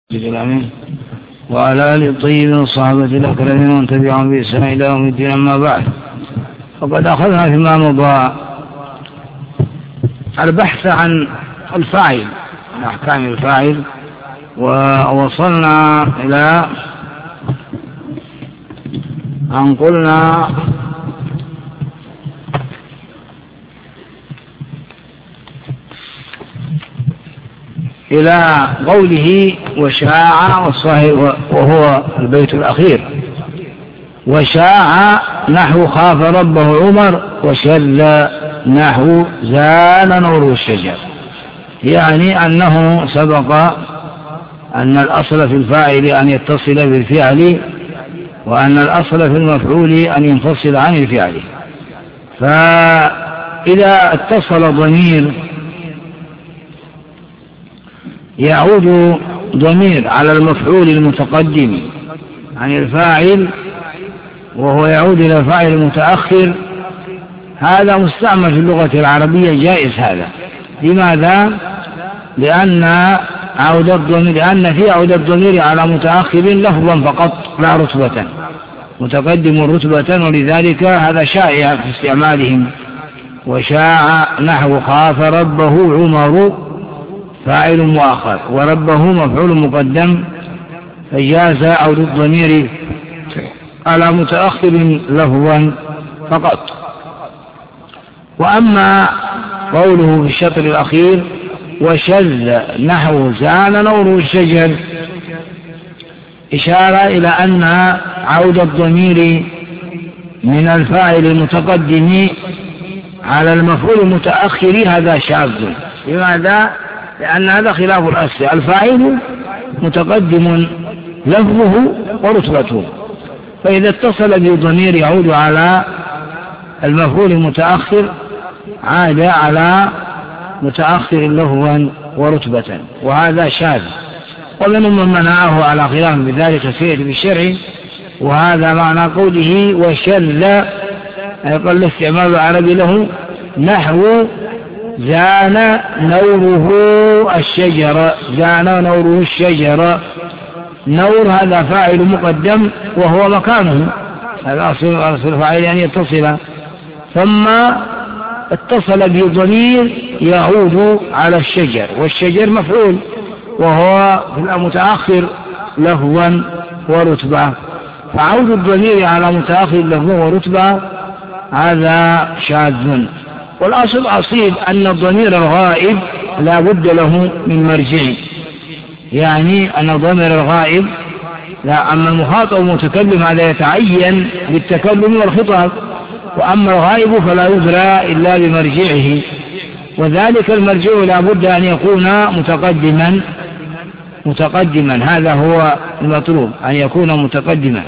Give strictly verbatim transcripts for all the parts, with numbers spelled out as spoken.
الأمين وعلى آله الطيبين الصحابة الأكرمين ومن تبعهم بإحسان إلى يوم الدين. أما بعد، فقد أخذنا فيما مضى البحث عن الفاعل، عن أحكام الفاعل، ووصلنا إلى أن قلنا إلى قوله وشاع، وهو البيت الأخير. وشاع نحو خاف ربه عمر، وشل نحو زال نور الشجر، يعني أنه سبق أن الأصل في الفاعل أن يتصل بالفعل، وأن الأصل في المفعول أن ينفصل عن الفعل. فإذا اتصل ضمير يعود ضمير على المفعول المتقدم عن الفاعل، وهو يعود إلى الفاعل المتأخر، هذا مستعمل في اللغة العربية، جائز هذا. لماذا؟ لأن عودة الضمير لأن في عودة الضمير على متأخر لفظا فقط لا رتبة، متقدم رتبة، ولذلك هذا شائع في استعمالهم. وشاع نحو خاف ربه عمر فاعل مؤخر، وربه مفعول مقدم، فجاز عود الضمير على متأخر لفظا فقط. وأما قوله في الشطر الأخير وشذ نحو زال نور الشجر، إشارة إلى أن عود الضمير من الفاعل المتقدم على المفعول المتأخر هذا شاذ. لماذا؟ لأن هذا خلاف الأصل، الفاعل متقدم لفظه ورتبته، فإذا اتصل بالضمير يعود على المفعول المتأخر عاد على متأخر لفظا ورتبة، وهذا شاذ. ومنهم من منعه على خلاف بذلك سيئة بالشرع، وهذا معنى قوله وشل، يقول استعمال العربي له نحو زان نوره الشجر، زان نوره الشجر، نور هذا فاعل مقدم وهو مكانه، هذا أصل الفاعل أن يتصل، ثم اتصل بضمير يعود على الشجر، والشجر مفعول وهو في المتأخر لفظا ورتبة، فعود الضمير على متأخر لفظا ورتبة هذا شاذ. والأصل أصيب أن الضمير الغائب لا بد له من مرجع، يعني أن الضمير الغائب لا، أما المخاطب المتكلم هذا يتعين بالتكلم والخطاب، وأما الغائب فلا يدرى إلا بمرجعه، وذلك المرجع لا بد أن يكون متقدما متقدما هذا هو المطلوب، أن يكون متقدما.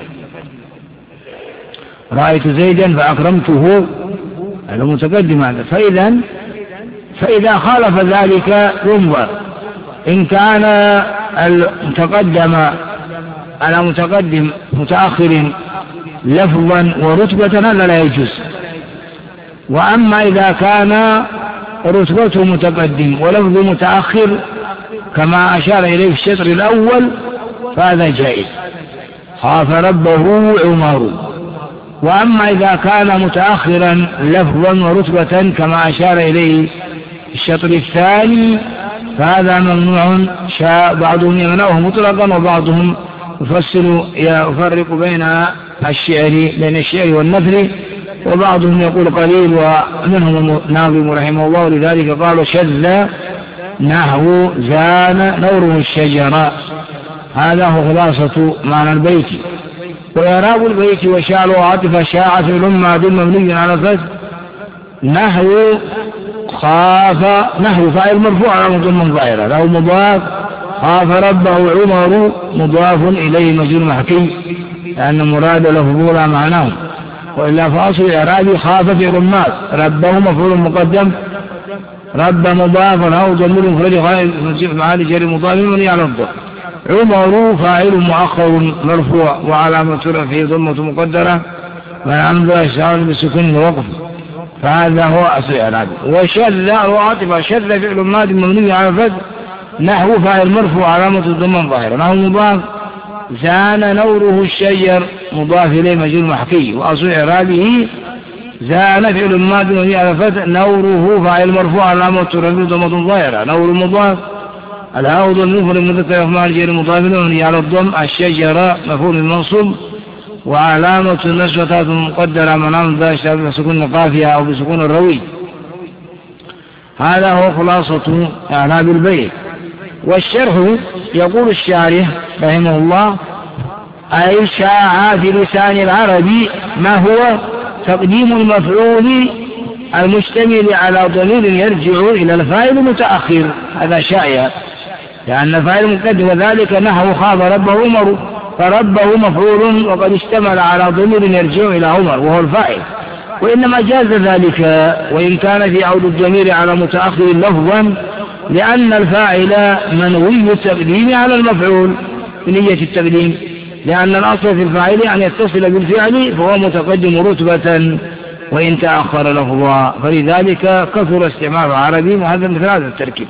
رأيت زيدا فأكرمته، هذا متقدم هذا. فإذا فإذا خالف ذلك ينظر، إن كان المتقدم على متقدم متأخر لفظا ورتبة هذا لا يجوز. وأما إذا كان رتبته متقدم ولفظه متأخر كما أشار إليه في الشطر الأول فهذا جائز، خاف ربه عمر. وأما إذا كان متأخرا لفظا ورتبة كما أشار إليه في الشطر الثاني فهذا ممنوع، بعضهم يمنعه مطلقا وبعضهم يفصل يفرق بين الشعر بين الشعر والنثر، وبعضهم يقول قليل، ومنهم الناظم رحمه الله، لذلك قال شذ نحو زان نوره الشجر. هذا هو خلاصة معنى البيت. وإعراب البيت وشاع وعاطف شاع في الأمة بالمبني على الفتح نحو خاف، نحو فاعل مرفوع على ضم ظاهرة له مضاف، خاف ربه عمر مضاف إليه مجرور محكي، لأن مراد لفظه لا معناه. وإلا فأصل الإعراب خاف في رمات، ربه مفعول مقدم، رب مضاف له ضمير مفرد غائب معالي جر مضاف من على الضم، عمر فاعل مؤخر مرفوع وعلامة رفعه ضمة مقدرة والحمد لله اشتغل بالسكون الوقف، فهذا هو أصل الإعراب. وشذ وعاطف شذ فعل ماضي مبني على الفتح نحو فاعل مرفوع علامة الضمة ظاهرة. نحو مضاف زان نوره الشجر مضاف إليه مجرور محكي. وأصل إعرابه زان فعل ماضي مبني على فتح نوره فاعل مرفوع علامة الضمة ظاهرة. نور مضاف الهاء ضمير المذكر مع الجر مضاف مبني على الضم. الشجرة مفعول منصوب وعلامة النسبة مقدرة منام ذا بسكون القافية أو بسكون الروي. هذا هو خلاصة إعراب البيت. والشرح يقول الشارح رحمه الله أي شاع في لسان العربي ما هو تقديم المفعول المشتمل على ضمير يرجع إلى الفاعل متأخر. هذا شائع لأن الفاعل مقدم وذلك نحو خاض ربه عمر فربه مفعول وقد اشتمل على ضمير يرجع إلى عمر وهو الفاعل. وإنما جاز ذلك وإن كان في عود الضمير على متأخر لفظا لأن الفاعل منوي التقديم على المفعول بنية التقديم لأن الأصل في الفاعل أن يتصل بالفعل فهو متقدم رتبة وإن تأخر لفظا. فلذلك كثر استعمال العربي وهذا مثل هذا التركيب.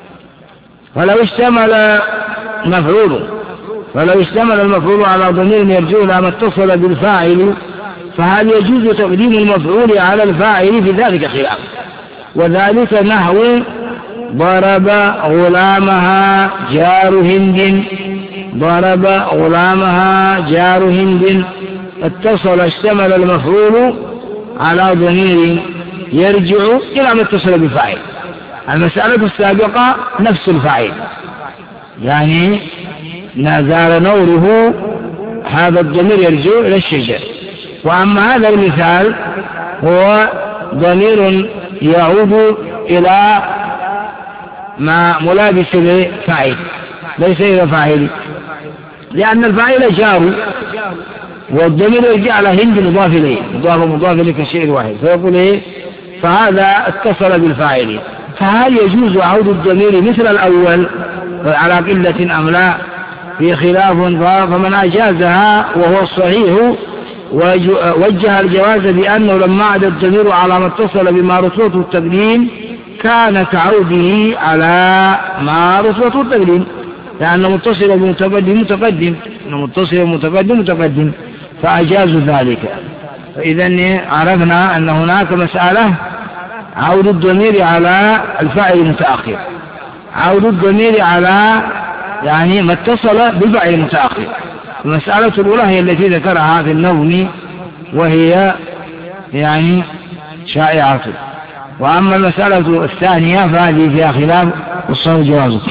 فلو اشتمل مفعول فلو اشتمل المفعول على ضمير يرجع إلى ما اتصل بالفاعل فهل يجوز تقديم المفعول على الفاعل في ذلك خلاف. وذلك نحو ضرب غلامها جار هند. ضرب غلامها جار هند اتصل اشتمل المفعول على ضمير يرجع إلى ما اتصل بالفاعل. المسألة السابقة نفس الفاعل يعني نزال نوره هذا الضمير يرجع إلى الشجر. وأما هذا المثال هو ضمير يعود إلى ما ملابس لفاعل ليس إلى فاعل لأن الفاعل جار والضمير يرجع على هند مضاف إليه مضاف مضاف إليه كالشيء الواحد فيقول إيه فهذا اتصل بالفاعل. فهل يجوز عود الضمير مثل الأول على قلة أم لا في خلاف. فمن أجازها وهو الصحيح وجه الجواز بأنه لما عاد الضمير على ما اتصل بما رتبته التقديم كان كعوده على ما رتبته التقديم لأنه متصل بمتقدم متقدم متصل بمتقدم متقدم فأجازوا ذلك. فإذا عرفنا أن هناك مسألة عود الضمير على الفاعل المتأخر عود الضمير على يعني ما اتصل بالفاعل المتأخر. المسألة الأولى هي التي ذكرها في النظم وهي يعني شائعة. وأما المسألة الثانية فهذه فيها خلاف والصواب جوازه.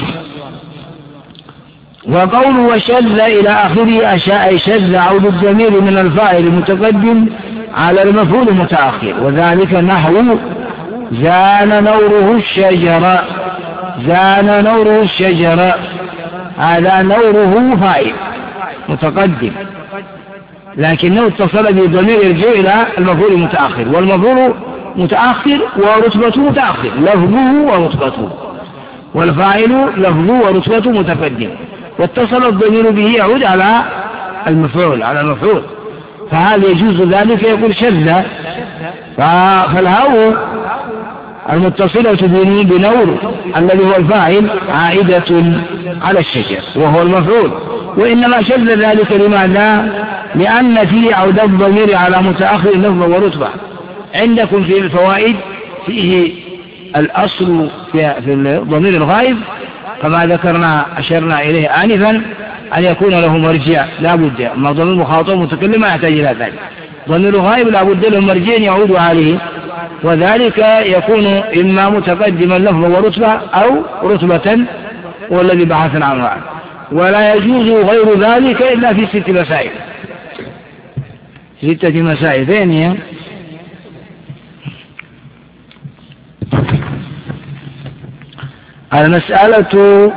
وقول وشذ إلى آخره أشاء شذ عود الضمير من الفاعل المتقدم على المفعول المتأخر. وذلك نحو زان نوره الشجر. زان نوره الشجر هذا نوره فاعل متقدم لكنه اتصل بضمير يرجع إلى المفعول المتأخر والمفعول متأخر ورتبته متأخر لفظه ورتبته والفاعل لفظه ورتبته متقدم واتصل الضمير به يعود على المفعول على المفعول. فهل يجوز ذلك يقول شذ. فالهاء المتصلة بنور الذي هو الفاعل عائدة على الشجر وهو المفعول. وإنما شذ ذلك لماذا؟ لأن فيه عود الضمير على متأخر لفظ ورتبة. عندكم في الفوائد فيه الأصل في الضمير الغائب كما ذكرنا أشرنا إليه آنفا أن يكون له مرجع لا بد. ما ضمير مخاطب متكلم ما يحتاج إلى ذلك. ضمير غائب لا بد له مرجع يعود عليه وذلك يكون إما متقدما لفظ ورتبة أو رتبة والذي بحثنا عنه. ولا يجوز غير ذلك إلا في ست مسائل ستة مسائل. ثانيا المسألة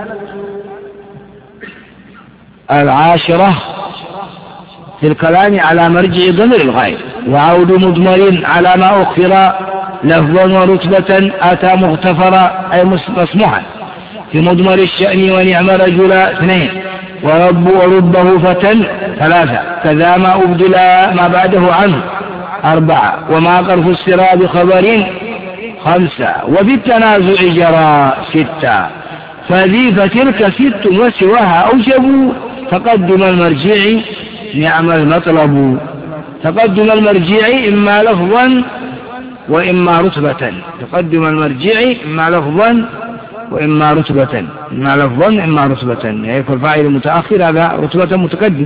العاشرة في الكلام على مرجع ضمير الغائب وعود مضمر على ما أخفر لفظا ورتبة أتى مغتفرا أي مسموحا في مضمر الشأن ونعم رجل اثنين ورب وربه فتى ثلاثة كذا ما أبدل ما بعده عنه أربعة وما قرف السرى بخبر خمسة وفي التنازع جرى ستة فذي فتلك ست وسواها أوجب تقدم المرجع نعم المطلب. تقدم المرجع إما لفظا وإما رتبة. تقدم المرجع إما لفظا وإما رتبة. إما لفظا إما رتبة، يعني الفاعل متأخر هذا رتبة متقدم.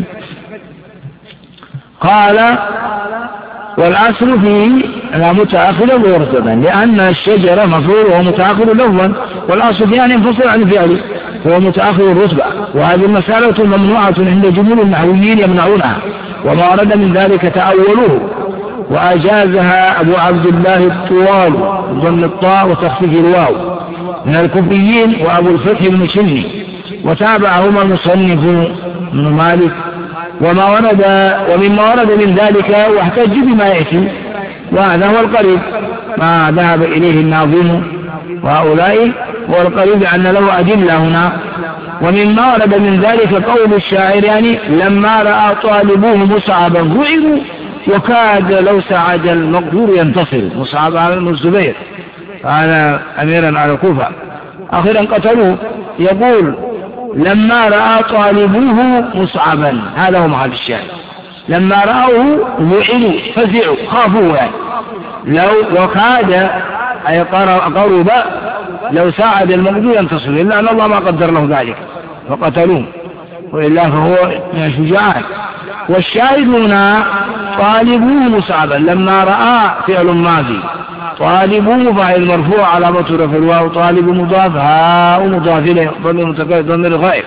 قال والأصل فيه لا متأخر ورتبا، لأن الشجرة مفعول وهو متأخر لفظا، والأصل فيه أن ينفصل عن الفعل وهو متأخر الرتبة. وهذه المسألة ممنوعة عند جمهور النحويين يمنعونها، وما ورد من ذلك تأوله، وأجازها أبو عبد الله الطوال ضمن الطاء وتخفيف الواو من الكوفيين وأبو الفتح بن شني، وتابعهما المصنف ابن مالك. وما ورد ومما ورد من ذلك واحتج بما يأتي، وهذا هو القريب ما ذهب إليه الناظم وهؤلاء، هو القريب أن له أدلة هنا. ومما ورد من ذلك قول الشاعر يعني لما رأى طالبوه مصعبا رعبوا وكاد لو سعد المقدور ينتصر. مصعب على الزبير كان أميرا على الكوفة أخيرا قتلوه. يقول لما رأى طالبوه مصعبا، هذا هو محل الشاهد. لما رأوه وعنوا فزعوا خافوا يعني لو وكاد أي قرب لو ساعد المقدور ينتصر، إلا أن الله ما قدر له ذلك فقتلوه، وإلا فهو من الشجاعات. والشاهد هنا طالبوه مصعبا، لما رأى فعل ماضي، طالبوه فاعل مرفوع على مطر في الواو، طالب مضاف هاء مضاف إليه ضمير الغائب،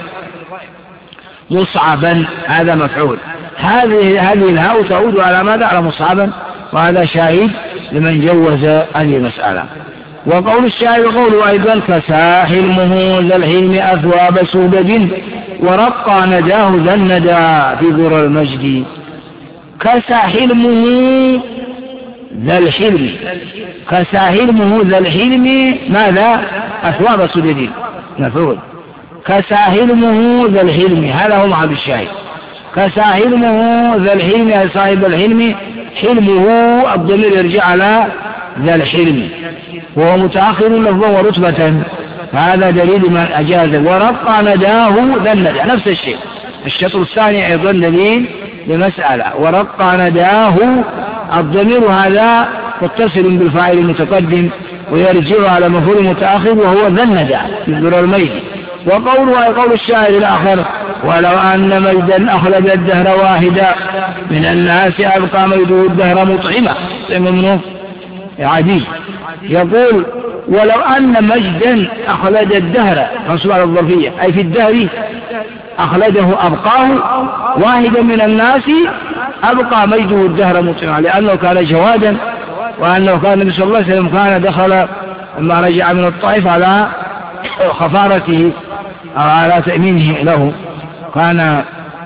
مصعبا هذا مفعول. هذه هذه الهاء تعود على ماذا؟ على مصعبا، وهذا شاهد لمن جوز هذه المسألة. وقول الشاعر قوله أيضا كساحلمه ذا الحلم أثواب سودد ورقى نداه ذا الندى في ذر المجد. كساحلمه ذا الحلم، كساحلمه ذا الحلم ماذا؟ أثواب سودد مفعول. كساحلمه ذا الحلم هذا هو محل الشاهد. كساحلمه ذا الحلم صاحب الحلم، حلمه الضمير يرجع على ذا الحلم وهو متأخر لفظا ورتبة، هذا دليل من أجاز. ورقى نداه ذا الندى نفس الشيء. الشطر الثاني أيضا دليل لمسألة. ورقى نداه الضمير هذا متصل بالفاعل المتقدم ويرجع على مفعول متأخر وهو ذا الندى في ذر الميت. وقوله قول الشاعر الآخر ولو أن مجدا أخلد الدهر واحدا من الناس أبقى مجده الدهر مطعمة منه عديد. يقول ولو أن مجدا أخلد الدهر منصوب على الظرفية أي في الدهر أخلده أبقاه واحدا من الناس أبقى مجده الدهر مطعمة، لأنه كان جوادا، وأنه كان النبي صلى الله عليه وسلم كان دخل لما رجع من الطائف على خفارته أو على تأمينه له، كان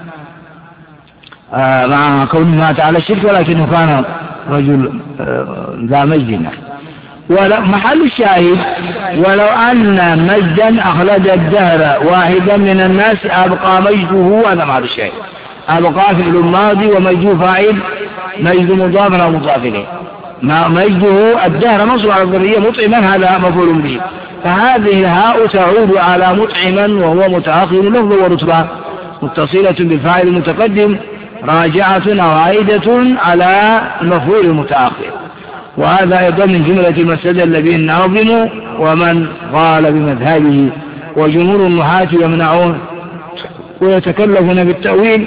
آه مع كونه مات على الشرك ولكنه كان رجل آه ذا مجد. محل الشاهد ولو أن مجدا أخلد الدهر واحدا من الناس أبقى مجده، هذا محل الشاهد. أبقى فعل ماضي ومجده فاعل، مجد مضاف أو مضاف إليه، مجده الدهر منصوب على الظرفية مطعما هذا مفعول به. فهذه الهاء تعود على مطعما وهو متأخر لفظ ورتبة متصلة بالفاعل المتقدم راجعة أو عائدة على المفعول المتأخر. وهذا أيضا من جملة ما استدل به الناظم ومن قال بمذهبه. وجمهور النحاة يمنعون ويتكلفون بالتأويل،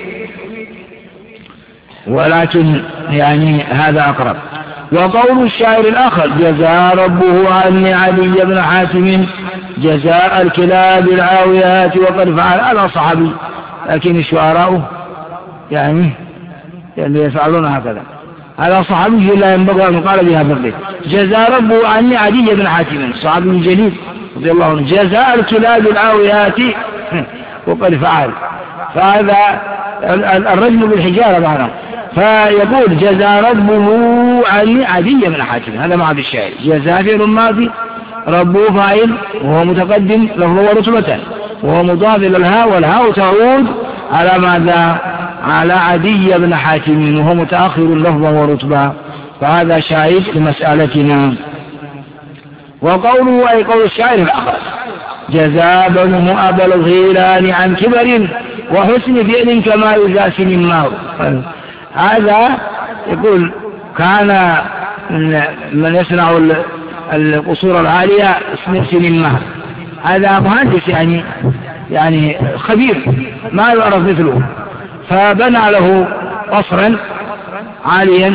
ولكن يعني هذا أقرب. وقول الشاعر الآخر جزاء ربه عني علي بن حاتم جزاء الكلاب العاويات وقد فعل على صحابي، لكن الشعراء يعني اللي يفعلون هكذا على صحابي لا ينبغي أن يقال بها في البيت. جزاء ربه عني علي بن حاتم صحابي جليل رضي الله عنه جزاء الكلاب العاويات وقد فعل، فهذا الرجم بالحجارة معنا. فيقول جزاء ربه عني عدي بن حاتم، هذا مع الشاعر. جزاء فعل ماضي، ربه فاعل وهو متقدم لفظ ورتبة وهو مضاف إلى الهاء، والهاء تعود على ماذا؟ على عدي بن حاتم وهو متأخر لفظا ورتبة، فهذا شاهد لمسألتنا. وقوله أي قول الشاعر الآخر جزاء بنو أبا الغيلان عن كبر وحسن فعل كما يجاسن النار. هذا يقول كان من يصنع القصور العالية سن المهر، هذا مهندس يعني يعني خبير ما يعرف مثله، فبنى له قصرا عاليا،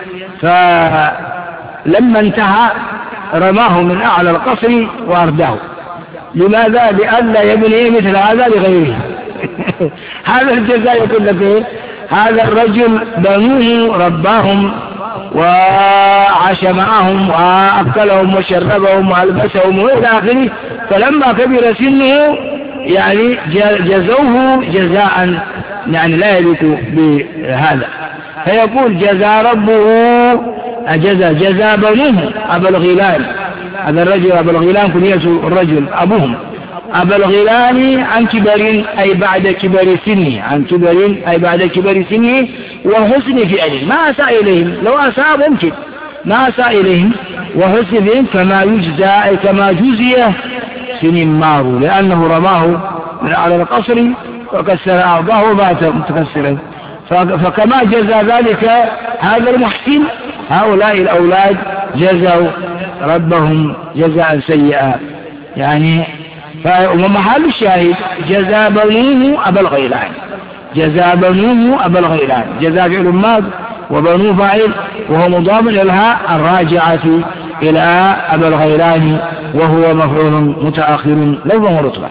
فلما انتهى رماه من أعلى القصر وأرداه. لماذا؟ لئلا يبني مثل هذا لغيره. هذا الجزاء يقول لك إيه؟ هذا الرجل بنوه رباهم وعاش معهم وأكلهم وشربهم وألبسهم وإلى آخره، فلما كبر سنه يعني جزوه جزاء يعني لا يليق بهذا، فيقول جزى ربه جزى جزى بنوه أبا الغيلان. هذا الرجل أبا الغيلان كنيته الرجل أبوهم أبا الغيلان عن كبر أي بعد كبر سنه، عن كبر أي بعد كبر سنه وحسن فعله، ما أساء إليهم، لو أساء ممكن ما أساء إليهم، وحسن فعله كما يجزى أي كما جزي سنمار، لأنه رماه من أعلى القصر وكسر أعضاه ومات متكسرا، فكما جزى ذلك هذا المحسن هؤلاء الأولاد جزوا ربهم جزاء سيئا. يعني ومحل الشاهد جزى بنوه أبا الغيلان، جزى بنوه أبا الغيلان، جزى فعل ماض وبنوه فاعل وهو مضاف إليها الراجعة إلى أبا الغيلان وهو مفعول متأخر لو رتبة.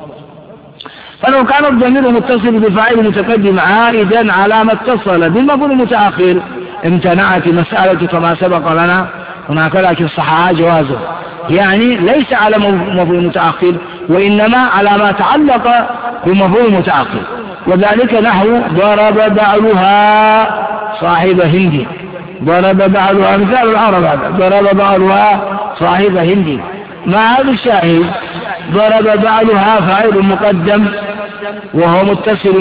فلو كان الضمير متصل بفاعل متقدم عائدا على ما اتصل بالمفعول المتأخر امتنعت مسألة كما سبق لنا هناك، لكن صحها جوازه، يعني ليس على مفعول متأخر وإنما على ما تعلق بمفعول متأخر، وذلك نحو ضرب بعلها صاحب هندي، ضرب بعلها مثال العرب هذا، ضرب بعلها صاحب هندي. مع هذا الشاهد ضرب بعلها فاعل مقدم وهو متصل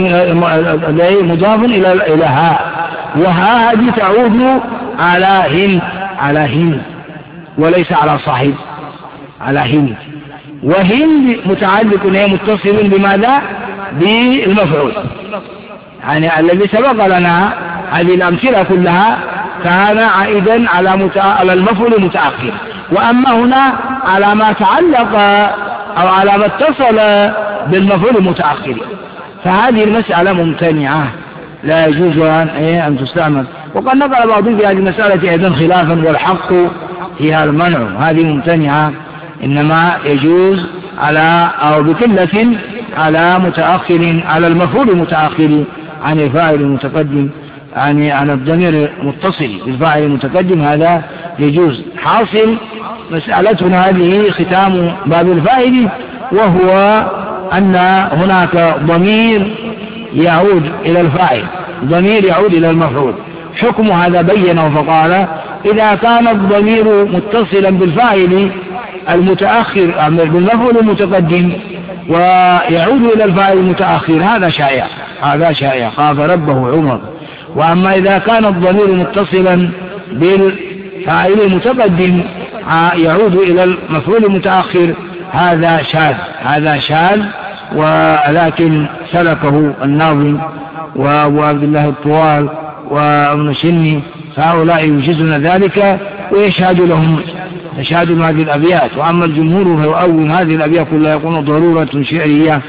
مضاف إلى إلى وها هذه تعود على هند، على هند وليس على صاحب، على هند، وهند متعلق هي متصل بماذا؟ بالمفعول. يعني الذي سبق لنا هذه الأمثلة كلها كان عائدا على متأ... على المفعول المتأخر، وأما هنا على ما تعلق أو على ما اتصل بالمفعول المتأخر، فهذه المسألة ممتنعة لا يجوز أن, إيه أن تستعمل. وقد نقل بعضهم في هذه المسألة أيضا خلافا والحق فيها المنع، هذه ممتنعة، إنما يجوز على أو بقلة على متأخر على المفعول المتأخر عن الفاعل المتقدم، يعني عن الضمير متصل بالفاعل المتقدم، هذا يجوز. حاصل مسألتنا هذه ختام باب الفائدة، وهو أن هناك ضمير يعود إلى الفاعل، ضمير يعود إلى المفعول، حكم هذا بينه فقال إذا كان الضمير متصلا بالفاعل المتأخر بالمفعول المتقدم ويعود إلى الفاعل المتأخر هذا شائع، هذا شائع خاف ربه عمر. وأما إذا كان الضمير متصلا بالفاعل المتقدم يعود إلى المفعول المتأخر هذا شاذ، هذا شاذ، ولكن سلكه الناظم وأبو عبد الله الطوال وابن سني، فهؤلاء يجيزون ذلك ويشهد لهم تشهد هذه الأبيات. وأما الجمهور فيؤول هذه الأبيات كلها يكون ضرورة شعرية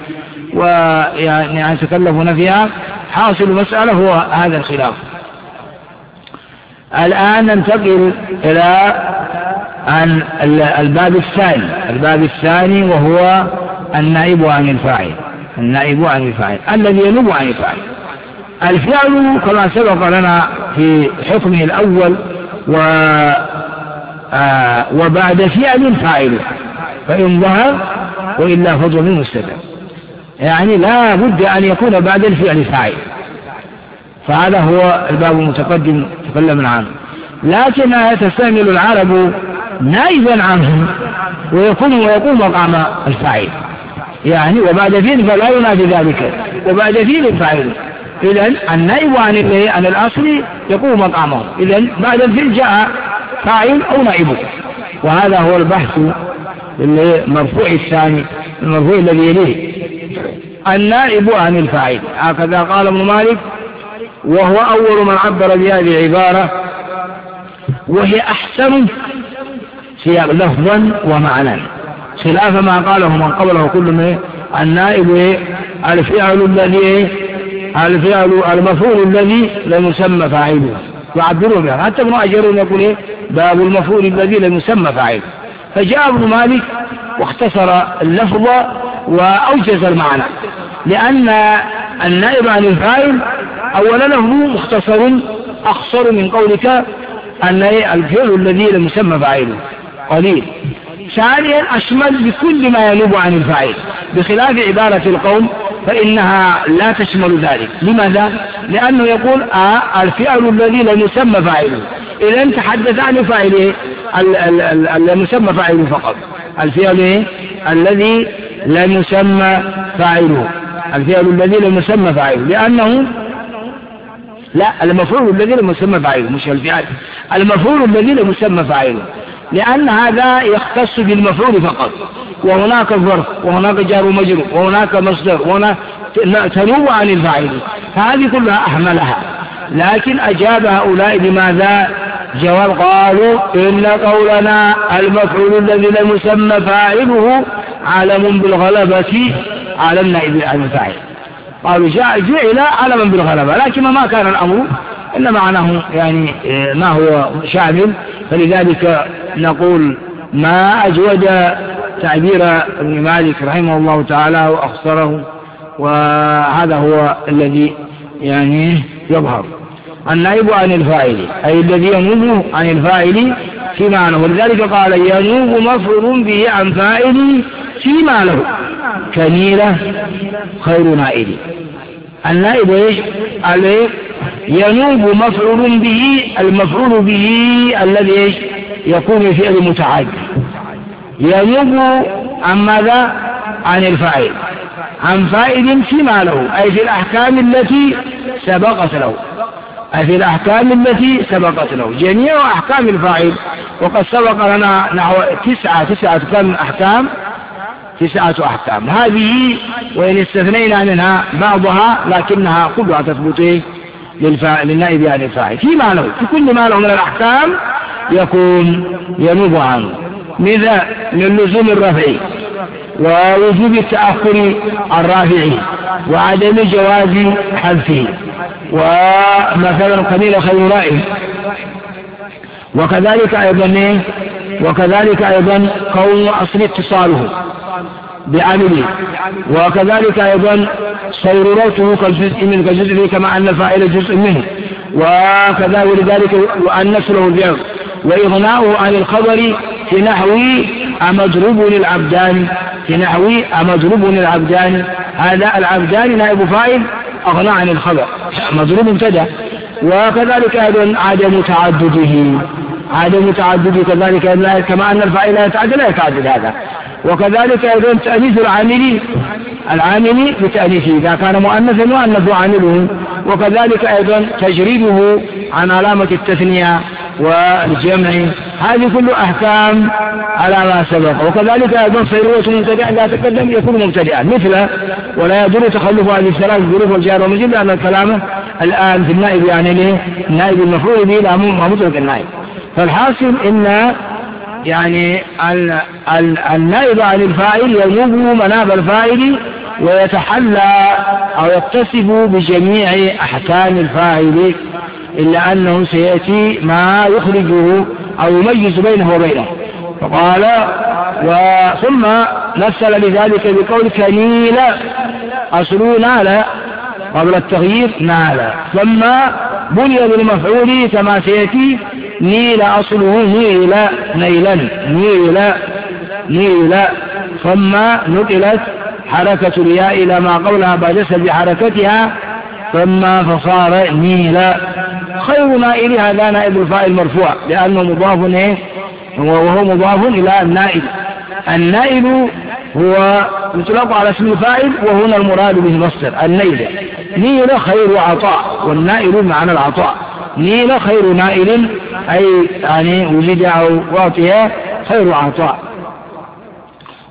ويعني يتكلفون فيها. حاصل مسألة هو هذا الخلاف. الآن ننتقل إلى عن الباب الثاني، الباب الثاني وهو النائب عن الفاعل، النائب عن الفاعل الذي ينوب عن الفاعل. الفعل كما سبق لنا في حكمه الأول و آه وبعد فعل فاعل، فإن ظهر وإلا فضل منه استتر، يعني لا بد أن يكون بعد الفعل فاعل، فهذا هو الباب المتقدم تكلمنا عنه. لكنها تستعمل العرب نائبا عنه ويكون ويقوم مقام الفاعل، يعني وبعد فعل فلا ينادي ذلك، وبعد فعل فاعل، إذن النائب عن عن الأصل يقوم مقامه، إذن بعد الفعل جاء فاعل أو نائبه. وهذا هو البحث المرفوع الثاني المرفوع الذي يليه النائب عن الفاعل. هكذا قال ابن مالك، وهو أول من عبر بهذه العبارة، وهي أحسن سياق لفظا ومعنى، خلاف ما قاله من قبله كل من النائب الفعل الذي الفعل المفعول الذي لم يسمى فاعله، يعبرون بها. حتى ابن أجر يقول إيه؟ باب المفعول الذي لم يسمى فاعله. فجاء ابن مالك واختصر اللفظ وأوجز المعنى، لأن النائب عن الفاعل أولا لفظه مختصر أخصر من قولك أن الفعل الذي لم يسمى فاعله قليل. ثانيا أشمل بكل ما ينوب عن الفاعل، بخلاف عبارة القوم فإنها لا تشمل ذلك. لماذا؟ لأنه يقول آه الفعل الذي لم يسمى فاعله، إذا تحدث عن فاعله لم يسمى فاعله فقط، الفعل الذي لم يسمى فاعله، الفعل الذي لم يسمى فاعله، لأنه لا المفعول الذي لم يسمى فاعله، مش الفعل، المفعول الذي لم يسمى فاعله، لأن هذا يختص بالمفعول فقط، وهناك ظرف وهناك جار ومجرور وهناك مصدر وهناك تنوب عن الفاعل، فهذه كلها أحملها. لكن أجاب هؤلاء بماذا؟ جواب قالوا إن قولنا المفعول الذي لم يسمى فاعله علم بالغلبة على النائب عن الفاعل. قالوا جعل علما بالغلبة، لكن ما كان الأمر إن معناه يعني ما هو شامل. فلذلك نقول ما أجود تعبير ابن مالك رحمه الله تعالى وأخصره، وهذا هو الذي يعني يظهر. النائب عن الفاعل أي الذي ينوب عن الفاعل في معنى، ولذلك قال ينوب مفعول به عن فاعل في معنى كنيلة خير نائل. النائب ايش؟ ينوب مفعول به، المفعول به الذي ايش؟ يكون فعل متعدي، ينوب عن ماذا؟ عن الفاعل، عن فاعل فيما له، أي في الأحكام التي سبقت له، أي في الأحكام التي سبقت له. جميع أحكام الفاعل وقد سبق لنا نحو تسعة تسعة كم أحكام، تسعة أحكام هذه، وإن استثنينا منها بعضها لكنها كلها تثبت للنائب عن الفاعل فيما له، في كل ما له من الأحكام يكون ينوب عنه، مثل من لزوم الرفع ووجوب التأخر الرافع وعدم جواز حذفه، ومثلا قليل خير رائع، وكذلك أيضا وكذلك أيضا كون أصل اتصاله بعمله، وكذلك أيضا صيرورته كالجزء من كالجزء كما أن الفاعل جزء منه، وكذا ولذلك وأن نسله الجر وإغناؤه عن الخبر في نحو أمضرب للعبدان، في نحو أمضرب للعبدان، هذا العبدان نائب فاعل أغنى عن الخبر، مضروب مبتدا. وكذلك أيضا عدم تعدده، عدم تعدده كذلك كما أن الفاعل لا يتعدد لا يتعدد هذا. وكذلك أيضا تأنيث العامل، العامل بتأنيثه إذا كان مؤنثا يؤنث عامله، وكذلك أيضا تجريده عن علامة التثنية والجمع، هذه كل أحكام على ما سبق. وكذلك أيضا صيرورة مبتدأ لا تقدم يكون مبتدئا مثله، ولا يدور تخلف هذه الثلاث ظروف والجار والمجرور، لأن الكلام الآن في النائب يعني له النائب المفعول به لا مطلق النائب. فالحاصل إن يعني النائب عن الفاعل ينوب مناب الفاعل ويتحلى أو يتصف بجميع أحكام الفاعل، إلا أنه سيأتي ما يخرجه أو يميز بينه وبينه. فقال وثم مثل لذلك بقول كنيل، أصله نال قبل التغيير نال، ثم بني بالمفعول كما سيأتي نيل، أصله نيل نيلا نيل نيل، ثم نقلت حركة الياء إلى ما قبلها بعد سبب حركتها ثم فصار نيل. خير نائل هذا نائب الفاعل مرفوع لأنه مضاف إيه وهو مضاف إلى النائب. النائب هو يطلق على اسم الفاعل وهنا المراد به مصدر النيل. نيل خير عطاء، والنائل معنى العطاء. نيل خير نائل أي يعني وجد أو واطئ خير عطاء.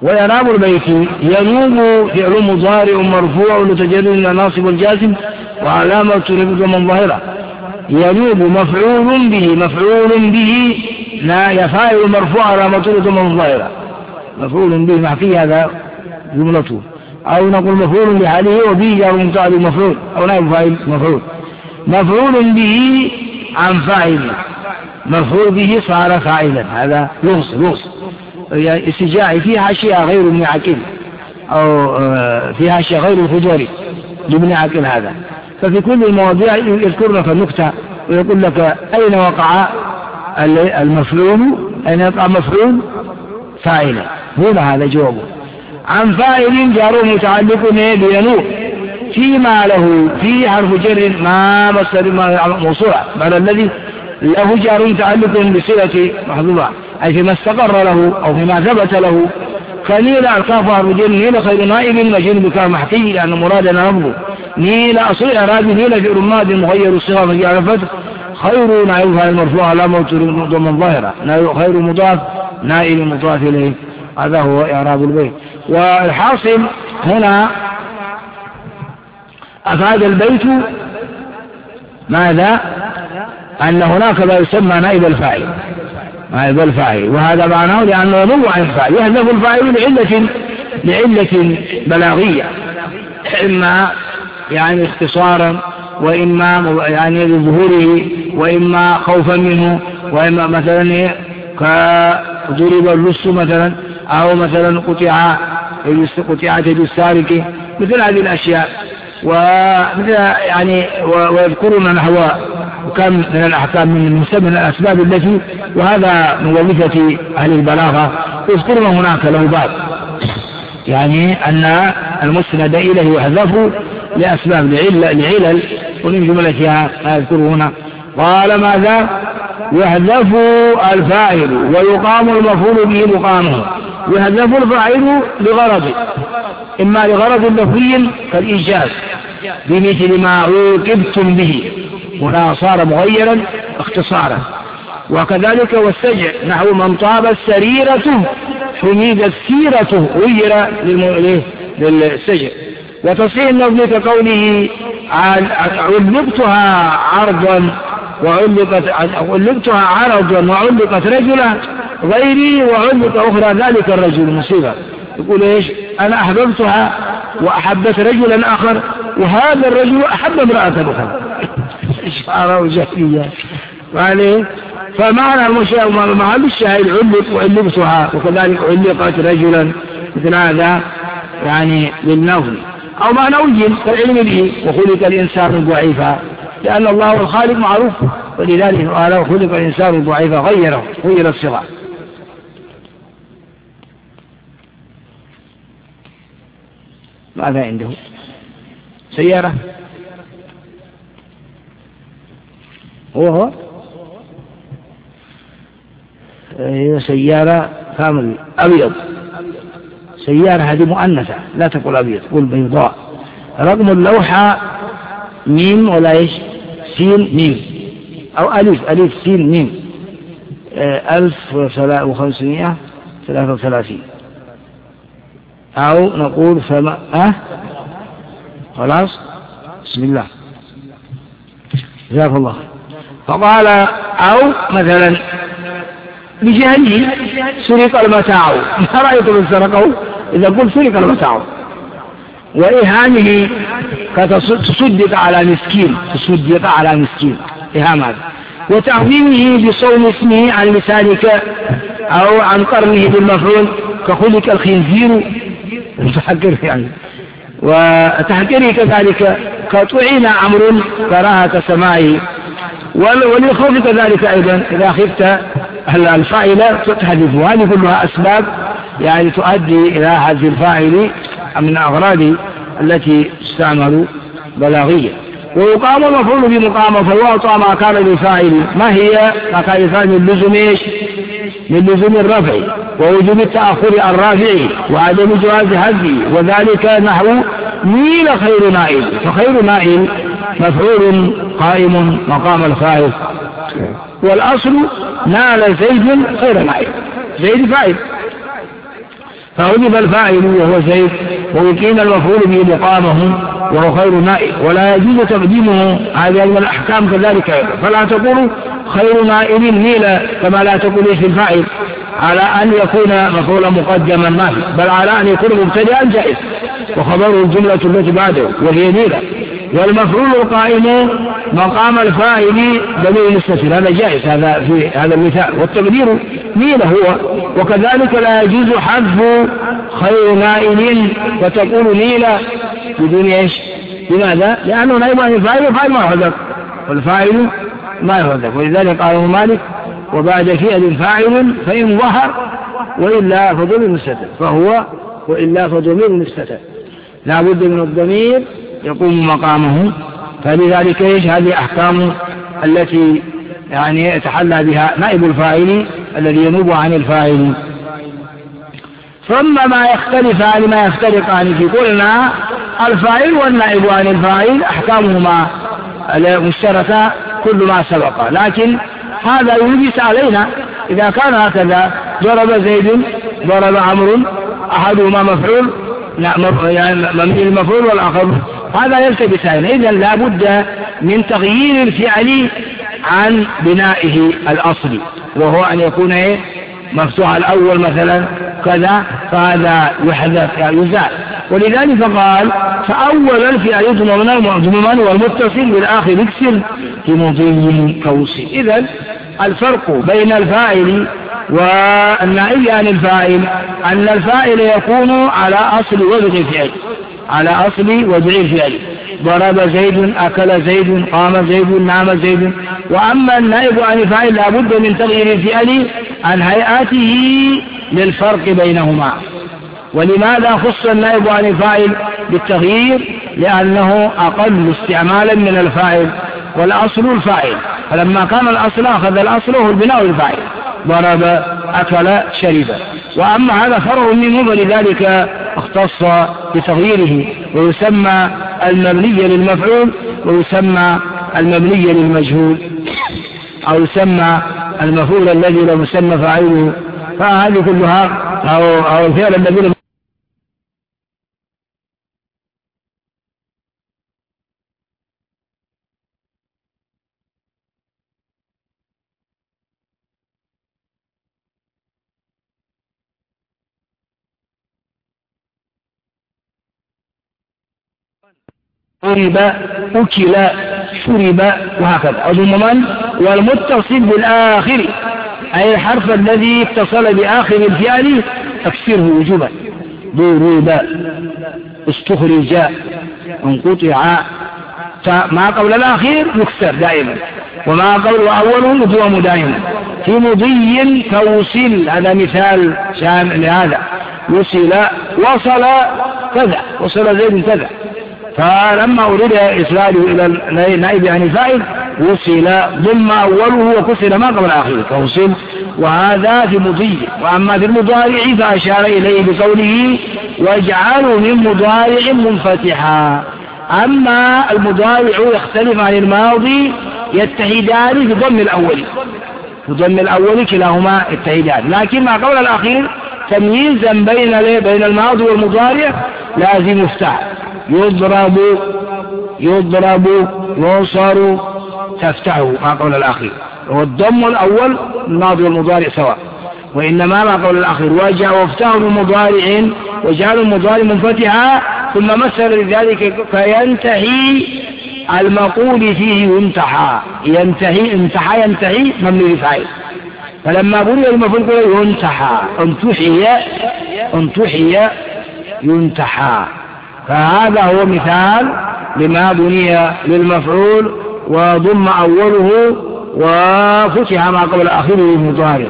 وإعراب البيت ينوب فعل مضارع مرفوع لتجرد الناصب الجازم وعلامة رفع من ظاهرة. ينوب مفعول به مفعول به لا يفعل مرفوع علامة رفع من ظاهرة. مفعول به محفي هذا جملته، أو نقول مفعول بحاله وبه جار متعدي مفعول أو نائب فاعل مفعول. مفعول به عن فاعل مفعول به صار فاعلا. هذا لغز لغز استجاعي فيها أشياء غير ابن عقيل أو فيها أشياء غير الخضوري لابن عقيل هذا. ففي كل المواضيع يذكر لك النكتة ويقول لك أين وقع المفعول، أين وقع مفعول فاعلا. هنا هذا جوابه. عن فاعل جار متعلق بينوب فيما له في حرف جر ما مصدر موصوع بعد الذي له جار متعلق بصلة محذوفة أي فيما استقر له أو فيما ثبت له. فنيل الكاف حرف جر نيل خير نائب مجن بكام محكي لأن مرادنا نفضه. نيل أصل إعراب نيل في رماد مغير الصغة مجي عرفت خير نائب فاعل مرفوع علامة ضمن ظاهرة خير مضاف نائل مضاف إليه. هذا هو إعراب البيت. والحاصل هنا أفاد البيت ماذا؟ أن هناك ما يسمى نائب الفاعل نائب الفاعل وهذا معناه لأنه ينوب عن الفاعل. يهدف الفاعل لعلة لعلة بلاغية إما يعني اختصارا وإما يعني لظهوره وإما خوفا منه وإما مثلا كضرب اللص مثلا أو مثلا قطع قطعت يد السارق مثل هذه الأشياء. ومثل يعني ويذكرون نحو كم من الأحكام من مسمى الأسباب التي وهذا من وظيفة أهل البلاغة يذكرون هناك له باب يعني أن المسند إليه يحذف لأسباب لعلل ومن جملتها يذكر هنا. قال ماذا؟ يحذف الفاعل ويقام المفعول به مقامه. يحذف الفاعل لغرض إما لغرض لفظي كالإيجاز بمثل ما عوقبتم به هنا صار مغيرا اختصارا. وكذلك والسجع نحو من طابت سريرته حميدت سيرته غير للسجع. وتصحيح النظم كقوله علقتها عرضا وعلقت علقتها عرضا وعلقت رجلا غيري وعلق أخرى ذلك الرجل مصيبة. يقول إيش؟ أنا أحببتها وأحبت رجلا آخر وهذا الرجل أحب امرأة أخرى إشارة وجهية يعني. فمعنى المشاهد محل الشاهد علق وعلقتها وكذلك علقت رجلا مثل هذا يعني للنظم. أو معنى وجن كالعلم به وخلق الإنسان ضعيفا لأن الله الخالق معروف ولذلك قال وخلق الإنسان ضعيفا غيره غير الصغار. ماذا عنده؟ سيارة هو هو هي سيارة كامل أبيض. سيارة هذه مؤنثة لا تقول أبيض تقول بيضاء. رقم اللوحة ميم ولا إيش؟ سين ميم أو ألف ألف سين ميم ألف وخمسمائة ثلاثة وثلاثين أو نقول فما أه خلاص بسم الله جزاك الله. فقال أو مثلا بجهله سرق المتاع ما رأيتم من سرقه إذا قلت سرق المتاع وإهانه كتصدق على مسكين تصدق على مسكين إهام هذا. وتعظيمه بصوم اسمه عن لسانك أو عن قرنه بالمفعول كخلق الخنزير تحكر يعني. وتحكره كذلك كطعين عمر كراهة سماعه. وللخوف كذلك أيضا إذا خفت الفاعل تحذف. وهذه كلها أسباب يعني تؤدي إلى هذه الفاعل من أغراض التي تستعمل بلاغية. ويقام المفعول بمقامه فيعطى ما كان للفاعل. ما هي ما كان للفاعل من لزوم ايش؟ من لزوم الرفع ووجوب التأخر عن رافعه وعدم جواز حذفه. وذلك نحو نيل خير نائل فخير نائل مفعول قائم مقام الفاعل. والأصل نال زيد خير نائل زيد فاعل. فعذب الفاعل وهو زيد ويقين المفعول به مقامه وهو خير نائب، ولا يجوز تقديمه. هذه من الأحكام كذلك، فلا تقول خير نائب نيلا كما لا تقول في الفاعل على أن يكون مفعولا مقدما ما في، بل على أن يكون مبتدئا جائز وخبره الجملة التي بعده وهي نيلا. والمفعول القائم مقام الفاعل ضمير مستتر، هذا جائز هذا في هذا المثال، والتقدير نيل هو. وكذلك لا يجوز حذف خير نائل وتقول نيل بدون ايش؟ لماذا؟ لأنه نائب عن الفاعل والفاعل ما يحذف والفاعل ما يحذف، ولذلك قال مالك وبعد فعل فاعل فإن ظهر وإلا فضمير مستتر، فهو وإلا فضمير مستتر لا بد من الضمير يقوم مقامه. فلذلك ايش؟ هذه أحكام التي يعني يتحلى بها نائب الفاعل الذي ينوب عن الفاعل. ثم ما يختلفان ما يفترقان في قلنا الفاعل والنائب عن الفاعل أحكامهما مشتركة كل ما سبق، لكن هذا يلبس علينا إذا كان هكذا ضرب زيد ضرب عمرو أحدهما مفعول يعني المفعول والآخر، هذا يلتبس علينا. إذن لا بد من تغيير الفعل عن بنائه الأصلي، وهو أن يكون إيه؟ مفتوح الأول مثلا كذا، فهذا يحذف يزال. ولذلك قال فأول الفعل ضمن والمتصل بالآخر يكسر في مضي كوصي. إذن الفرق بين الفاعل والنائب عن الفاعل أن الفاعل يكون على أصل وضع الفعل، على أصل وضع الفعل، ضرب زيد أكل زيد قام زيد نام زيد. وأما النائب عن الفاعل لا بد من تغيير الفعل عن هيئاته للفرق بينهما. ولماذا خص النائب عن الفاعل بالتغيير؟ لأنه أقل استعمالا من الفاعل، والأصل الفاعل، فلما كان الأصل أخذ الأصل هو البناء الفاعل، ضرب أكل شرب. وأما هذا فرع منه فلذلك اختص بتغييره، ويسمى المبني للمفعول ويسمى المبني للمجهول، أو يسمى المفعول الذي لم يسمى فاعله. فهذه كلها أو, أو الفعل الذي شرب أكل شرب وهكذا. وضمن والمتصل بالآخر أي الحرف الذي اتصل بآخر الفعل تكسره وجوبا، ضرب استخرج انقطع، ما قبل الأخير يكسر دائما، وما قبل أوله يدوم دائما. في مضي كوصل، هذا مثال شامل لهذا، وصل وصل كذا، وصل زيد كذا. فلما أريد إسناده إلى النائب عن الفاعل وصل ضم أوله وكسر ما قبل آخره فوصل، وهذا في مضي. وأما في المضارع فأشار إليه بقوله واجعلوا من مضارع منفتحا. أما المضارع يختلف عن الماضي، يتحدان في ضم الأول، في ضم الأول كلاهما يتحدان، لكن ما قبل الأخير تمييزا بين بين الماضي والمضارع لازم يفتح. يضرب يضرب يوصر تفتحه ما قول الأخير، هو الضم الأول الماضي والمضارع سواء، وإنما ما قول الأخير وجاء وافتحه المضارع وجعل المضارع منفتحا ثم مثل لذلك فينتهي المقول فيه ينتحى، ينتهي انتحى ينتهي ممنوع فاعل. فلما بني المفعول قال ينتحى انتحي انتحي ينتحى. فهذا هو مثال لما بني للمفعول وضم أوله وفتح ما قبل آخره المضارع.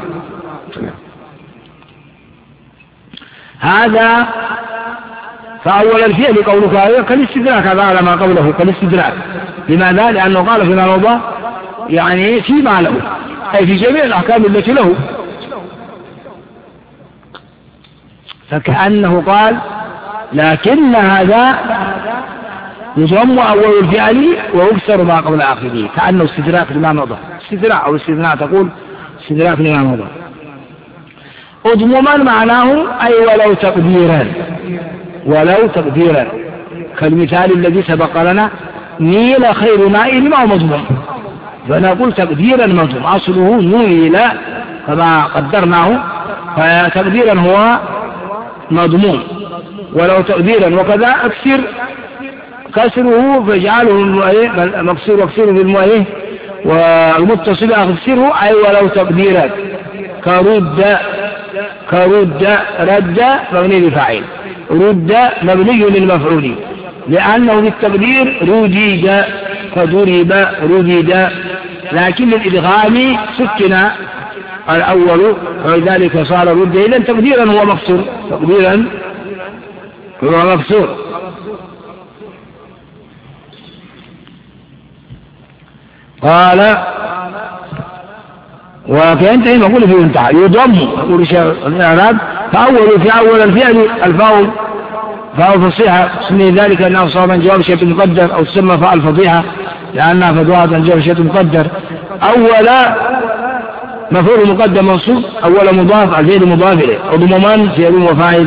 هذا فأول الفعل قولك كالاستدراك، هذا على ما قبله كالاستدراك. لماذا؟ لأنه قال فيما مضى يعني فيما له، أي في جميع الأحكام التي له، فكأنه قال لكن هذا يضم أول الفعل ويكسر ما قبل آخره، كأنه استدراك لما مضى، استدراك أو استثناء تقول استدراك لما مضى. أضمما معناه أي ولو تقديرا، ولو تقديرا، كالمثال الذي سبق لنا نيل خير ماء ما هو مضموم، فنقول تقديرا مضموم، أصله نيل كما قدرناه، فتقديرا هو مضموم ولو تقديرا. وكذا أكثر كسره فاجعله مكسور واكسره بالمؤيه، والمتصل أكثره أي ولو تقديرا، كرد كرد رد مبني لفاعل، رد مبني للمفعول لأنه بالتقدير رجيد فضرب رجد، لكن للإدغام سكن الأول ولذلك صار رد. إذا تقديرا هو مكسور، تقديرا هو مكسور. قال وكينتهي مقول في انتهى يضم، يقول الإعراب فأول في أول الفعل الفاء فاء فصيحة سمي ذلك أنه صار من جواب شيء مقدر، أو تسمى فاء الفضيحة لأنها فضوحة من جواب شيء مقدر. أول مفعول مقدم منصوب، أول مضاف الفعل مضاف إليه، وضممان فعل وفاعل،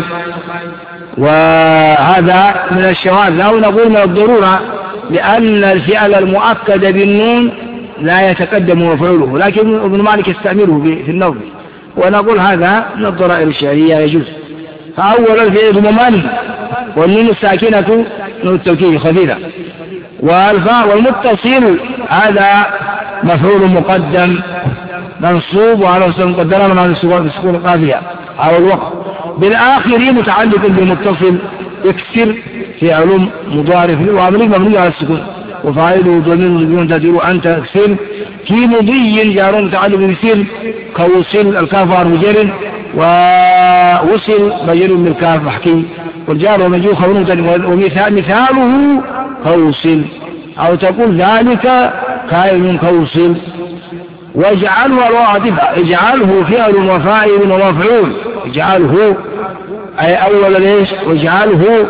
وهذا من الشواذ. أو نقول من الضرورة لأن الفعل المؤكد بالنون لا يتقدم مفعوله، لكن ابن مالك يستعمله في النظم، ونقول هذا من الضرائر الشعرية يجوز. فأول الفعل ضممان، والنون الساكنة نون التوكيد خفيفة، والفاء والمتصل هذا مفعول مقدم منصوب وعلى وسط مقدرا من السكون القافية أو الوقت. بالآخر متعلق بالمتصل يكسر في علوم مضارع وعملي مبني على السكون، وفاعله ضمير تدير أنت اكسر. في مضي جار متعلق بسر كوصل الكاف مجر، ووصل مجر بالكاف محكي، والجار ومجرور خبر مبتدأ، ومثال مثاله كوصل، أو تقول ذلك كائن كوصل. واجعله الواعطفة، اجعله فعل وفاعل ومفعول، اجعله أي أول ليش، واجعله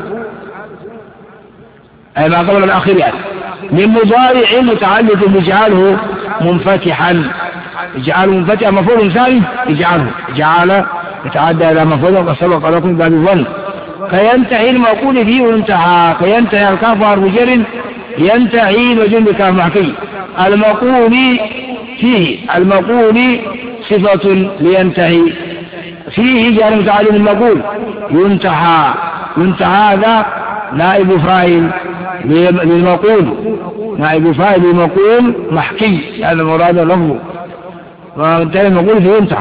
أي ما قبل الأخير يعني من مضارع متعلق باجعله منفتحا، اجعله منفتحا مفعول ثاني اجعله، جعل يتعدى إلى مفعول وسبق لكم باب الظن. كينتهي المقول فيه وانتهى، كينتهي الكاف حرف جر ينتهي مجرور بكاف محكي. المقول فيه، المقول صفة لينتهي، فيه جار متعلق بالمقول ينتهى، ينتهى هذا نائب فاعل للمقول، نائب فاعل للمقول محكي، هذا مراد لفظه، وانتهى المقول فيه ينتهى.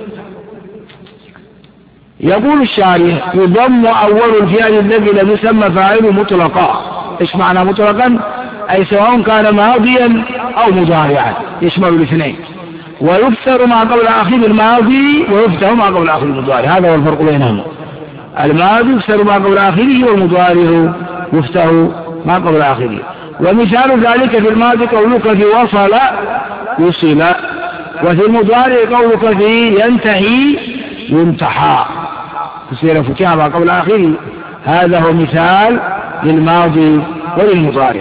يقول الشارح يضم أول الفعل الذي لم يسمى فاعله مطلقا. إيش معنى مطلقا؟ أي سواء كان ماضيا أو مضارعا، يشمل الاثنين، ويكسر ما قبل آخر الماضي ويفتح ما قبل آخر المضارع، هذا هو الفرق بينهما. الماضي يكسر ما قبل آخره، والمضارع يفتح ما قبل آخره. ومثال ذلك في الماضي قولك في وصل وصل، وفي المضارع قولك في ينتهي ينتحى، تصير فتح ما قبل آخره. هذا هو مثال للماضي وللمضارع.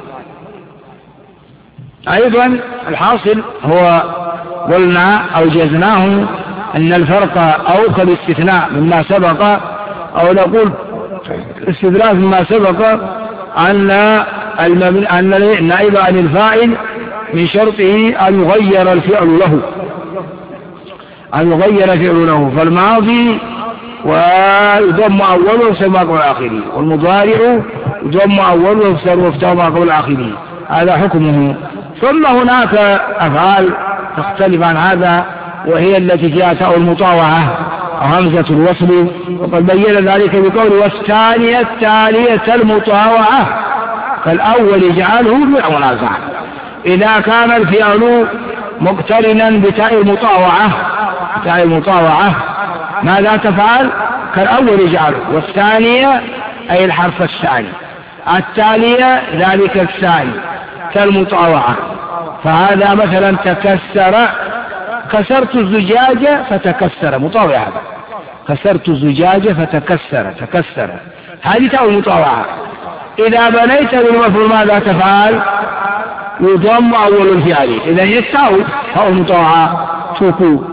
أيضا الحاصل هو قلنا أوجزناه أن الفرق أو كالاستثناء مما سبق، أو نقول استدراك مما سبق أن أن النائب عن الفاعل من شرطه أن يغير الفعل له، أن يغير فعل له، فالماضي ويضم أوله ويفسر ما قبل آخره، والمضارع يضم أوله ويفسر ويفتح ما قبل آخره، هذا حكمه. ثم هناك أفعال تختلف عن هذا، وهي التي فيها تاء المطاوعة أو همزة الوصل، وقد بين ذلك بقول والثانية التالية المطاوعة، فالأول يجعله بالمنازعة إذا كان الفعل مقترنا بتاء المطاوعة، تاء المطاوعة ماذا تفعل؟ كالأول يجعله، والثانية أي الحرف الثاني، التالية ذلك الثاني كالمطاوعة. فهذا مثلا تكسر، كسرت الزجاجة فتكسر، مطاوعة، كسرت الزجاجة فتكسر، تكسر، هذه تاء المطاوعة. إذا بنيت بالمفعول ماذا تفعل؟ يضم أول الفعل، إذا يستوي تاء المطاوعة توكو،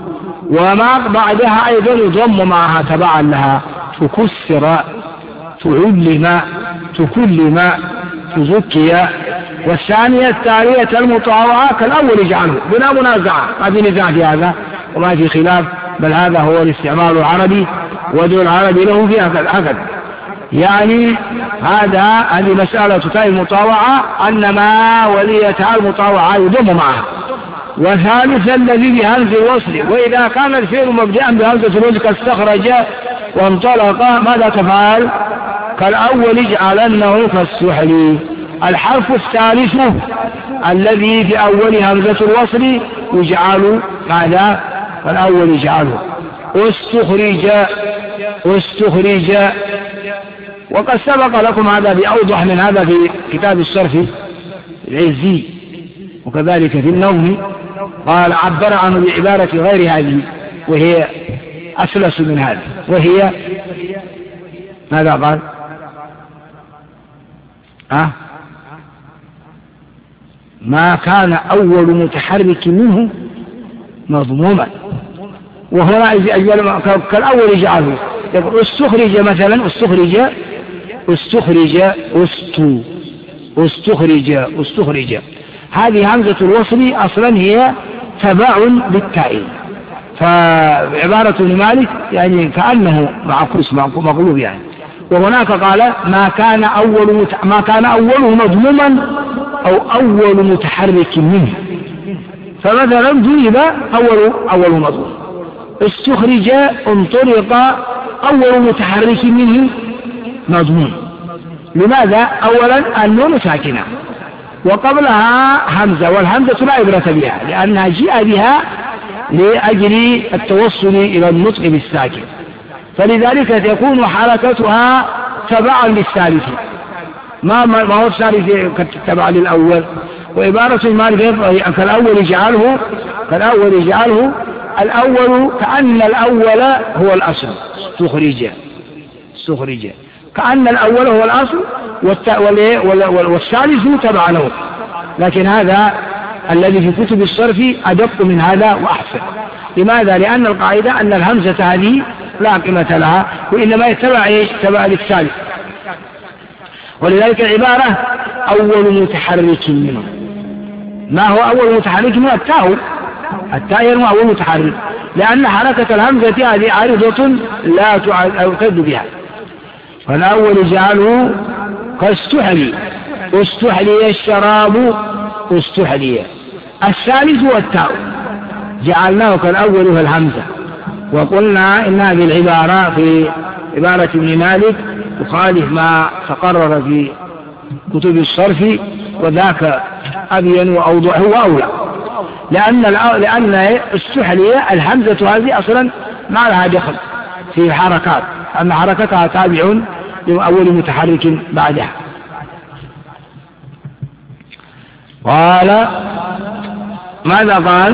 وما بعدها أيضا يضم معها تبعا لها، تكسر، تعلم، تكلم، تزكي. والثانية التالية المطاوعة كالأول اجعله، بلا منازعة، ما في نزاع في هذا وما في خلاف، بل هذا هو الاستعمال العربي ودول العربي له في هكذا. يعني هذا هذه مسألة تاء المطاوعة أن ما ولي تاء المطاوعة يضم معها. وثالثا الذي بهمز الوصل، وإذا كان الفعل مبدأ بهمزة الوصل كاستخرج وانطلق ماذا تفعل؟ كالأول اجعلنه كالسحل. الحرف الثالث الذي في أول همزة الوصل يجعل ماذا؟ كالأول يجعله. واستخرج، واستخرج، وقد سبق لكم هذا بأوضح من هذا في كتاب الصرف العزي، وكذلك في النوم قال عبر عنه بعبارة غير هذه وهي أسلس من هذه، وهي ماذا قال؟ أه؟ ما كان أول متحرك منه مضموما، وهنا كالأول يجعله. يقول استخرج مثلا، استخرج، استخرج، استو، استخرج، استخرج. هذه همزة الوصل أصلا هي تبع للتاء، فعبارة ابن مالك يعني كأنه معكوس مقلوب يعني. وهناك قال ما كان أول مت... ما كان أوله مضموما أو أول متحرك منه، فمثلا ضرب أول أول مضموم. استخرج انطلق أول متحرك منه مضمون. لماذا؟ أولا النون ساكنة وقبلها همزة، والهمزة لا عبرة بها لأنها جاء بها لأجل التوصل إلى النطق بالساكن، فلذلك تكون حركتها تبعا للثالث، ما ما هو الثالث تبع للأول. وعبارة المالك كالأول يجعله، كالأول يجعله، الأول كأن الأول هو الأصل، استخرج، استخرج، كأن الأول هو الأصل والثالث تبع له. لكن هذا الذي في كتب الصرف أدق من هذا وأحسن. لماذا؟ لأن القاعدة أن الهمزة هذه لا قيمة لها، وإنما يتبع إيش؟ تبع للثالث. ولذلك العبارة أول متحرك منه. ما هو أول متحرك منه؟ التاء، التاء هو أول متحرك، لأن حركة الهمزة هذه عارضة لا تعتد بها. فالأول جعله كاستحلي، استحلي الشراب، استحلي. الثالث هو التاء، جعلناه كالأول هو الهمزة. وقلنا إن هذه العبارة في عبارة ابن مالك تخالف ما تقرر في كتب الصرف، وذاك أبين وأوضح وأولى، لأن لأن استحلي الهمزة هذه أصلا ما لها دخل في حركات، أن حركتها تابع لأول متحرك بعدها. قال ماذا قال؟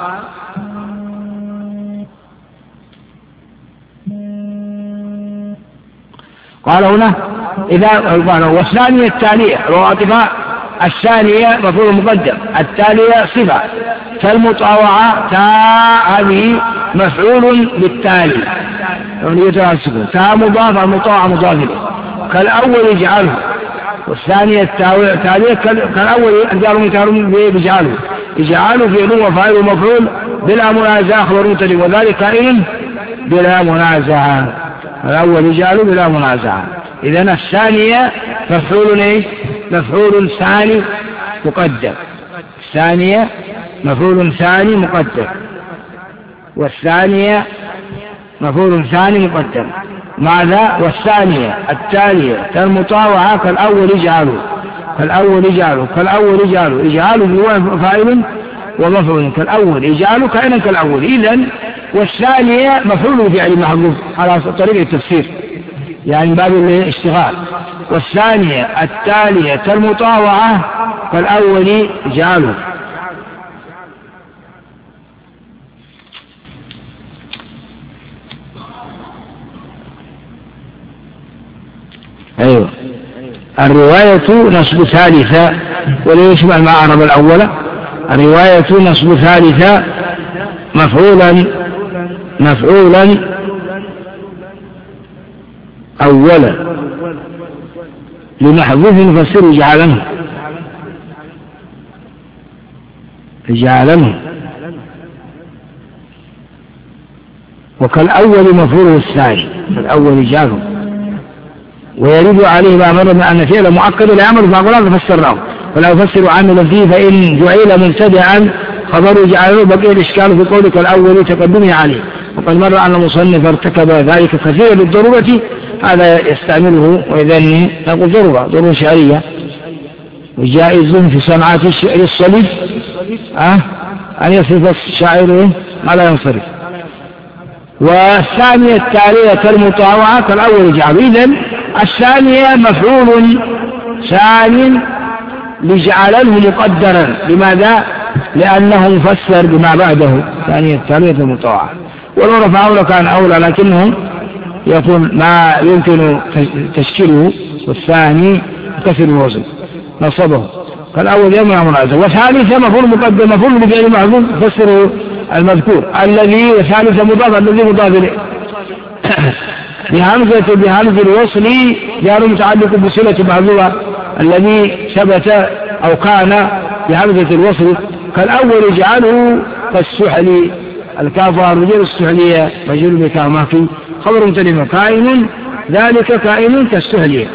قال هنا إذا والثانية التالية رواتبها، الثانية مفعول مقدم، التالية صفة، فالمطاوعة تاء هذه مفعول بالتالي، تاء مضاف، المطاوعة مضاف إليه، كالأول يجعله. والثانية التالية كالأول يجعله بيجعله، يجعله فعل وفاعل ومفعول بلا منازعة، خبر مبتدأ وذلك كائن بلا منازعة. الأول يجعله بلا منازعة. إذن الثانية مفعول ايه؟ مفعول ثاني مقدم، الثانية مفعول ثاني مقدم، والثانية مفعول ثاني مقدم. ماذا؟ والثانية التالية كالمطاوعة كالأول يجعله، كالأول يجعله، كالأول يجعله، يجعله هو فاعل ومفعول، كالأول يجعله كائنا كالأول. إذن والثانية مفعول فعل محذوف على طريق التفسير، يعني باب الاشتغال. والثانية التالية كالمطاوعة كالأول يجعله. أيوة. الرواية نصب ثالثة ولا يشبه ما عرب الأول. الرواية نصب ثالثة مفعولا مفعولا أولا لمحذوف نفسر جعلنه جعلنه وكالأول مفعوله الثاني فالأول جعله ويريد عليه ما مر من أن فعل مؤكد لا يعمل فأقول فسرناه ولا يفسر عاملا فيه فإن جعل مبتدعا خبره جعله بقي الإشكال في قولك الأول تقدمه عليه وقد مر أن المصنف ارتكب ذلك كثيرا للضرورة هذا يستعمله وإذن نقول ضرورة ضرورة شعرية وجائز في صنعات الشعر الصليب أه؟ أن يصرف الشاعر ما لا ينصرف والثانية التالية كالمطاوعة كالأول جعله إذن الثانية مفعول ثاني لجعله مقدرا لماذا؟ لأنه مفسر بما بعده ثانية التالية المطاوعة ولو رفعه لكان أولى لكنه يكون ما يمكن تشكيله والثاني كسر الوزن نصبه فالأول يمنع منازع والثالثة مفعول مقدم مفعول بفعل محذوف يفسر المذكور الذي والثالثة مضاف الذي مضاف إليه بهمزة بهمزة الوصل جار متعلق بصلة محذوفة الذي ثبت أو كان بهمزة الوصل كالأول يجعله كالسحلي الكافة رجل السحلية رجل بكامة في خبر متلمة كائن ذلك كائن كالسحلية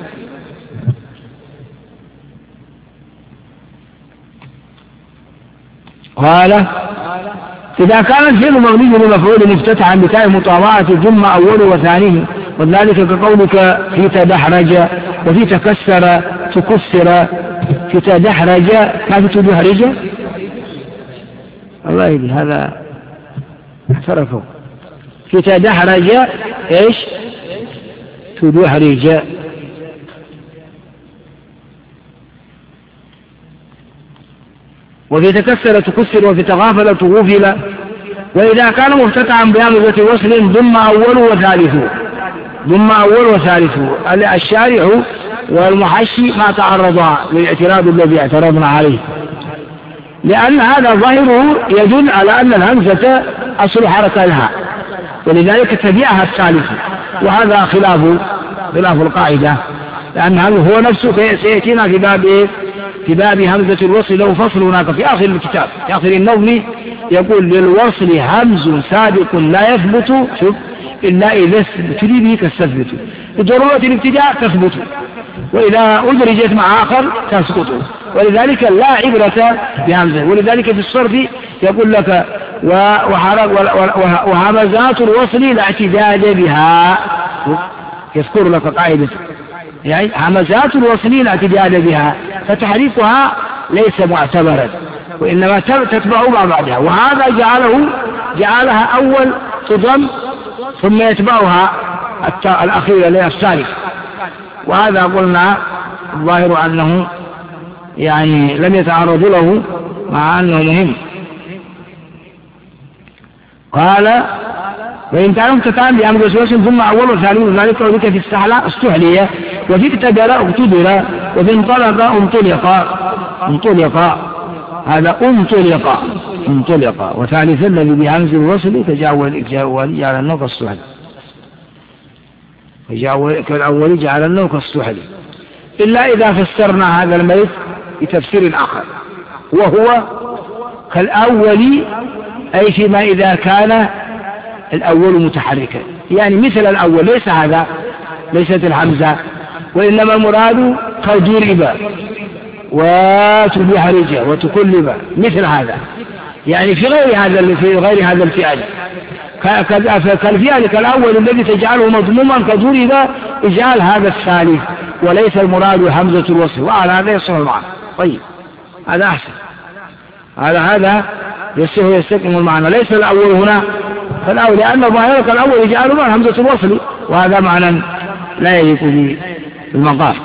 قال إذا كان الفعل مبني لمفعول مفتتحا بتاء مطاوعة ثم أوله وثانيه وذلك كقولك في تدحرج وفي تكسر تكسر في تدحرج ما في تدحرج الله يدي هذا احترفه في تدحرج ايش تدحرج وفي تكسر تكسر وفي تغافل تغفل وإذا كان مفتتحا بهمزة وصل ضم أول وثالثه ضم أول وثالثه الشارع والمحشي ما تعرضا للاعتراض الذي اعترضنا عليه لأن هذا ظاهره يدل على أن الهمزة أصل حركة لها ولذلك تبعها الثالث وهذا خلاف خلاف القاعدة لأن هو نفسه سيأتينا في باب في باب همزة الوصل له فصل هناك في آخر الكتاب في آخر النظم يقول للوصل همز سابق لا يثبت شوف إلا إذا ابتدي به كالتثبت بضرورة الابتداء تثبت وإذا أدرجت مع آخر تسقط ولذلك لا عبرة بهمزة ولذلك في الصرف يقول لك وهمزات الوصل لا اعتداد بها يذكر لك قاعدة يعني همزات الوصل لا اعتداد بها فتحريكها ليس معتبرا وإنما تتبع ما بعدها وهذا جعله جعلها أول تضم ثم يتبعها الأخيرة اللي الثالث وهذا قلنا الظاهر أنه يعني لم يتعرض له مع أنه مهم قال وإن تعلم تتعلم بأمر وسوس ثم أول وثالث ذلك وذلك في السحلة استحلية وفي اقتدر اقتدر وفي انطلق انطلق انطلق هذا انطلق انطلق وثالثا الذي بهمز الوصل تجاوز الإجاول جعل النوك السحلي كالأول جعل النوك السحلي إلا إذا فسرنا هذا الميت بتفسير آخر وهو كالأول أي فيما إذا كان الأول متحركا يعني مثل الأول ليس هذا ليست الحمزة وإنما المراد كضرب وتبحرج وتكلب مثل هذا يعني في غير هذا في غير هذا الفعل كالفعل كالأول الذي تجعله مضموما كضرب اجعل هذا الثالث وليس المراد همزة الوصل وعلى هذا يصح معه طيب هذا أحسن هذا هذا يصح يستقيم المعنى ليس الأول هنا فالأول لأن ظاهرة الأول يجعله من همزة الوصل وهذا معنى لا يليق بالمقام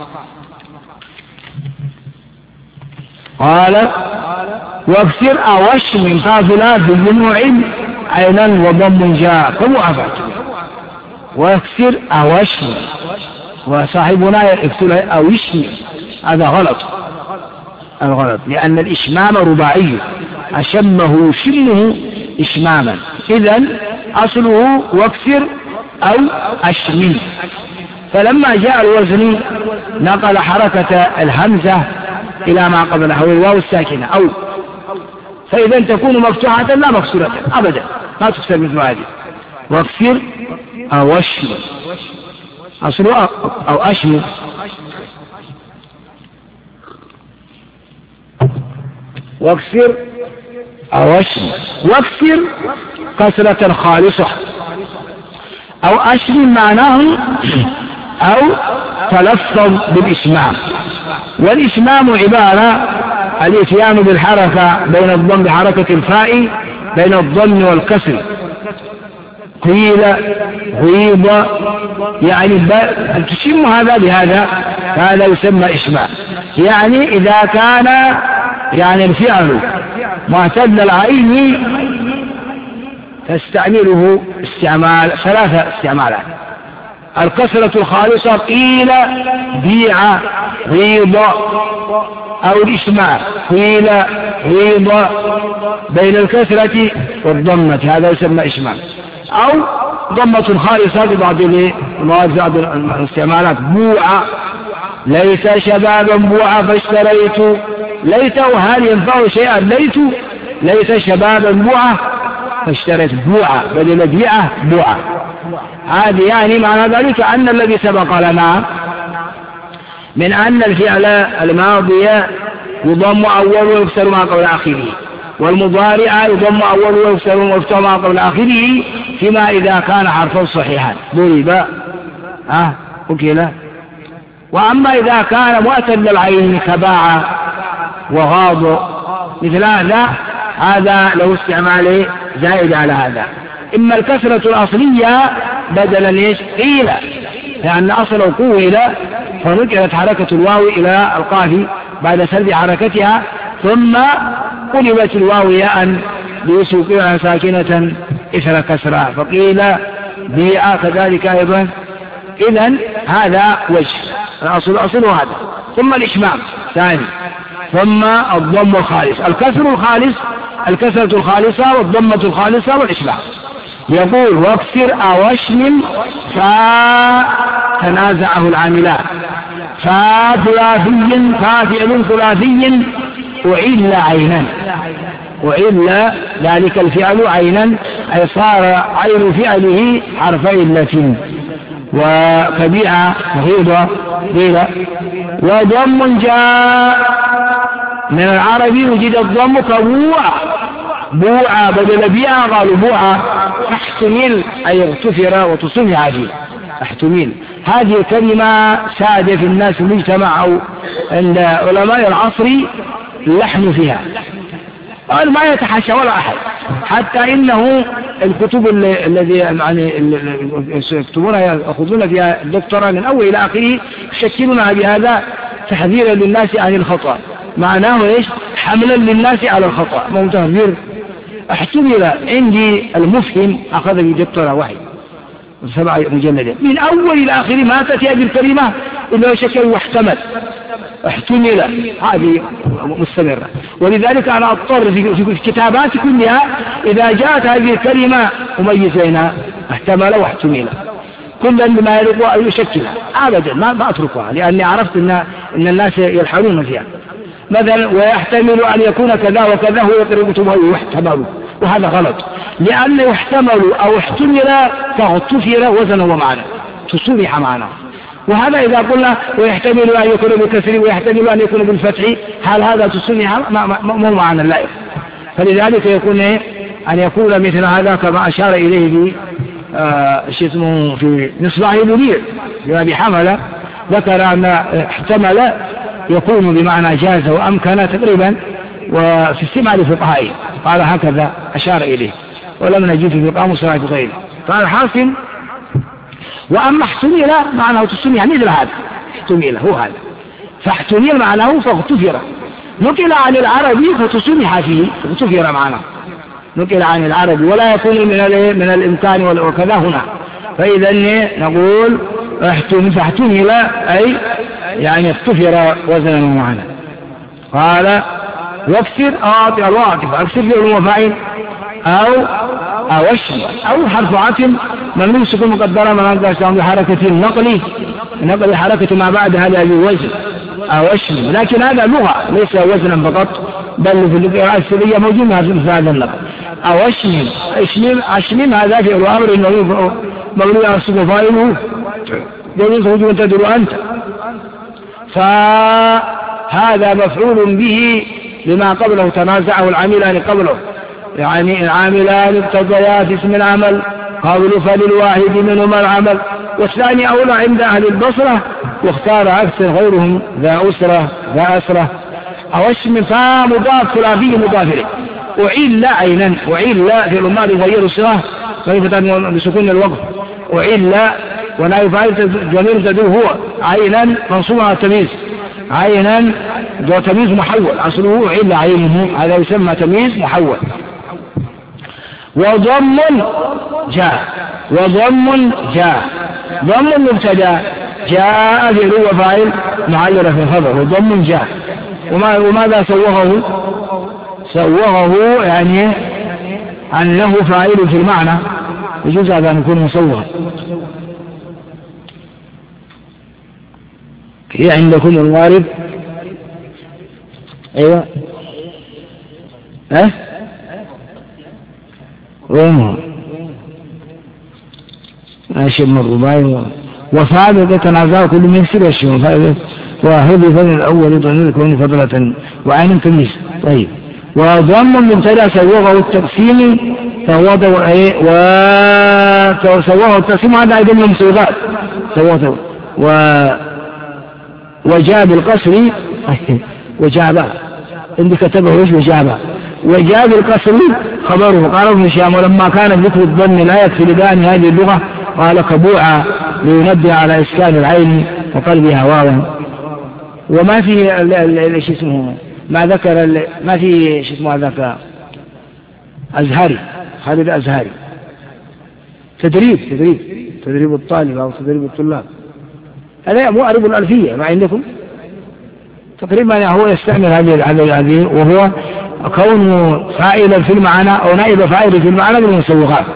قال واكسر أوش من قافلات بالجموع عينا وضم جاء كمعفات واكسر أوش وصاحبنا يكتب أوش هذا غلط الغلط لأن الإشمام رباعي أشمه شمه إشماما إذن أصله واكسر أو أشمل، فلما جاء الوزن نقل حركة الهمزة إلى ما قبلها هو الواو الساكنة أو، فإذا تكون مفتوحة لا مكسورة أبدا، ما تكسر مثل هذه. واكسر أو أشمل، أصله أو أشمل. واكسر أو أشمل، واكسر كسرة خالصة، أو أشمل معناه أو تلفظ بالإشمام. والإشمام عبارة الإتيان بالحركة بين الضم بحركة الفاء بين الضم والكسر، قيل غيض، يعني تشم هذا بهذا، هذا يسمى إشمام. يعني إذا كان يعني الفعل معتل العين تستعمله استعمال ثلاثة استعمالات: الكسرة الخالصة قيل بيع غيض، أو الإشمام قيل غيض بين الكسرة والضمة، هذا يسمى إشمام، أو ضمة خالصة ببعض بعض الاستعمالات: بوع ليس شبابا بوع فاشتريت، ليت وهل ينفع شيئا ليت ليس شبابا بوع فاشتريت، بوع بدل بيعة بوع. هذه يعني معنى ذلك أن الذي سبق لنا من أن الفعل الماضي يضم أول ويكسر ما قبل آخره، والمضارع يضم أول ويكسر ويفتح ما قبل آخره، فيما إذا كان حرفا صحيحا ضرب ها وكلا. وأما إذا كان معتل العين كباع وغاض مثل هذا، هذا له استعمال زائد على هذا: إما الكسرة الأصلية بدلا ليش قيل، لأن أصله قويل فنقلت حركة الواو إلى القاف بعد سلب حركتها، ثم قلبت الواو ياء ليسوقها ساكنة إثر كسرها فقيل بيع، كذلك أيضا. إذن هذا وجه الأصل أصل هذا. ثم الإشمام ثاني، ثم الضم الخالص، الكسر الخالص الكسرة الخالصة والضمة الخالصة والإشمام. يقول واكسر أو أشمل فتنازعه العاملان، فثلاثي فافعل ثلاثي أعل عينا، أعل ذلك الفعل عينا أي صار عين فعله حرف علة، وكبيعة وغيضة غيضة. وضم جاء من العربي وجد الضم كبوع، بوعة بدل بيعة قالوا بوعة، احتمل أي اغتفر وتصنع فيه، احتمل. هذه كلمة سادة في الناس المجتمع أو عند علماء العصر اللحن فيها، قال ما يتحاشى ولا أحد، حتى إنه الكتب الذي يعني يكتبونها يأخذون فيها الدكتوراه من أول إلى آخره يشكلونها بهذا تحذيرا للناس عن الخطأ، معناه إيش؟ حملا للناس على الخطأ، ما هو تحذير. احتمل عندي المفهم أخذ بدكتوراه واحد سبع مجلدات من أول إلى آخره ما تأتي هذه الكلمة إلا شكل واحتمل، احتمل، هذه مستمرة. ولذلك أنا أضطر في الكتابات كلها إذا جاءت هذه الكلمة أميز بينها احتمل واحتمل، كلا بما يليق أن يشكلها أبدا ما أتركها، لأني عرفت إن, إن الناس يلحنون فيها. مثلا ويحتمل أن يكون كذا وكذا هو يقربته ويحتمل، وهذا غلط، لأن يحتمل أو احتمل فاغتفر وزنه ومعنى تصبح معنى. وهذا إذا قلنا ويحتمل أن يكون بالكسر ويحتمل أن يكون بالفتح، هل هذا تصبح مو معنى اللائق؟ فلذلك يكون أن يكون مثل هذا كما أشار إليه آه اسمه في مصباح المنير بأبي حملة، ذكر أن احتمل يكون بمعنى جاز وأمكن تقريبا، وفي السمع لفقهائه قال هكذا أشار إليه، ولم نجد في فقه مصطلح غيره. قال حاصل وأما احتمل معناه تصنع مثل هذا، احتمل هو هذا، فاحتمل معناه فاغتفر، نقل عن العربي فتصنع فيه اغتفر معناه، نقل عن العربي ولا يكون من من الإمكان وكذا هنا. فإذا نقول احتمل فاحتمل أي يعني اغتفر وزنا ومعنى. قال واكسر آطي الواطف، اكسر له وفاعل أو أو اسم أو حرف عطف ممنوع سكون مقدرة مناقصة بحركة النقل نقل حركة ما بعد هذا الوزن أو اسم، لكن هذا لغة ليس وزنا فقط بل في اللغة السرية موجود في هذا اللغة. أو اسم اسم اسم هذا فعل أمر إنه مبني على السكون فاعله يجوز وجود تدل أنت، فهذا مفعول به لما قبله تنازعه العاملان قبله، يعني العاملان ابتديا في اسم العمل قالوا فللواحد منهما العمل، والثاني أولى عند أهل البصرة، واختار أكثر غيرهم ذا أسرة ذا أسرة. أو اسم فمضاف ثلاثي مضاف إليه أعل عينا أعل في الماضي غير الصيغة خفيفة لسكون الوقف أعل ولا يفعل جميل تدور هو عينا منصوب على التمييز عينا ذو تمييز محول أصله أعل عينه هذا يسمى تمييز محول. وضم جاء وضم جاء ضم المبتدا جاء في هو فاعل معلرة في الخبر وضم جاء وما وماذا سوغه سوغه يعني أنه فاعل في المعنى يجوز هذا أن يكون مصوغا. هي عندكم الوارد أيوة ها وين ماشي من الرباعي وفعل تنازع كل من يكسر الشيء وهذه فضل الأول ضمير كون فضلة وعين تمييز. طيب وضم المبتدا سوغه التقسيم فهو ايه وسوغه التقسيم هذا أيضا من صيغات سوغه و وجاء بالقصر وجابه عندي كتبه ايش وجابه وجاء بالقصر خبره قال ابن هشام ولما كان ذكر الضم لا يكفي لبيان هذه اللغة قال كبوعة لينبه على إسكان العين وقلبها واوا. وما في ايش اسمه ما ذكر ما في ايش اسمه ذاك أزهري خالد أزهري تدريب تدريب تدريب الطالب أو تدريب الطلاب هذا مو أعرب الألفية ما عندكم تقريبا هو يستعمل هذه هذه وهو كونه فاعلا في المعنى أو نائب فاعل في المعنى بالمسوغات.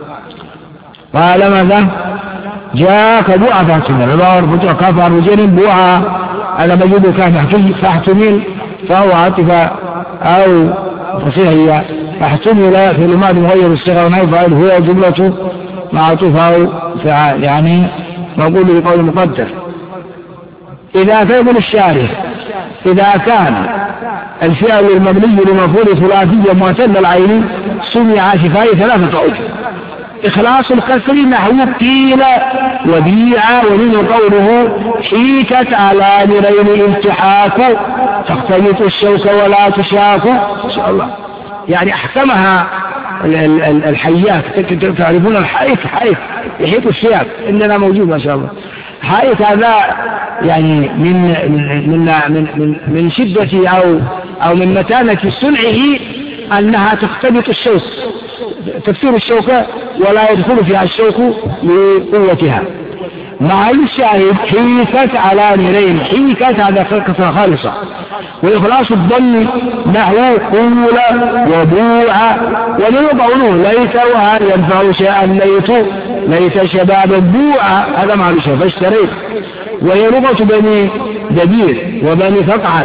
قال ماذا جاء كبوعة فاحتمل العبار فتوى كفر وجن بوعة على مجيب كان فاحتمل فهو عاطفة أو فصيحية فاحتمل في الماضي مغير الصيغة ونائب فاعل هو جملة معطوفة أو فعال يعني نقول بقول مقدر. إذا فيقول الشارح إذا كان الفعل المبني لمفعول ثلاثي معتل العين سمع شفاء ثلاثة أوجه. إخلاص الكسر نحو قيل وبيع ومنه قوله حيكت على نرين التحاك تختلط الشوك ولا تشاك إن شاء الله يعني أحكمها الحياك تعرفون الحيك حيك يحيك الشياك إننا موجود ما شاء الله. حيك هذا يعني من من من من, من شدة أو أو من متانة صنعه أنها تختلط الشوك تكسير الشوكة ولا يدخل فيها الشوك لقوتها. مع الشاهد حيكت على نيرين حيكت هذا كسرة خالصة وإخلاص الضم نحو قول وبوع ومن قوله ليس وهل ينفع شيئا ليت ليس شباب بوع هذا مع الشيء فاشتريت. وهي لغة بني دبير وبني فقعس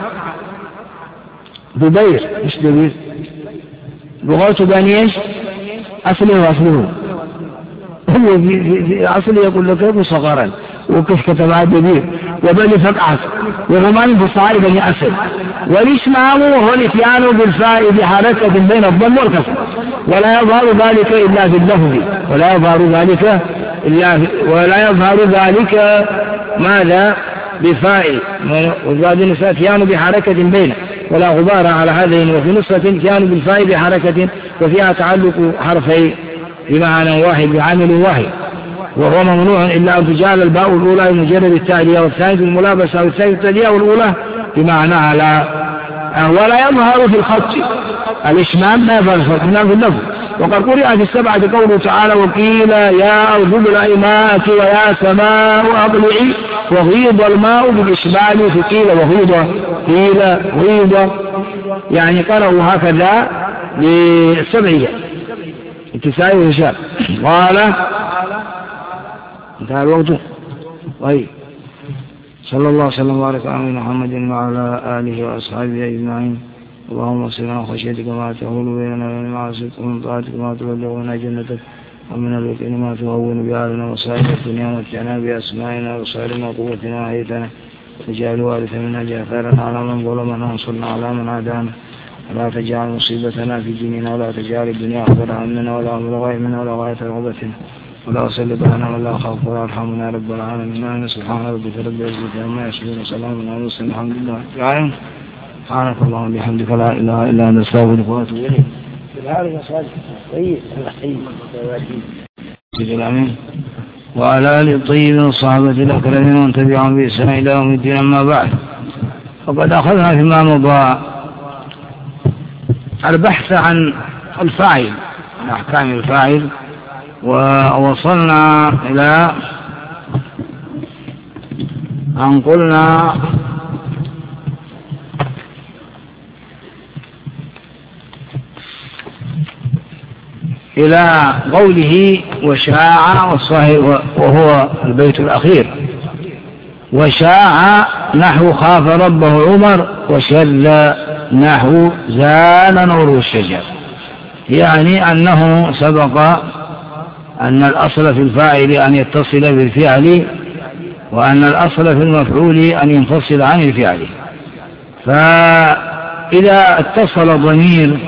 دبير مش دبير لغة بني ايش أصله أصله هو في أصله يقول لك ابو صغارا وكيف كتب عاد دبير وبني فقعس وغمان بصائر بني أسد. والإسمام هو الاتيان بالفاء بحركة بين الضم والكسر ولا يظهر ذلك إلا في اللفظ ولا يظهر ذلك إلا ولا يظهر ذلك ماذا بفاء وزاد نساء اتيان بحركة بين ولا غبار على هذين. وفي نسخة اتيان بالفاء بحركة وفيها تعلق حرفين بمعنى واحد بعامل واحد وهو ممنوع إلا أن تجعل الباء الأولى بمجرد التالية والثانية الملابسة والثالثة التالية والأولى بمعنى على ولا يظهر في الخط الإشمام ما يظهر في الخط في اللفظ. وقد قرئ في السبعة قوله تعالى وقيل يا أرض ابلعي ماءك ويا سماء أقلعي وغيض الماء بالإشمال فقيل وغيض قيل غيض يعني قرأوا هكذا للسبعية الكسائي وهشام. قال انتهى الوقت. طيب، صلى الله وسلم وبارك على محمد وعلى آله وأصحابه أجمعين. اللهم اغفر لنا خشيتك ما تحول بيننا وبين معصيتك، ومن طاعتك ما تبلغنا جنتك، ومن اليقين ما تهون به علينا مصائب الدنيا، ومتعنا بأسمائنا وأبصارنا وقوتنا وحياتنا، واجعل وارث منا جاثارا على من ظلمنا، وانصرنا على من عادانا، ولا تجعل مصيبتنا في ديننا، ولا تجعل الدنيا أكبر همنا ولا مبلغ علمنا ولا غاية رغبتنا، ولا سلط لنا ولا خوف ولا ارحمنا رب العالمين. سبحان ربك رب العزة عما يصفون وسلام على المرسلين الحمد لله رب العالمين. سبحانك اللهم وبحمدك لا إله إلا أنت أستغفرك وأتوب إليك. طيب طيب وعلى آله الطيبين والصحابة الأكرمين ومن تبعهم بإحسان إلى يوم الدين. أما بعد، وقد أخذنا فيما مضى البحث عن الفاعل، عن أحكام الفاعل، ووصلنا إلى أن قلنا إلى قوله وشاع، والصحيح وهو البيت الأخير، وشاع نحو خاف ربه عمر، وشل نحو زال نور الشجر، يعني أنه سبق أن الأصل في الفاعل أن يتصل بالفعل، وأن الأصل في المفعول أن ينفصل عن الفعل. فإذا اتصل ضمير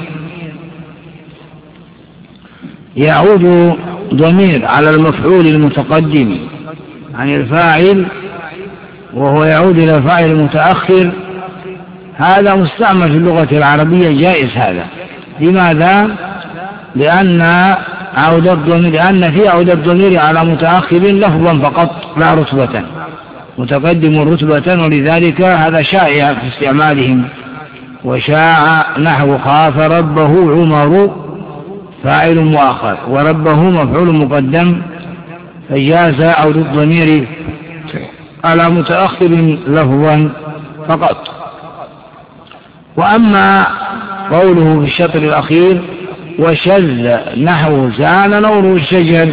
يعود ضمير على المفعول المتقدم عن الفاعل، وهو يعود إلى الفاعل المتأخر، هذا مستعمل في اللغة العربية، جائز هذا. لماذا؟ لأن عودة الضمير لأن في عودة الضمير على متأخر لفظا فقط لا رتبة، متقدم رتبة، ولذلك هذا شائع في استعمالهم. وشاع نحو خاف ربه عمر فاعل مؤخر، وربه مفعول مقدم، فجاز عودة الضمير على متأخر لفظا فقط. وأما قوله في الشطر الأخير وشذ نحو زال نور الشجر،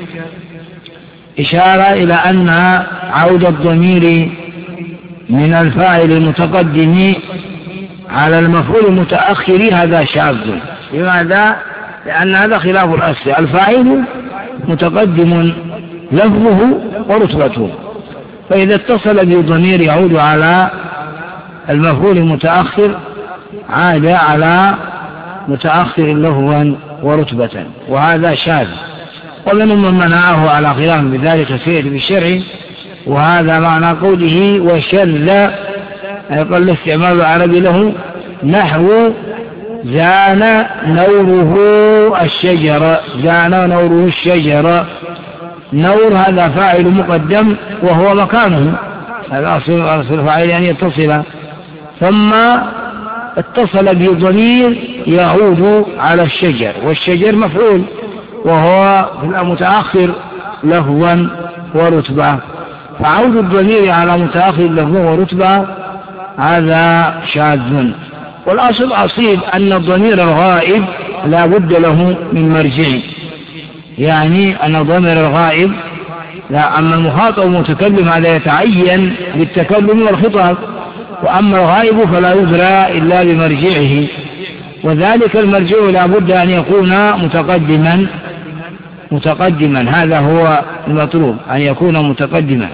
إشارة إلى أن عودة الضمير من الفاعل المتقدم على المفعول المتأخر هذا شاذ. لماذا؟ لأن هذا خلاف الأصل، الفاعل متقدم لفظه ورتبته، فإذا اتصل بالضمير يعود على المفعول المتأخر عاد على متأخر لفظا ورتبة، وهذا شاذ. ومنهم من منعه على خلاف بذلك سيئة بالشرع، وهذا معنى قوله وشل، يقل استعمال العربي له نحو زان نوره الشجر، زان نوره الشجر، نور هذا فاعل مقدم وهو مكانه، هذا أصل الفاعل أن يتصل، ثم اتصل بضمير يعود على الشجر، والشجر مفعول وهو متأخر لفظا ورتبة، فعود الضمير على متأخر لفظا ورتبة هذا شاذ. والأصل أصيب أن الضمير الغائب لا بد له من مرجع، يعني أن الضمير الغائب لا، أما المخاطب المتكلم هذا يتعين بالتكلم والخطاب، وأما الغائب فلا يدرى إلا بمرجعه، وذلك المرجع لا بد أن يكون متقدما متقدما هذا هو المطلوب، أن يكون متقدما.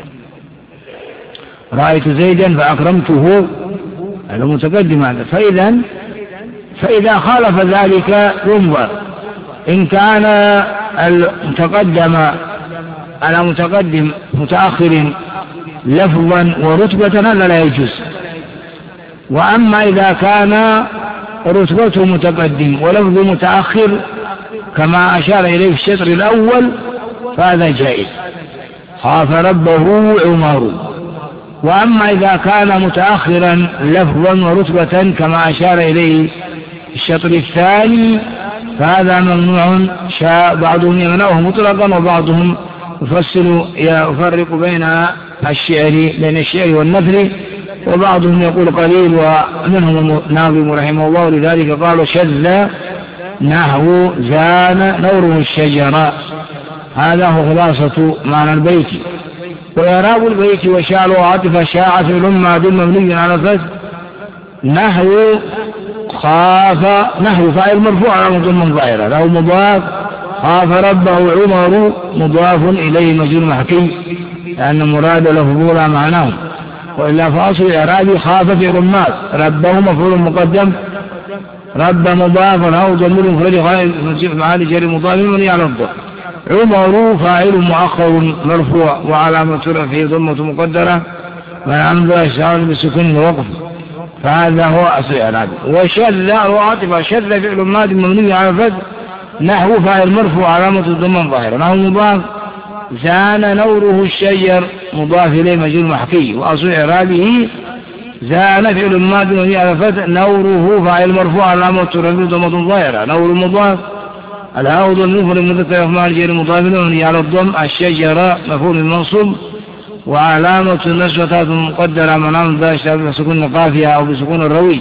رأيت زيدا فأكرمته، هذا متقدم هذا. فإذا فإذا خالف ذلك ينظر، إن كان المتقدم على متقدم متأخر لفظا ورتبة هذا لا يجوز. وأما إذا كان رتبته متقدم ولفظه متأخر كما أشار إليه في الشطر الأول فهذا جائز، خاف ربه عمر. وأما إذا كان متأخرا لفظا ورتبة كما أشار إليه في الشطر الثاني فهذا ممنوع، بعضهم يمنعه مطلقا وبعضهم يفصل يفرق بين الشعر بين الشعر والنثر، وبعضهم يقول قليل، ومنهم الناظم رحمه الله لذلك قالوا شذ نحو زان نوره الشجرة. هذا هو خلاصة معنى البيت. وإعراب البيت وشعر عاطفة شاع فعل ماض مبني على الفتح نحو خاف نحو فاعل مرفوع على ضم ظاهرة له مضاف خاف ربه عمر مضاف إليه مجرور محكي لأن مراد لفظه لا معناه. وإلا فأصل إعرابي خاف فعل ماض ربه مفعول مقدم رب مضاف أو ضمير مفرد غائب معالي جر مضاف مبني على الضم. عمر فاعل مؤخر مرفوع وعلامة رفعه ضمة مقدرة والحمد لله الشعار بسكون الوقف. فهذا هو أصل إعرابي. وشذ وعاطفة شذ فعل ماض مبني على الفتح نحو فاعل مرفوع علامة الضم ظاهرة نحو مضاف زان نوره الشجر مضاف إليه مجرور محكي. وأصل إعرابه زان فعل ماض مبني على الفتح نوره فاعل مرفوع علامة رفعه ضمة ظاهرة نور مضاف الهاء ضمير المذكر مفعول غير مضاف مبني على الضم الشجرة مفعول منصوب وعلامة النسبة مقدرة منام ذا بسكون القافية أو بسكون الروي.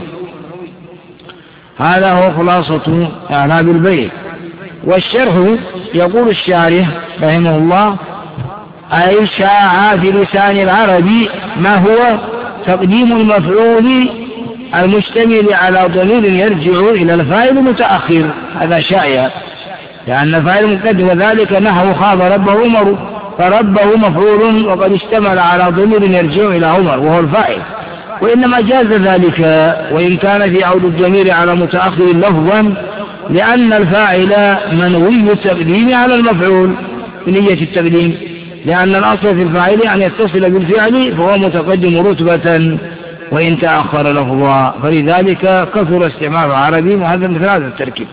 هذا هو خلاصة إعراب البيت. والشرح يقول الشارح رحمه الله أي شاع في لسان العربي ما هو تقديم المفعول المشتمل على ضمير يرجع إلى الفاعل المتأخر. هذا شائع لأن الفاعل مقدم وذلك نحو خاف ربه عمر فربه مفعول وقد اشتمل على ضمير يرجع إلى عمر وهو الفاعل. وإنما جاز ذلك وإن كان في عود الضمير على متأخر لفظا لأن الفاعل منوي التقديم على المفعول بنية التقديم لأن الأصل في الفاعل أن يتصل بالفعل فهو متقدم رتبة وإن تأخر لفظا. فلذلك كثر استعمال العربي وهذا مثل هذا التركيب.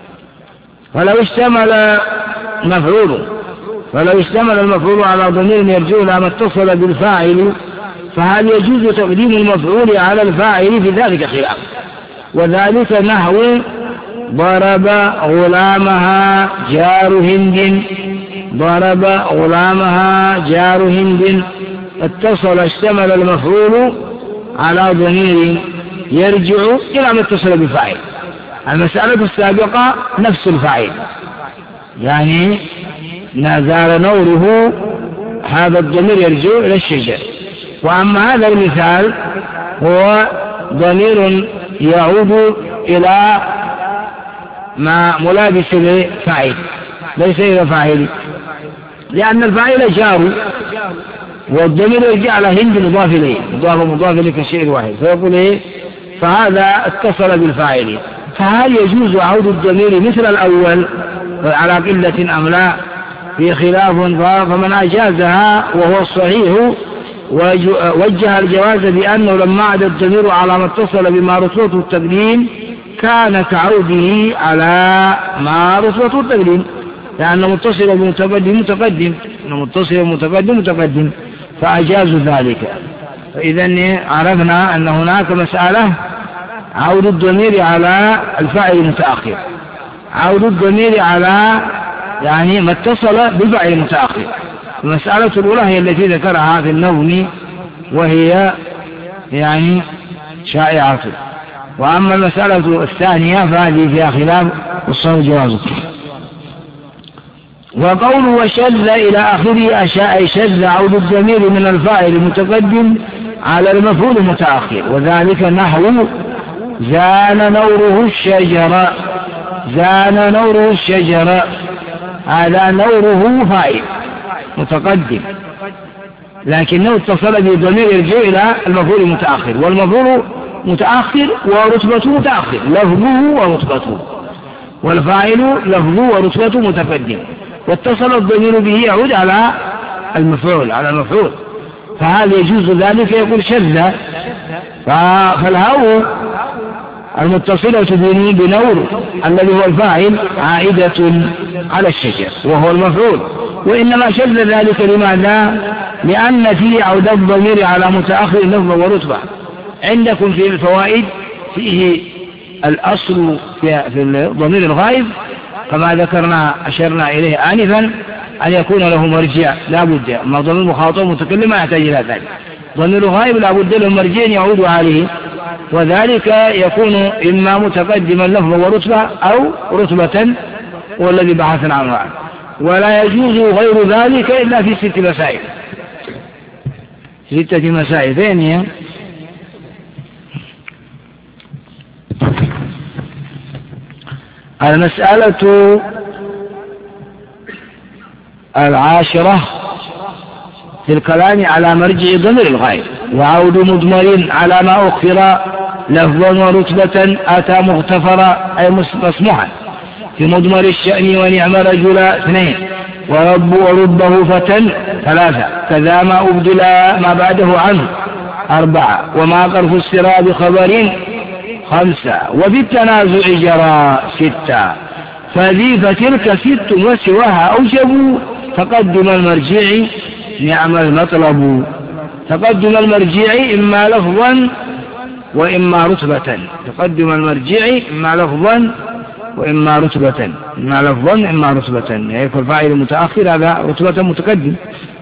فلو اشتمل مفعول فلو اشتمل المفعول على ضمير يرجع إلى ما اتصل بالفاعل فهل يجوز تقديم المفعول على الفاعل في ذلك خلاف. وذلك نحو ضرب غلامها جار هند ضرب غلامها جار هند اتصل اشتمل المفعول على ضمير يرجع إلى ما اتصل بالفاعل. المسألة السابقة نفس الفاعل يعني نزال نوره هذا الضمير يرجع إلى الشجر. وأما هذا المثال هو ضمير يعود إلى ما ملابس لفاعل ليس إلى فاعل لأن الفاعل جار والضمير يرجع على هند مضاف إليه مضاف مضاف إليه كشيء واحد فيقول إيه فهذا اتصل بالفاعل. فهل يجوز عود الضمير مثل الأول على قلة أم لا في خلاف. فمن أجازها وهو الصحيح وجه الجواز بأنه لما عاد الضمير على ما اتصل بما رتبته التقديم كان كعوده على ما رتبته التقديم لأنه متصل بمتقدم متقدم متصل بمتقدم متقدم فأجازوا ذلك. فإذا عرفنا أن هناك مسألة عود الضمير على الفاعل المتأخر عود الضمير على يعني ما اتصل بالفاعل المتأخر. المسألة الأولى هي التي ذكرها في النظم وهي يعني شائعة. وأما المسألة الثانية فهذه فيها خلاف والصواب جوازه. وقول وشذ إلى آخره أشاء شذ عود الضمير من الفاعل المتقدم على المفعول المتأخر وذلك نحو زان نوره الشجرة زان نوره الشجرة هذا نوره فاعل متقدم لكنه اتصل بضمير يرجع إلى المفعول المتأخر والمفعول متأخر ورتبته متأخر لفظه ورتبته والفاعل لفظه ورتبته متقدم واتصل الضمير به يعود على المفعول على المفعول. فهل يجوز ذلك يقول شذ. فالهاء المتصلة بنور الذي هو الفاعل عائدة على الشجر وهو المفعول. وإنما شذ ذلك لماذا؟ لأن فيه عود الضمير على متأخر لفظ ورتبة. عندكم في الفوائد فيه الأصل في الضمير الغائب كما ذكرنا أشرنا إليه آنفا أن يكون له مرجع لا بد. ما ضمير مخاطب متكلم ما يحتاج إلى ذلك. ضمير غائب لا بد له مرجع يعود عليه وذلك يكون إما متقدما لفظا ورتبة أو رتبة والذي بحثنا عنه، ولا يجوز غير ذلك إلا في ست مسائل. ستة مسائل ثانية: المسألة العاشرة في الكلام على مرجع ضمير الغائب، وعود مضمر على ما أخر لفظا ورتبة أتى مغتفرا أي مسموحا في مضمر الشأن ونعم رجل اثنين ورب وربه فتى ثلاثة كذا ما أبدل ما بعده عنه أربعة وما قرف السرى بخبر خمسة وبالتنازع جرى ستة فذي فتلك ست وسواها أوجب تقدم المرجع نعم المطلب. تقدم المرجع إما لفظا وإما رتبة. تقدم المرجع إما لفظا وإما رتبة. إما لفظا إما رتبة، يعني يكون فاعل متأخر هذا رتبة متقدم.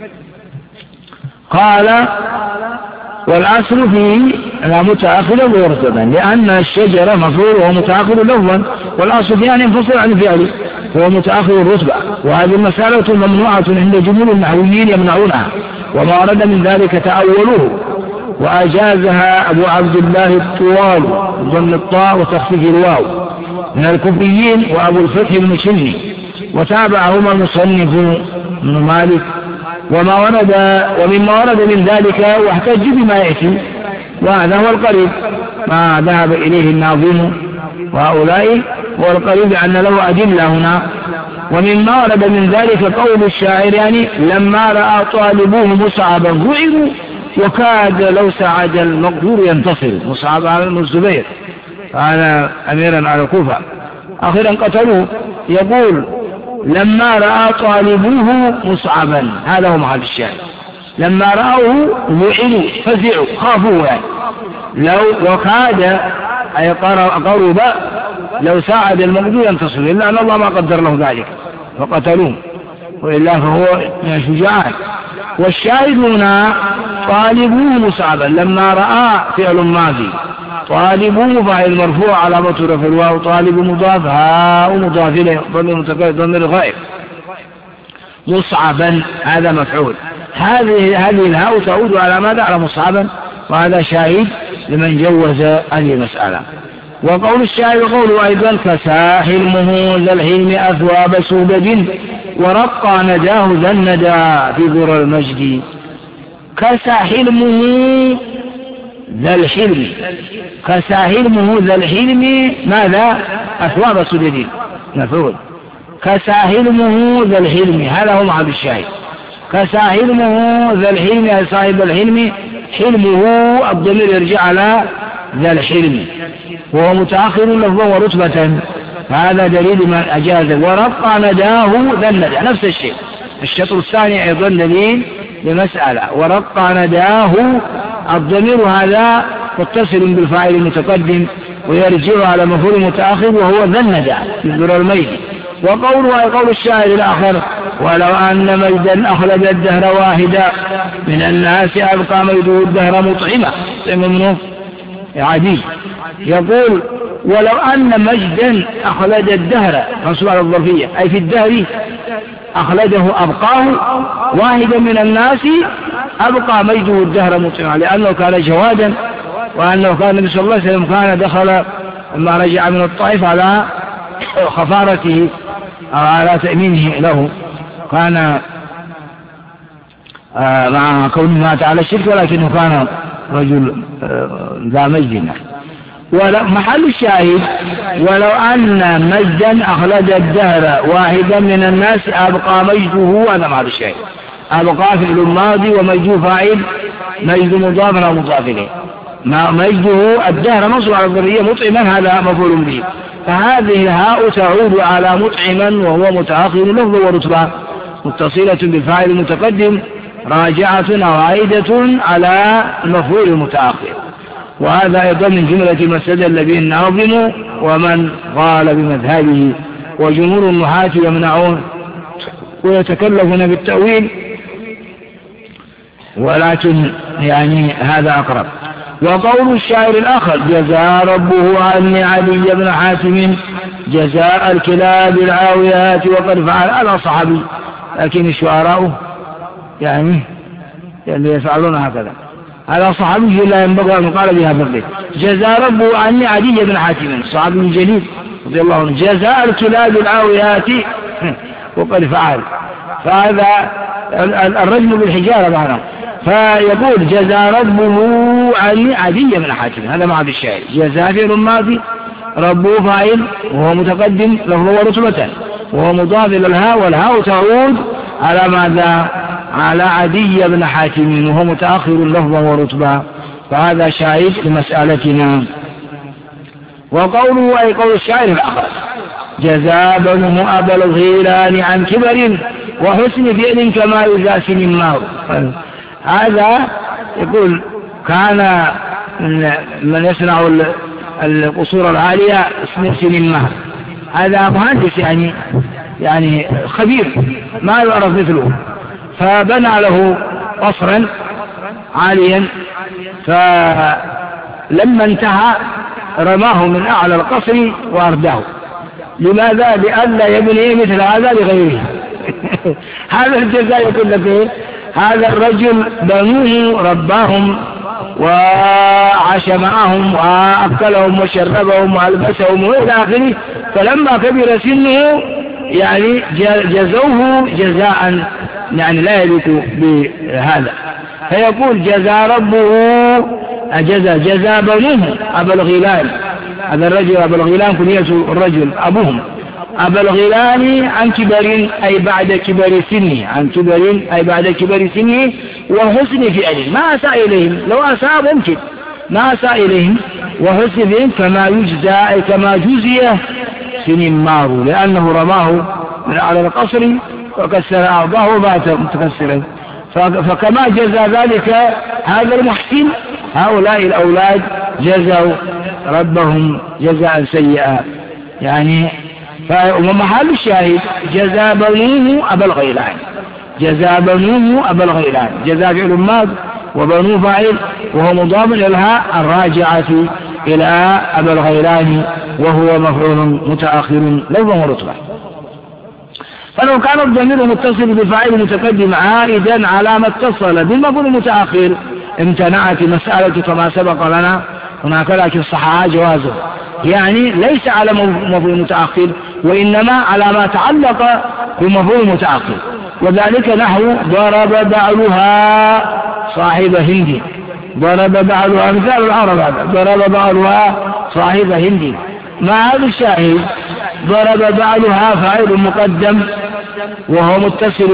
قال: والأصل فيه لا متأخر ورتبا، لأن الشجرة مفعول وهو متأخر لفظا، والأصل فيه أن ينفصل عن فعله وهو متأخر الرتبة. وهذه المسألة ممنوعة عند جمهور النحويين يمنعونها، وما ورد من ذلك تأوله، وأجازها أبو عبد الله الطوال ضمن الطاء وتخفيف الواو من الكوفيين وأبو الفتح المشني، وتابعهما المصنف ابن مالك. وما ورد ومما ورد من ذلك واحتج بما يأتي، وهذا هو القريب ما ذهب إليه الناظم وهؤلاء، هو القريب أن له أدلة هنا. ومما ورد من ذلك قول الشاعر يعني: لما رأى طالبوه مصعبا ذعروا وكاد لو سعد المقدور ينتصر. مصعب على الزبير كان أميرا على الكوفة، أخيرا قتلوه. يقول: لما رأى طالبوه مصعبا، هذا هو محل الشاهد. لما رأوه ذعروا فزعوا خافوا، يعني لو وكاد أي قرب لو ساعد المقدور ينتصر، إلا أن الله ما قدر له ذلك فقتلوه، وإلا فهو من الشجاعات. والشاهد هنا طالبوه مصعبا، لما رأى فعل ماضي، طالبوه فاعل مرفوع على مطر في الواو، طالب مضاف هاء مضاف إليه ضمير الغائب، مصعبا هذا مفعول. هذه هذه الهاء تعود على ماذا؟ على مصعبا، وهذا شاهد لمن جوز هذه المسألة. وقول الشاعر قوله أيضا: كسا حلمه ذا الحلم أثواب سودد ورقى نداه ذا الندى في ذر المجد. كسا حلمه ذا الحلم، كسا حلمه ذا الحلم ماذا؟ أثواب سودد مفعول. كسا حلمه ذا الحلم، هذا هو محل الشاهد. كسا حلمه ذا الحلم يا صاحب الحلم، حلمه الضمير يرجع على ذا الحلم وهو متأخر لفظا ورتبة، هذا دليل من أجاز. ورقى نداه ذا الندى نفس الشيء. الشطر الثاني أيضا دليل لمسألة. ورقى نداه الضمير هذا متصل بالفاعل المتقدم ويرجع على مفعول متأخر وهو ذا الندى في ذر الميت. وقوله قول الشاعر الآخر: ولو أن مجدا أخلد الدهر واحدا من الناس أبقى مجده الدهر مطعمة. منه عديد. يقول: ولو أن مجدا أخلد الدهر، منصوب على الظرفية أي في الدهر، أخلده أبقاه واحدا من الناس أبقى مجده الدهر مطعمة، لأنه كان جوادا، وأنه كان النبي صلى الله عليه وسلم كان دخل لما رجع من الطائف على خفارته أو على تأمينه له، كان آه مع كونه مات على الشرك، ولكنه كان رجل آه ذا مجد. محل الشاهد: ولو أن مجدا أخلد الدهر واحدا من الناس أبقى مجده، هذا محل الشاهد. أبقى فعل الماضي ومجده فاعل، مجد مضاف أو مضاف إليه، مجده الدهر منصوب على الظرفية مطعما، هذا مفعول به. فهذه الهاء تعود على مطعما وهو متأخر لفظ ورتبة متصلة بالفاعل المتقدم، راجعة أو عائدة على المفعول المتأخر. وهذا أيضا من جملة ما استدل به الناظم ومن قال بمذهبه. وجمهور النحاة يمنعون ويتكلفون بالتأويل، ولكن يعني هذا أقرب. وقول الشاعر الآخر جزاء ربه عني علي بن حاتم جزاء الكلاب العاويات وقد فعل. على صحابي، لكن الشعراء يعني يعني يفعلون هكذا. على صحابي لا ينبغي أن يقال بها في البيت. جزاء ربه عني علي بن حاتم صحابي جليل رضي الله عنه جزاء الكلاب العاويات وقد فعل. فهذا الرجم بالحجارة معنا. فيقول جزاء ربه عني علي بن حاتم، هذا معنى الشاعر. جزاء فعل ماضي، ربه فاعل وهو متقدم لفظه ورتبة وهو مضاف إلى الهاء، والهاء تعود على ماذا؟ على عدي بن حاتم وهو متأخر لفظه ورتبة. فهذا شاهد لمسألتنا. وقوله أي قول الشاعر الآخر جزاء بنه أبا الغيلان عن كبر وحسن فعل كما يزاسن النار. هذا يقول كان من يصنع القصور العالية اسمه سنمار، هذا مهندس يعني يعني خبير ما يعرف مثله، فبنى له قصرا عاليا، فلما انتهى رماه من أعلى القصر وأرداه. لماذا؟ لئلا يبني مثل هذا لغيره. هذا الجزاء يقول لك إيه؟ هذا الرجل بنوه رباهم وعاش معهم وأكلهم وشربهم وألبسهم وإلى آخره، فلما كبر سنه يعني جزوه جزاء يعني لا يليق بهذا. فيقول جزاء ربه جزاء جزاء بنوه أبا الغيلان، هذا الرجل أبا الغيلان كنيته الرجل أبوهم أبا الغيلان عن كبر أي بعد كبر سنه، عن كبر أي بعد كبر سنه وحسن فعله، ما أساء إليهم، لو أساء ممكن ما أساء إليهم، وحسن فعله كما يجزى أي كما جزي سنمار، لأنه رماه من أعلى القصر وكسر أعضاه ومات متكسرا. فكما جزى ذلك هذا المحسن، هؤلاء الأولاد جزوا ربهم جزاء سيئا. يعني ومحل الشاهد جزاء بنوه أبا الغيلان، جزاء بنوه أبا الغيلان، جزاء فعل ماض وبنوه فاعل وهو مضاف إلى الهاء الراجعة إلى أبا الغيلان وهو مفعول متأخر لفظا ورتبة. فلو كان الضمير متصل بفاعل متقدم عائدا على ما اتصل بالمفعول المتأخر امتنعت مسألة كما سبق لنا هناك، لكن صحها جوازه، يعني ليس على مفعول متأخر وإنما على ما تعلق بمفعول متأخر. وذلك نحو ضرب بعلها صاحب هندي، ضرب بعلها مثال العرب هذا، ضرب بعلها صاحب هندي. مع هذا الشاهد ضرب بعلها فاعل مقدم وهو متصل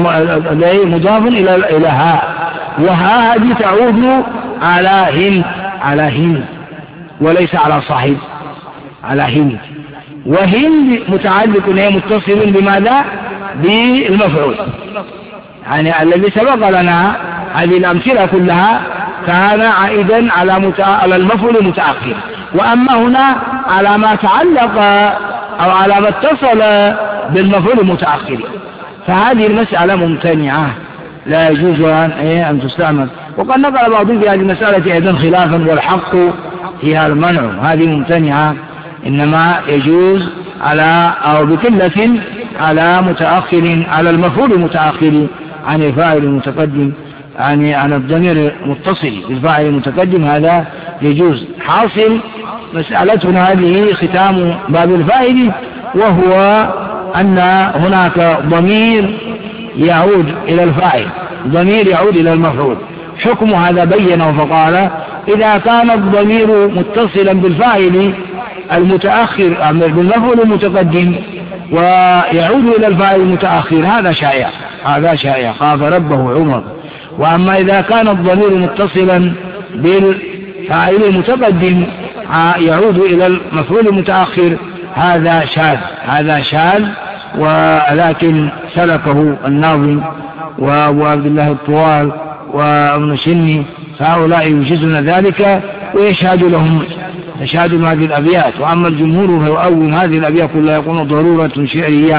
مضاف إلى إلى هاء، وها هذه تعود على هند، على هند وليس على صاحب، على هند. وهند متعلق هي متصل بماذا؟ بالمفعول. يعني الذي سبق لنا هذه الأمثلة كلها كان عائدا على متأ... على المفعول المتأخر، وأما هنا على ما تعلق أو على ما اتصل بالمفعول المتأخر. فهذه المسألة ممتنعة لا يجوز أن, إيه أن تستعمل. وقد نقل بعضهم في هذه المسألة أيضا خلافا والحق فيها المنع، هذه ممتنعة، إنما يجوز على أو بقلة على متأخر على المفعول المتأخر عن الفاعل المتقدم، يعني عن الضمير المتصل بالفاعل المتقدم، هذا يجوز. حاصل مسألتنا هذه ختام باب الفائدة، وهو أن هناك ضمير يعود إلى الفاعل، ضمير يعود إلى المفعول. حكم هذا بينه فقال إذا كان الضمير متصلا بالفاعل المتأخر بالمفعول المتقدم ويعود إلى الفاعل المتأخر هذا شائع، هذا شائع خاف ربه عمر. وأما إذا كان الضمير متصلا بالفاعل المتقدم يعود إلى المفعول المتأخر هذا شاذ، هذا شاذ، ولكن سلكه الناظم وأبو عبد الله الطوال وابن شني، فهؤلاء يجزون ذلك ويشهد لهم يشهد هذه الأبيات. وأما الجمهور فيؤول هذه الأبيات كلها يكون ضرورة شعرية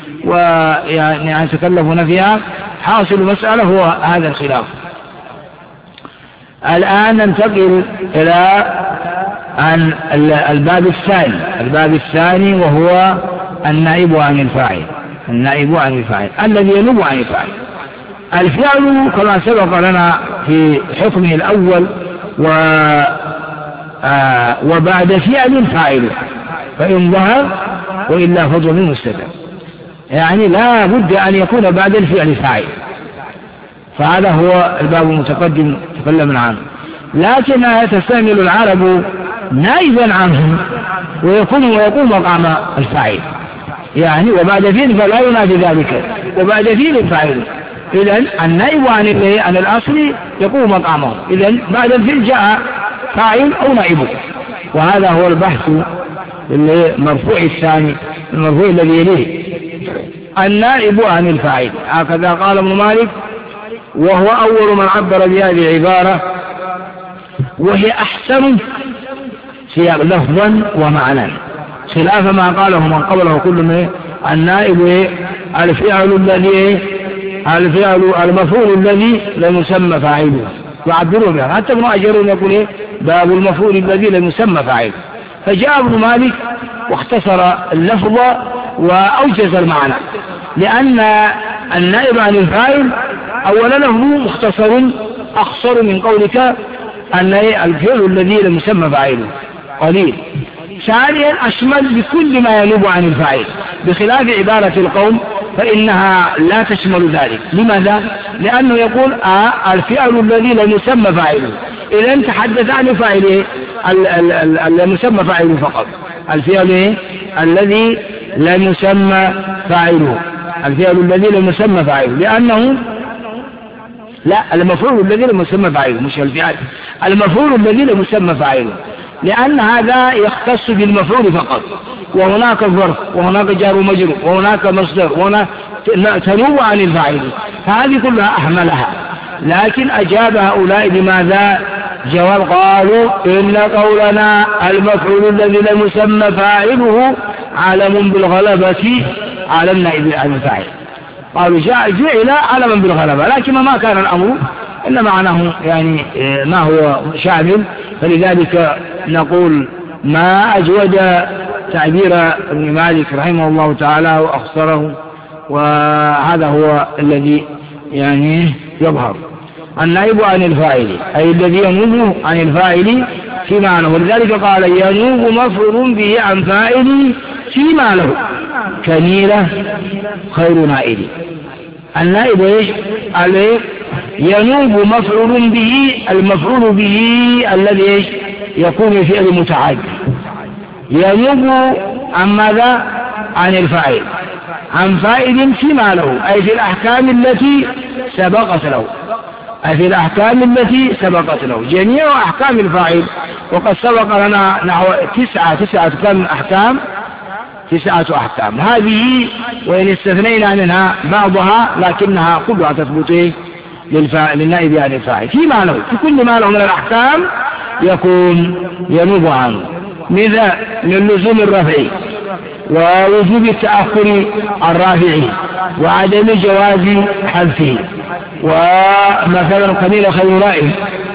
ويعني يتكلفون فيها. حاصل مسألة هو هذا الخلاف. الآن ننتقل إلى عن الباب الثاني الباب الثاني وهو النائب عن الفاعل النائب عن الفاعل الذي ينوب عن الفاعل. الفعل كما سبق لنا في حكمه الأول و آه وبعد فعل فاعل فإن ظهر وإلا فضل منه مستتر، يعني لا بد أن يكون بعد الفعل فاعل، فهذا هو الباب المتقدم تكلمنا عنه. لكنها تستعمل العرب نائبا عنهم ويكون ويقوم مقام الفاعل، يعني وبعد فعل فلا ينافي ذلك وبعد فعل فاعل. إذن النائب عن عن الأصل يقوم مقامه، إذن بعد الفعل جاء فاعل أو نائبه، وهذا هو البحث المرفوع الثاني المرفوع الذي يليه النائب عن الفاعل. هكذا قال ابن مالك، وهو أول من عبر بهذه العبارة، وهي أحسن سياق لفظا ومعنى، خلاف ما قاله من قبله كل من النائب الفعل الذي الفعل المفعول الذي لم يسمى فاعله، يعبروا بها. حتى ابن أجر يقول إيه؟ باب المفعول الذي لم يسمى فاعله. فجاء ابن مالك واختصر اللفظ وأوجز المعنى، لأن النائب عن الفاعل أولا لفظه مختصر أخصر من قولك أن الفعل الذي لم يسمى فاعله قليل. ثانيا أشمل بكل ما ينوب عن الفاعل، بخلاف عبارة القوم فإنها لا تشمل ذلك. لماذا؟ لأنه يقول آه الفعل الذي لم يسمى فاعله، إذا تحدث عن فاعله لم يسمى فاعله فقط، الفعل الذي لم يسمى فاعله الفعل الذي لم يسمى فاعله لأنه لا المفعول الذي لم يسمى فاعله مش الفعل المفعول الذي لم يسمى فاعله، لأن هذا يختص بالمفعول فقط، وهناك ظرف وهناك جار ومجرور وهناك مصدر وهناك تنوب عن الفاعل، فهذه كلها أحملها. لكن أجاب هؤلاء بماذا؟ جواب قالوا إن قولنا المفعول الذي لم يسمى فاعله علم بالغلبة على النائب عن الفاعل. قالوا جعل علما بالغلبة، لكن ما كان الأمر إن معناه يعني ما هو شامل، فلذلك نقول ما أجود تعبير ابن مالك رحمه الله تعالى وأخصره، وهذا هو الذي يعني يظهر. النائب عن الفاعل أي الذي ينوب عن الفاعل في معنى، ولذلك قال ينوب مفعول به عن فاعل في معنى كنيلة خير نائب. النائب ايش؟ عليه ينوب مفعول به، المفعول به الذي ايش؟ يكون فعل متعدي، ينوب عن ماذا؟ عن الفاعل، عن فاعل فيما له، أي في الأحكام التي سبقت له أي في الأحكام التي سبقت له جميع أحكام الفاعل. وقد سبق لنا نحو تسعة تسعة كم أحكام تسعة أحكام، هذه وإن استثنينا منها بعضها لكنها كلها تثبت للنائب عن الفاعل في معنى، في كل ما له من الأحكام يكون ينوب عنه، مثل من لزوم الرفع ووجوب التأخر الرافع وعدم جواز حذفه، ومثلا قليل خير نائب.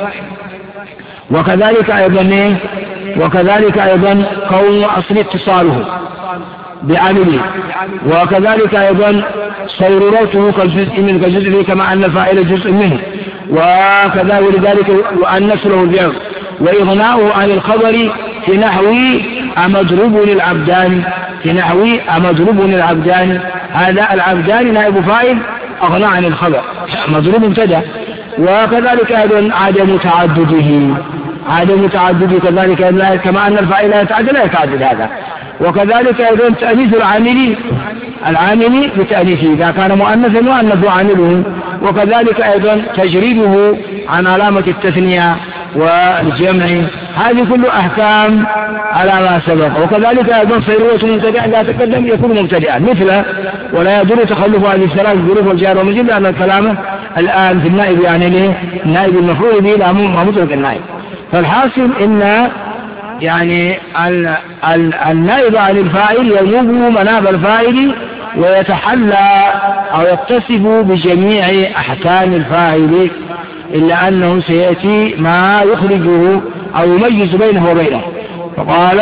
وكذلك أيضا وكذلك أيضا كون أصل اتصاله بعمله، وكذلك أيضا صيرورته كالجزء منه كالجزء كما أن الفاعل جزء منه، وكذا ولذلك وأن نسله الجر وإغناؤه عن الخبر في نحو أمضرب للعبدان في نحو أمضرب للعبدان، هذا العبدان نائب فاعل أغنى عن الخبر مضروب مبتدا. وكذلك أيضا عدم تعدده عدم تعدده كذلك كما أن الفاعل لا يتعدد لا يتعدد هذا. وكذلك أيضا تأنيث العامل العامل بتأنيثه إذا كان مؤنثا يؤنث عامله، وكذلك أيضا تجريده عن علامة التثنية والجمع، هذه كل أحكام على ما سبق. وكذلك أيضا صيرورة مبتدأ لا تقدم يكون مبتدئا مثله، ولا يدور تخلف هذه الثلاث ظروف والجار والمجرور، لأن الكلام الآن في النائب يعني ليه النائب المفعول به لا مطلق النائب. فالحاصل إن يعني النائب عن الفاعل ينوب مناب الفاعل ويتحلى أو يتصف بجميع أحكام الفاعل، إلا أنه سيأتي ما يخرجه أو يميز بينه وبينه. فقال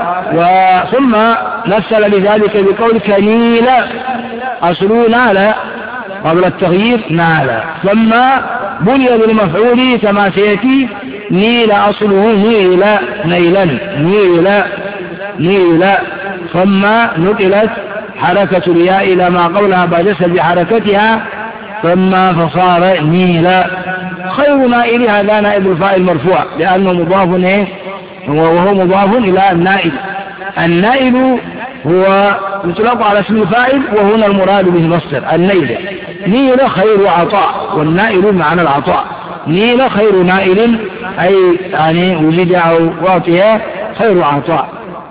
ثم مثل لذلك بقولك نيل، أصله نال قبل التغيير نال، ثم بني بالمفعول كما سيأتي نيل، أصله نيل نيلا نيل نيل، ثم نقلت حركة الياء إلى ما قبلها بعد بحركتها ثم فصار نيل. خير نائل هذا نائب الفاعل مرفوع لأنه مضاف إيه وهو مضاف إلى النائل. النائل هو يطلق على اسم الفاعل وهنا المراد به مصدر النيل. نيل خير عطاء، والنائل معنى العطاء. نيل خير نائل أي يعني وجد أو واطئ خير عطاء.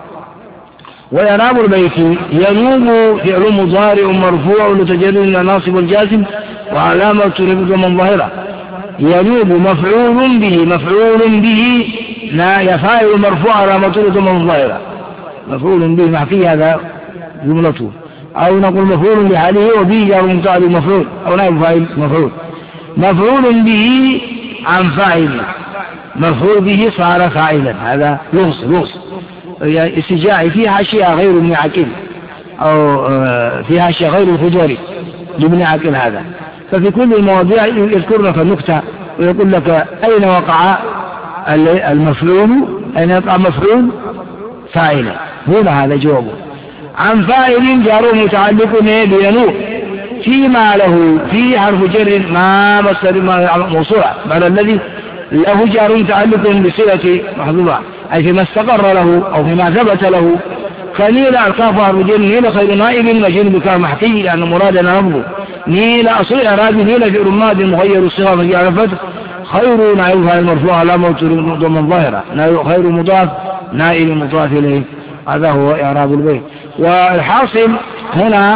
وينام البيت ينوب فعل مضارع مرفوع لتجرد الناصب الجازم وعلامة رفض من ظاهرة. ينوب مفعول به مفعول به لا يفاعل مرفوع علامة رفض من ظاهرة. مفعول به محفي هذا جملته، أو نقول مفعول بحاله وبه جار متعدي مفعول أو نائب فاعل مفعول. مفعول به عن فاعل، مفعول به صار فاعلا، هذا لغز لغز استجاعي فيها أشياء غير ابن عقيل أو فيها أشياء غير الفجوري لابن عقيل هذا. ففي كل المواضيع يذكر لك النكتة ويقول لك أين وقع المفعول، أين يقع مفعول فاعلا، هنا هذا جوابه. عن فاعل جار متعلق بينوب فيما له في حرف جر ما مصدر موصوع بل الذي له جار متعلق بصلة محذوفة أي فيما استقر له أو فيما ثبت له. فنيل القاف حرف جر نيل خير نائب مجن بكار محكي لأن مرادنا نفضه. نيل أصل إعراب نيل في رماد مغير الصغة في عرفته خير نائب فاعل مرفوع علامة ضمن ظاهرة خير مضاف نائل مضاف إليه، هذا هو إعراب البيت. والحاصل هنا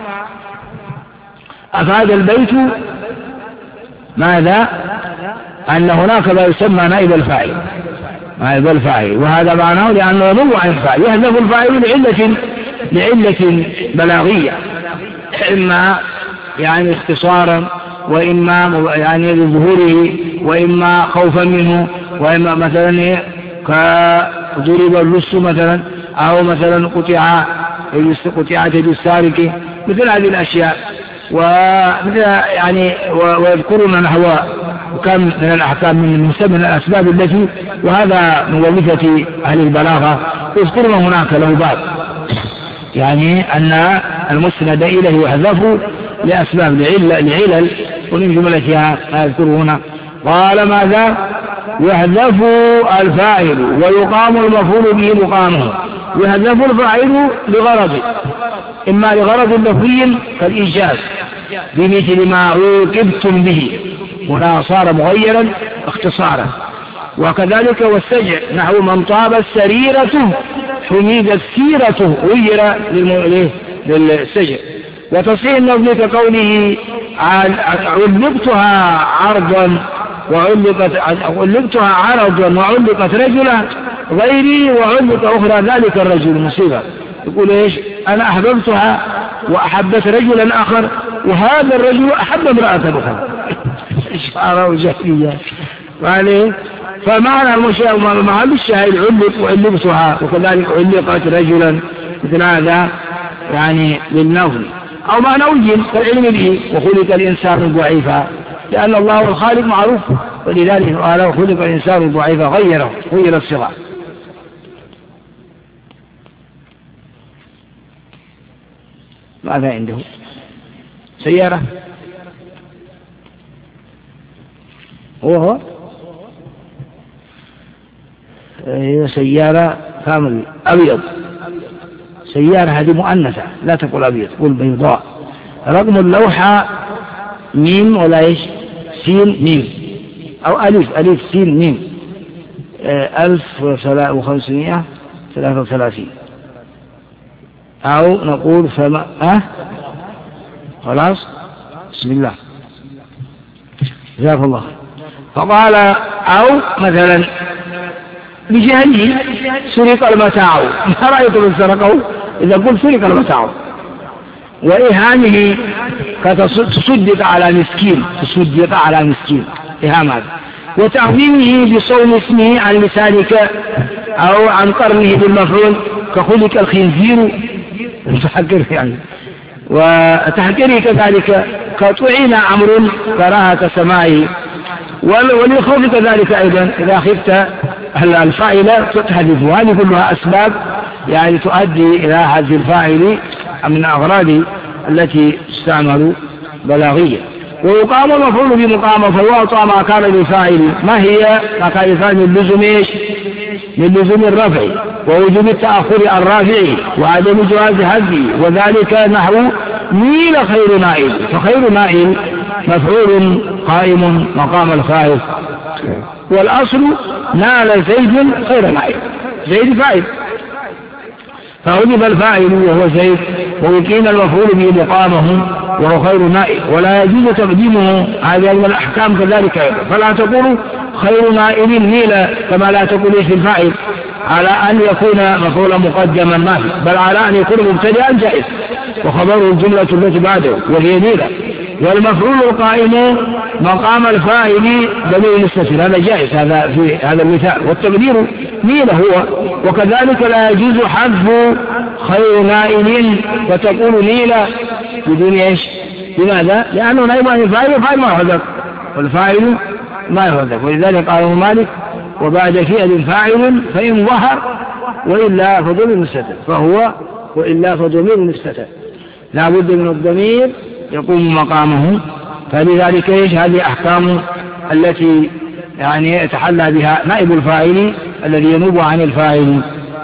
أفاد البيت ماذا؟ أن هناك ما يسمى نائب الفاعل نائب الفاعل، وهذا معناه لأنه ينوب عن الفاعل. يحذف الفاعل لعلة لعلة بلاغية، إما يعني اختصارا وإما يعني لظهوره وإما خوفا منه وإما مثلا كضرب اللص مثلا أو مثلا قطع قطعت يد السارق مثل هذه الأشياء. ومثل يعني ويذكرون نحو كم من الأحكام من مسمى الأسباب التي وهذا من وظيفة أهل البلاغة يذكرون هناك له باب يعني أن المسند إليه يحذف لأسباب لعلل ومن جملتها يذكر هنا. قال ماذا؟ يحذف الفاعل ويقام المفعول به مقامه. يحذف الفاعل لغرض، إما لغرض لفظي كالإيجاز بمثل ما عوقبتم به، هنا صار مغيرا اختصارا. وكذلك والسجع نحو من طابت سريرته حميدت سيرته غير للسجع. وتصحيح النظم كقوله علقتها عرضا وعلقت علقتها عرضا وعلقت رجلا غيري وعلق أخرى ذلك الرجل مصيبة. يقول إيش؟ أنا أحببتها وأحبت رجلا آخر وهذا الرجل أحب امرأة أخرى إشارة وجهية يعني. فمعنى محل الشاهد علق وعلقتها وكذلك علقت رجلا مثل هذا يعني للنظم. أو معنى وجن كالعلم به وخلق الإنسان ضعيفا لأن الله الخالق معروف، ولذلك قال وخلق الإنسان ضعيفا غيره غير الصغار. ماذا عنده؟ سيارة هو هو هي سيارة كامل أبيض. سيارة هذه مؤنثة لا تقول أبيض تقول بيضاء. رقم اللوحة ميم ولا إيش؟ سين ميم أو ألف ألف سين ميم ألف وخمسمائة ثلاثة وثلاثين أو نقول فما أه خلاص بسم الله جزاك الله. فقال أو مثلا بجهله سرق المتاع، ما رأيكم من سرقه؟ إذا قلت سرق المتاع. وإهانه كتصدق على مسكين تصدق على مسكين إهام هذا. وتعظيمه بصون اسمه عن لسانك أو عن قرنه بالمفعول كخلق الخنزير المتحكر يعني، وتحكيره كذلك كطعين عمرو كراهة سماعه. وللخوف كذلك أيضا إذا خفت الفاعل تحذف. وهذه كلها أسباب يعني تؤدي إلى حذف الفاعل من الأغراض التي تستعمل بلاغية. ويقام المفعول بمقامه فهو أطاع ما كان للفاعل. ما هي ما كان للفاعل؟ من لزوم إيش؟ من لزوم الرفع ووجوب التأخر عن رافعه وعدم جواز حذفه، وذلك نحو نيل خير نائل. فخير نائل مفعول قائم مقام الفاعل، والأصل نال زيد خير نائل، زيد فاعل فعذب الفاعل وهو زيد ويقيم المفعول به مقامه وهو خير نائل، ولا يجوز تقديمه. هذه من الأحكام كذلك أيضا. فلا تقول خير نائل نيل كما لا تقول في الفاعل على أن يكون مفعولا مقدما ما في، بل على أن يكون مبتدئا جائز وخبره الجملة التي بعده وهي نيل. والمفعول القائم مقام الفاعل ضمير مستتر، هذا جائز هذا في هذا المثال، والتقدير نيل هو. وكذلك لا يجوز حذف خير نائل فتقول نيل بدون ايش؟ لماذا؟ لأنه نائب عن الفاعل والفاعل ما يحذف والفاعل ما يحذف. ولذلك قال مالك وبعد فعل فاعل فإن ظهر وإلا فضمير مستتر، فهو وإلا فضمير مستتر لا بد من الضمير يقوم مقامه. فلذلك ايش؟ هذه أحكام التي يعني يتحلى بها نائب الفاعل الذي ينوب عن الفاعل.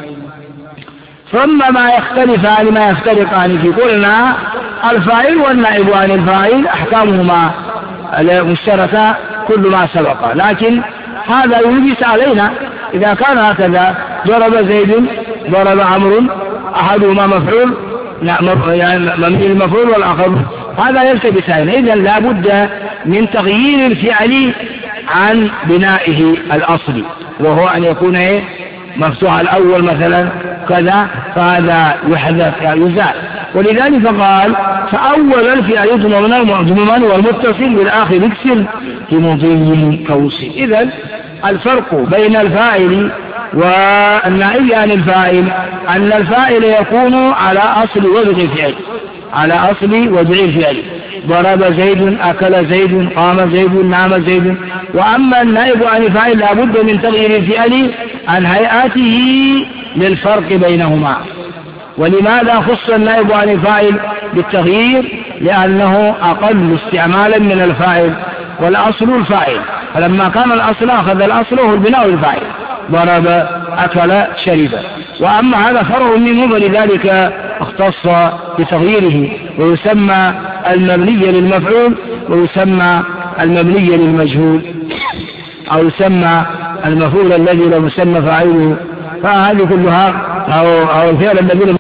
ثم ما يختلفان ما يفترقان في قلنا الفاعل والنائب عن الفاعل أحكامهما مشتركة كل ما سبق، لكن هذا يلبس علينا إذا كان هكذا ضرب زيد ضرب عمرو أحدهما مفعول يعني مبني المفعول والآخر، هذا يلتبس علينا. إذن لا بد من تغيير الفعل عن بنائه الأصلي، وهو أن يكون إيه؟ مفتوح الأول مثلا كذا، فهذا يحذف يزال. ولذلك فقال فأول الفعل ضمن والمتصل بالآخر يكسر في مضي كوصي. إذن الفرق بين الفاعل والنائب عن الفاعل أن الفاعل يكون على أصل وضع الفعل، على أصل وضع الفعل، ضرب زيد أكل زيد قام زيد نام زيد. وأما النائب عن الفاعل لا بد من تغيير الفعل عن هيئاته للفرق بينهما. ولماذا خص النائب عن الفاعل بالتغيير؟ لأنه أقل استعمالا من الفاعل، والأصل الفاعل، فلما كان الأصل أخذ الأصل هو البناء الفاعل، ضرب أكل شرب. وأما هذا فرع منه فلذلك اختص بتغييره، ويسمى المبني للمفعول ويسمى المبني للمجهول، أو يسمى المفعول الذي لم يسمى فاعله. فهذه كلها أو, أو الفعل الذي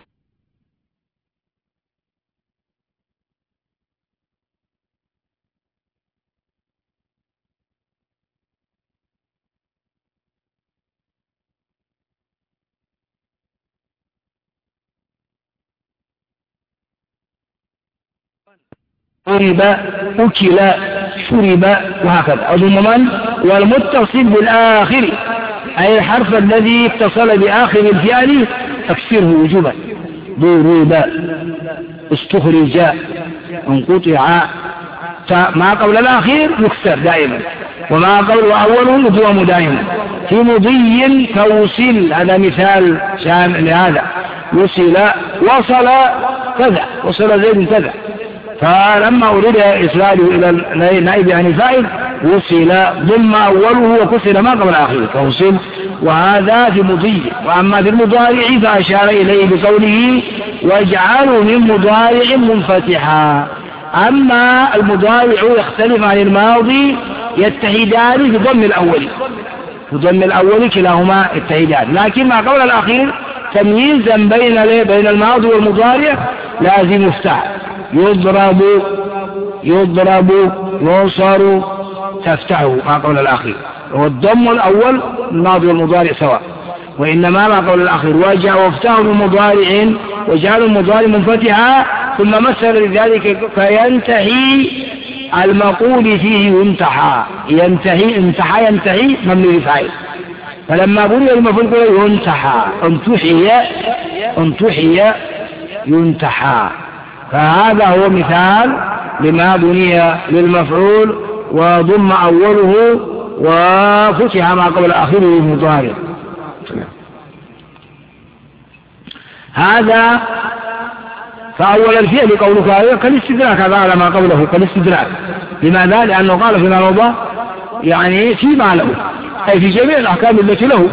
شرب أكل شرب وهكذا. وضمن والمتصل بالآخر أي الحرف الذي اتصل بآخر الفعل تكسره وجوبا، ضرب استخرج انقطع. ما قبل الأخير يكسر دائما، وما قبل أوله يدوم دائما. في مضي كوصل، هذا مثال شامل لهذا. وصل وصل كذا، وصل زيد كذا. فلما أريد إسراله إلى النائب عن الفاعل وصل ضم أوله وكسر ما قبل آخره فوصل، وهذا في مضي. وأما في المضارع فأشار إليه بقوله واجعلوا من مضارع منفتحا. أما المضارع يختلف عن الماضي، يتحدان في ضم الأول، في ضم الأول كلاهما اتحدان، لكن ما قبل الأخير تمييزا بين بين الماضي والمضارع لازم يفتح. يضرب يضرب يوصر تفتحه ما قبل الأخير، والضم الأول الماضي والمضارع سواء. وإنما ما قبل الأخير وجاء وافتحه بمضارع وجعل المضارع منفتحا ثم مثل لذلك فينتهي المقول فيه ينتحى، ينتهي انتحى ينتهي مبني لفاعل، فلما بني المفعول به ينتحى انتحي انتحي ينتحى، فهذا هو مثال لما بني للمفعول وضم أوله وفتح ما قبل آخره المضارع. هذا فأول الفعل قولك هذا كالاستدراك، هذا على ما قبله كالاستدراك. لماذا؟ لأنه قال فيما مضى يعني فيما له، أي في جميع الأحكام التي له،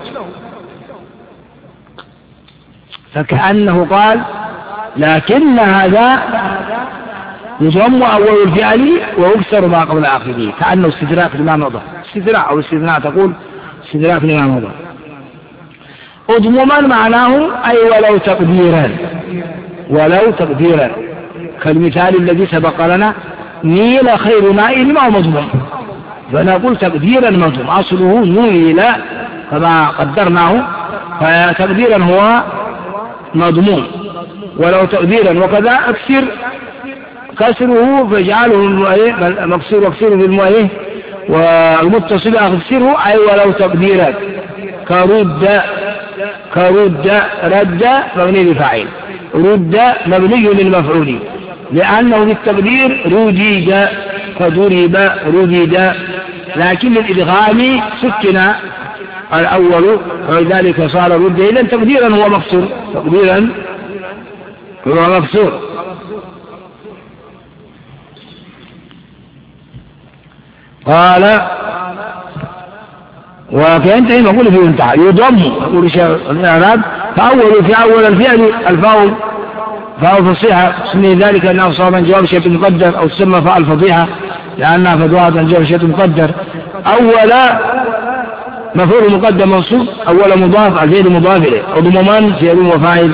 فكأنه قال لكن هذا يضم أول الفعل ويكسر ما قبل آخره، كأنه استدراك لما مضى، استدراك أو استثناء تقول استدراك لما مضى. أضمما معناه أي ولو تقديرا، ولو تقديرا، كالمثال الذي سبق لنا نيل خير ماء ما هو مضمون، فنقول تقديرا مضمون، أصله نيل كما قدرناه، فتقديرا هو مضمون ولو تقديرا. وكذا أكسر كسره فاجعله مكسور واكسره بالمؤيه، والمتصل أكسره أي ولو تقديرا، كرد كرد رد مبني لفاعل، رد مبني للمفعول لأنه بالتقدير رجيد فضرب رجد، لكن للإدغام سكن الأول ولذلك صار رد، إذا تقديرا هو مكسور، تقديرا هو مكسور. قال وكينتهي مقول في ينتهى يضم، يقول الإعراب فأول في أول الفعل الفاء فاء فصيحة سمي ذلك أنه صار من جواب شيء مقدر، أو تسمى فاء الفضيحة لأنها فضوحة من جواب شيء مقدر. أول مفعول مقدم منصوب، أول مضاف الفعل مضاف إليه، وضممان فعل وفاعل،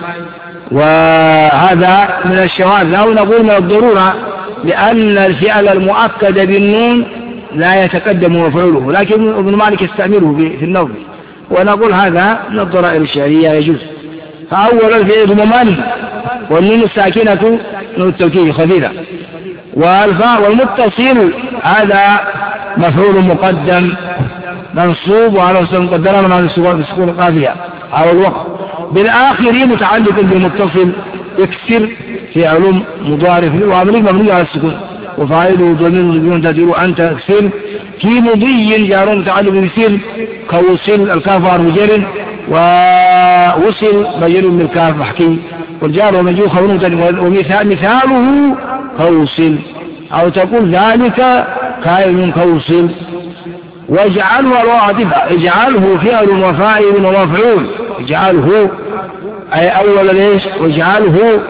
وهذا من الشواذ. أو نقول من الضرورة لأن الفعل المؤكد بالنون لا يتقدم مفعوله، لكن ابن مالك يستعمله في النظم، ونقول هذا من الضرائر الشعرية يجوز. فأول الفعل ضممان والنون الساكنة نون التوكيد خفيفة، والفاء والمتصل هذا مفعول مقدم منصوب وعلى وسط مقدرا مع السكون القافية أو الوقت، بالآخر متعلق بالمتصل يكسر في علوم مضارع وعملي مبني على السكون، وفاعله ضمير بدون تدير أنت اكسر، في مضي جار متعلق بسر كوصل الكاف حرف جر، ووصل مجرور من الكاف محكي، والجار ومجرور خبر مبتدأ، ومثال مثاله كوصل، أو تقول ذلك كائن كوصل. واجعله الواعطفة، اجعله فعل وفاعل ومفعول، اجعله أي أول ليش، واجعله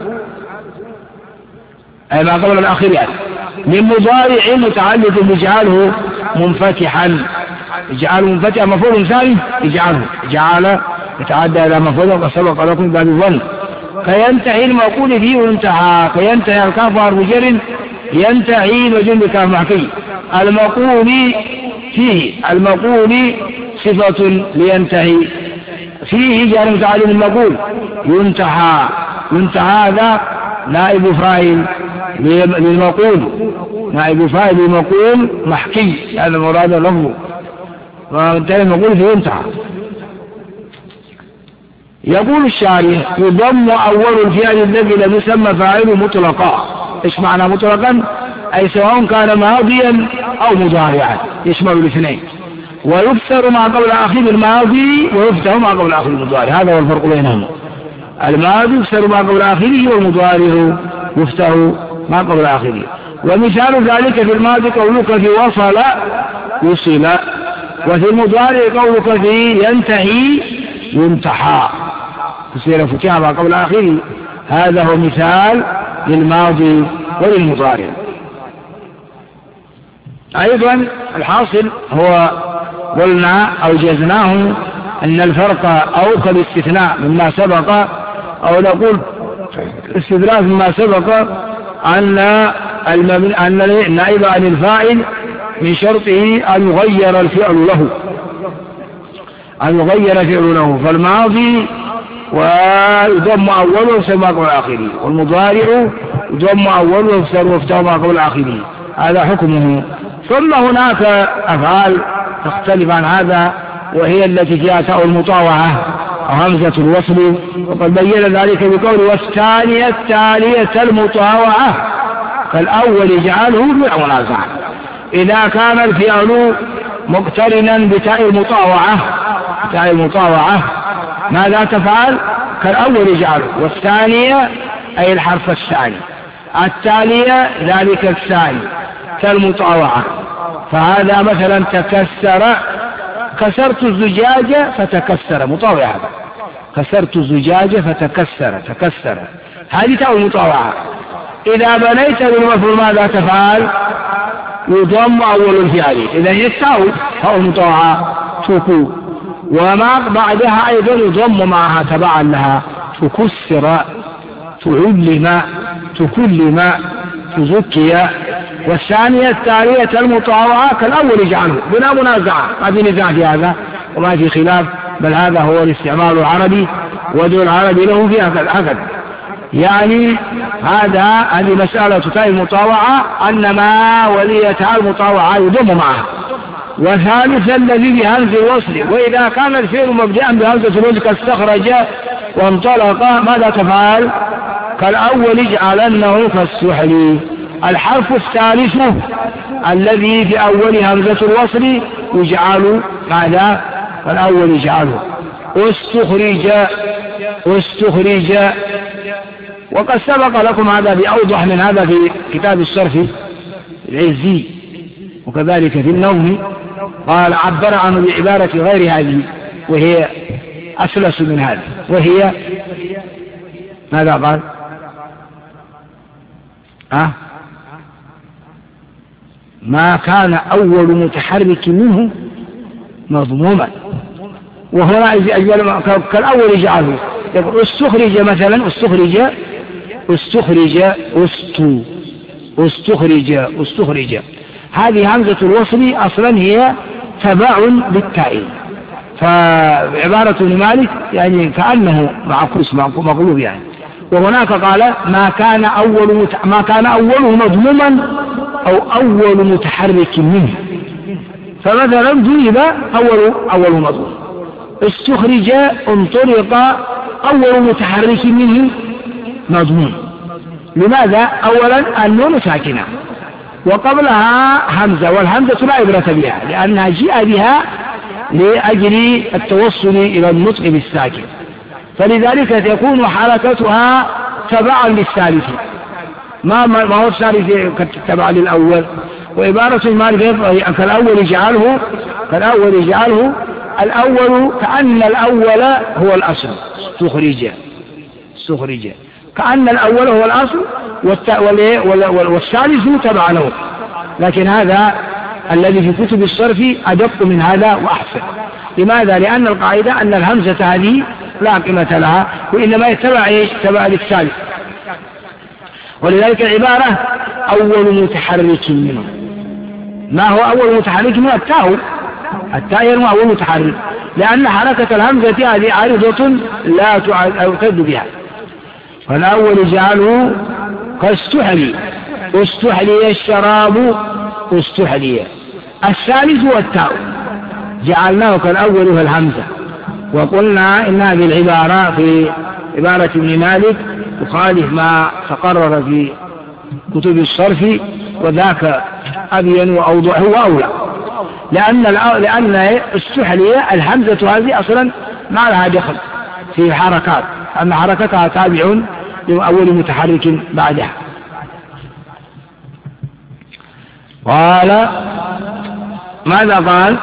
أي ما قبل الأخير يعني من مضارع متعلق باجعله منفتحا، اجعله منفتحا مفعول ثاني اجعله، اجعل يتعدى إلى مفعول وسبق لكم باب الظن. كينتهي المقول فيه وانتهى، كينتهي الكاف حرف جر ينتهي مجرور بكاف محكي، المقول فيه المقول صفة لينتهي، فيه جار متعلق المقول ينتهى، ينتهى هذا نائب فاعل للمقول، نائب فاعل للمقول محكي، هذا مراد لفظه، وانتهى المقول فيه ينتهى. يقول الشارح يضم أول الفعل الذي لم يسمى فاعله مطلقا. إيش معنى مطلقا؟ أي سواء كان ماضيا أو مضارعا، يشمل الاثنين، ويفسر ما قبل آخر الماضي ويفتح ما قبل آخر المضارع، هذا هو الفرق بينهما. الماضي يفسر ما قبل آخره، والمضارع يفتح ما قبل آخره. ومثال ذلك في الماضي قولك في وصل وصل، وفي المضارع قولك في ينتهي ينتحى، تصير فتح ما قبل آخره. هذا هو مثال للماضي وللمضارع. أيضا الحاصل هو قلنا أو جزناه أن الفرق أو كالاستثناء مما سبق، أو نقول استدراك مما سبق أن أن النائب عن الفاعل من شرطه أن يغير الفعل له، أن يغير فعل له، فالماضي ويضم أوله ويسمى آخره، والمضارع يضم أول ويفتر ويفتر ما قبل آخره، هذا حكمه. ثم هناك أفعال تختلف عن هذا، وهي التي فيها تاء المطاوعة أو همزة الوصل، وقد بين ذلك بقول والثانية التالية المطاوعة فالأول اجعله بلا منازعة. إذا كان الفعل مقترنا بتاء المطاوعة تاء المطاوعة ماذا تفعل؟ كالأول اجعله، والثانية أي الحرف الثاني، التالية ذلك الثاني كالمطاوعة. فهذا مثلا تكسر، كسرت الزجاجة فتكسر، مطاوعة هذا، كسرت الزجاجة فتكسر تكسر، هذه تاء المطاوعة. إذا بنيت بالمفعول ماذا تفعل؟ يضم أول الفعل، إذا هي التاء تاء المطاوعة تكو، وما بعدها أيضا يضم معها تبعا لها، تكسر تعلم تكلم تزكي. والثانية التالية المطاوعة كالأول اجعله بلا منازعة، ما في نزاع في هذا وما في خلاف، بل هذا هو الاستعمال العربي ودول العربي له في هكذا. يعني هذا هذه مسألة تاء المطاوعة أن ما ولي تاء المطاوعة يضم معها. وثالثا الذي بهمز الوصل، وإذا كان الفعل مبدأ بهمزة الوصل كاستخرج وانطلق ماذا تفعل؟ كالأول اجعلنه كالسحل. الحرف الثالث الذي في أول همزة الوصل يجعل ماذا؟ كالأول يجعله. واستخرج واستخرج وقد سبق لكم هذا بأوضح من هذا في كتاب الصرف العزي، وكذلك في النوم قال عبر عنه بعبارة غير هذه وهي أسلس من هذه، وهي ماذا قال؟ أه؟ ما كان أول متحرك منه مضموما، وهنا كالأول يجعله. يقول استخرج مثلا، استخرج استخرج استو استخرج استخرج، هذه همزة الوصل أصلا هي تبع للتاء، فعبارة ابن مالك يعني كأنه معكوس مقلوب يعني. وهناك قال ما كان أول مت... ما كان أوله مضموما أو أول متحرك منه، فمثلا ضرب أول أول مضموم، استخرج انطلق أول متحرك منه مضمون. لماذا؟ أولا النون ساكنة وقبلها همزة، والهمزة لا عبرة بها لأنها جاء بها لأجل التوصل إلى النطق بالساكن، فلذلك تكون حركتها تبعا للثالث، ما ما هو الثالث تبع للأول. وعبارة المالك كالأول يجعله كالأول يجعله الأول كأن الأول هو الأصل، استخرج استخرج كأن الأول هو الأصل والثالث تبع له. لكن هذا الذي في كتب الصرف أدق من هذا وأحسن. لماذا؟ لأن القاعدة أن الهمزة هذه لا قيمة لها، وإنما يتبع إيش؟ تبع للثالث. ولذلك العبارة أول متحرك منه. ما هو أول متحرك منه؟ التاء، التاء هو أول متحرك، لأن حركة الهمزة هذه عارضة لا تعد بها. فالأول يجعله كاستحلي، استحلي الشراب استحلي. الثالث هو التاء، جعلناه كالأول هو الهمزة. وقلنا إن هذه العبارة في عبارة ابن مالك تخالف ما تقرر في كتب الصرف، وذاك أبين وأوضح وأولى، لأن لأن استحلي الهمزة هذه أصلا ما لها دخل في حركات، أن حركتها تابع لأول متحرك بعدها. قال ماذا قال؟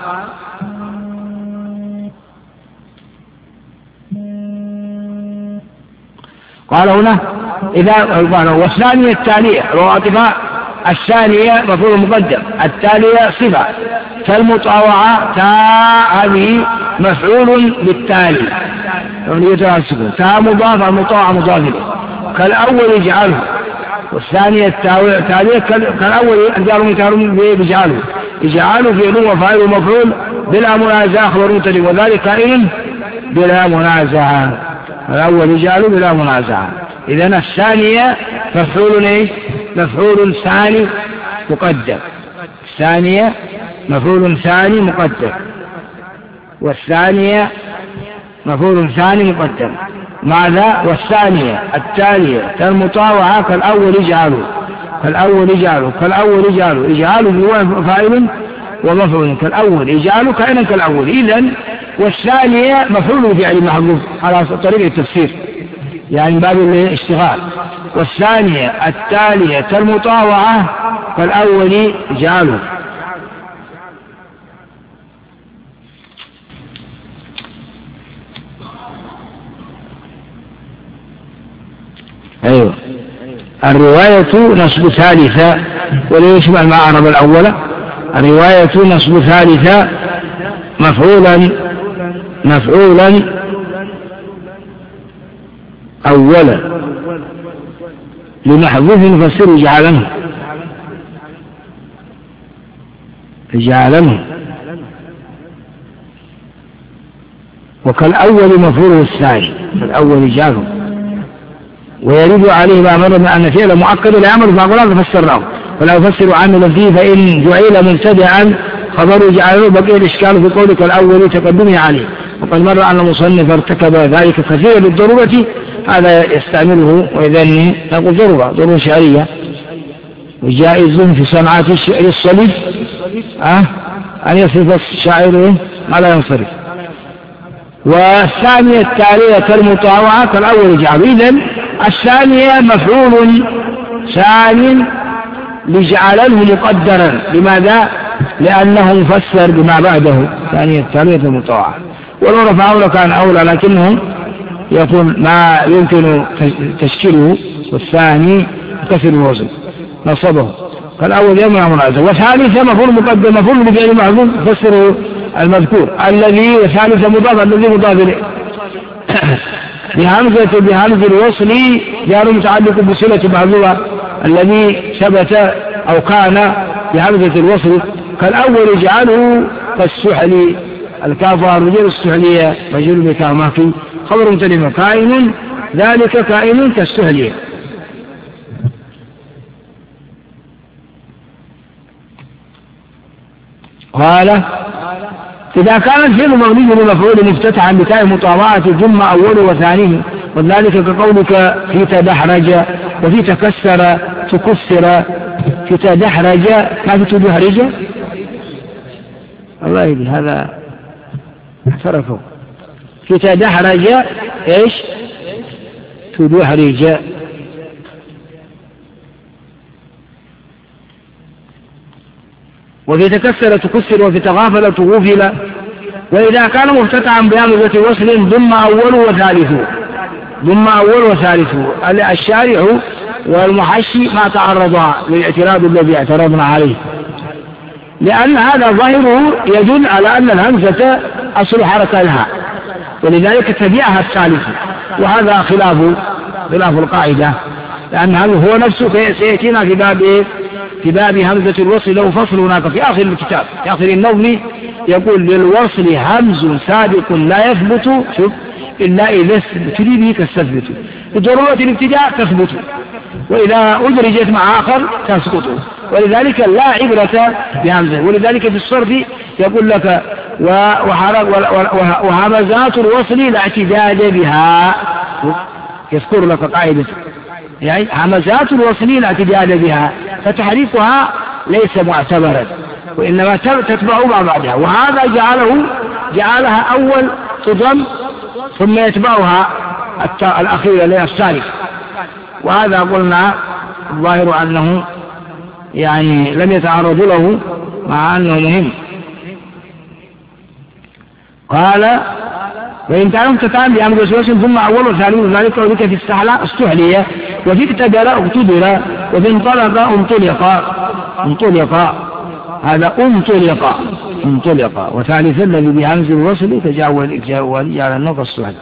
قال هنا إذا والثانية التالية رواتبها، الثانية مفعول مقدم، التالية صفة، فالمطاوعة تاء هذه مفعول بالتالي، تاء مضاف المطاوعة مضاف إليه، كالأول يجعله، والثانية التالية كالأول أنجار مكارم بيجعله، يجعله فعل وفاعل ومفعول بلا منازعة خبر مبتدئ، وذلك كائن بلا منازعة. الأول يجعل بلا منازعة. إذن الثانية مفعول إيه؟ مفعول ثاني مقدر. الثانية مفعول ثاني مقدر، والثانية مفعول ثاني مقدر. ماذا؟ والثانية التالية كالمطاوعة كالأول يجعله، كالأول يجعله، كالأول يجعله، يجعله هو فاعل ومفعول، كالأول يجعله كائنا كالأول. إذن والثانية مفعول فعل محذوف على طريق التفسير، يعني باب الاشتغال. والثانية التالية كالمطاوعة كالأول يجعله. أيوة. الرواية نصب ثالثة ولا يشمل ما أعرب الأول. الرواية نصب ثالثة مفعولا مفعولا أولا لمحذوف نفسر جعلنه جعلنه وكالأول مفعوله الثاني، فالأول جعله. ويريد عليه ما مر من أن فعل مؤكد لا يعمل فأقول فسرناه فلا يفسر عاملا فيه، فإن جعل مبتدعا خبره جعله بقي الإشكال في قولك الأول تقدمه عليه. وقد مر أن المصنف ارتكب ذلك كثيرا للضرورة، هذا يستعمله وإذن نقول ضرورة ضرورة شعرية، وجائز في صنعات الشعر الصليب أه؟ أن يصرف الشاعر ما لا ينصرف. والثانية التالية كالمطاوعة كالأول جعله. إذن الثانية مفعول ثاني لجعله مقدرا. لماذا؟ لأنه مفسر بما بعده. ثانية التالية المطاوعة، ولو رفعه لكان أولى، لكنه يكون ما يمكن تشكيله، والثاني كسر الوزن نصبه فالأول يمنع منازع. والثالثة مفعول مقدر مفعول بفعل محذوف يفسر المذكور. الذي الثالثة مضاف الذي مضاف إليه بهمزة بهمزة الوصل جار متعلق بصلة محذوفة. الذي ثبت أو كان بهمزة الوصل كالأول يجعله كالسحل. الكاف الرجل السحلية رجل بكاماكي خبر متلمة كائن ذلك كائن كالسحلية. قال إذا كان الفعل مبني لمفعول مفتتحا بتاء مطاوعة ثم أول وثانيه، وذلك كقولك في تدحرج وفي تكسر تكسر في تدحرج كيف تدحرج. الله يدي هذا اعترفوا في تدحرج ايش تدحرج. وفي تكسر تكسر وفي تغافل تغفل. وإذا كان مفتتحا بهمزة وصل ضم أول وثالثه ضم أول وثالثه. الشارع والمحشي ما تعرضا للاعتراض الذي اعترضنا عليه، لأن هذا ظاهره يدل على أن الهمزة أصل حركة لها، ولذلك تبعها الثالث، وهذا خلاف خلاف القاعدة، لأن هو نفسه سيأتينا في باب في باب همزة الوصل له فصل هناك في آخر الكتاب في آخر النظم يقول للوصل همز سابق لا يثبت شوف إلا إذا ابتدي به كالتثبت، بضرورة الابتداء تثبت، وإذا أدرجت مع آخر تسقط، ولذلك لا عبرة بهمزة. ولذلك في الصرف يقول لك وهمزات الوصل لا اعتداد بها، يذكر لك قاعدة يعني همزات الوصل لا اعتداد بها، فتحريفها ليس معتبرا، وإنما تتبع ما بعدها. وهذا جعله جعلها أول تضم ثم يتبعها الأخيرة اللي الثالث، وهذا قلنا الظاهر أنه يعني لم يتعرض له مع أنه مهم. قال وإن تعلم تتعلم بأمر وسوس ثم أول وثالث ذلك وذلك في السحلة استحلية وفي اقتدر اقتدر وفي انطلق انطلق انطلق هذا انطلق انطلق. وثالث الذي بهمز الوصل تجاوز الجاول على النوق السحلي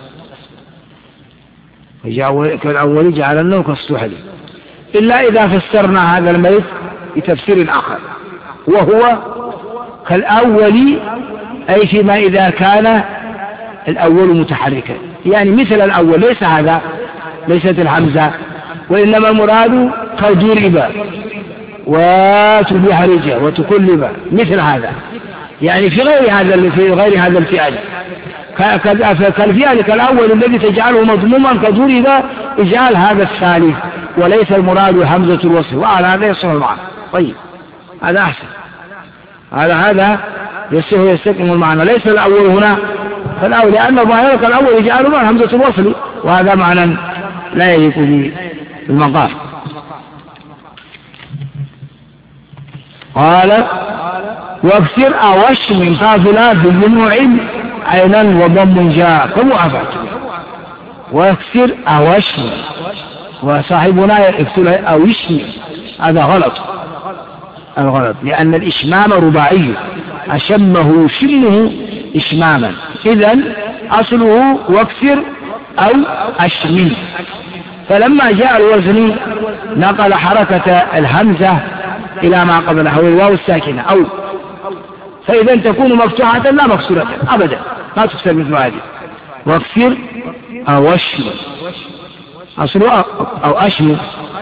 كالأول جعل النوق السحلي، إلا إذا فسرنا هذا الميت بتفسير آخر وهو كالأول، أي فيما إذا كان الأول متحركا يعني مثل الأول، ليس هذا، ليست الحمزة، وإنما المراد كضرب وتبحرج وتكلب مثل هذا، يعني في غير هذا في غير هذا الفعل، كالفعل كالأول الذي تجعله مضموما كضرب، اجعل هذا الثالث وليس المراد حمزة الوصل، وعلى هذا يصح معه. طيب هذا أحسن، هذا هذا يصح يستقيم المعنى، ليس الأول هنا، فالأول لأن الظاهر كالأول يجعله مع حمزة الوصل، وهذا معنى لا يليق بالمقام. قال واكسر أوش من قافلة بالجموع عينا وضم جاء كمعفات، واكسر أوش، وصاحبنا يكسر أوش، هذا غلط، الغلط لأن الإشمام رباعي، أشمه شمه إشماما، إذن أصله واكسر أو أشمي، فلما جاء الوزن نقل حركة الهمزة إلى ما قبلها والواو الساكنة أو، فإذا تكون مفتوحة لا مكسورة أبدا، ما تكسر مثل هذه، واكسر أو أشمي، أصله أو أشمي،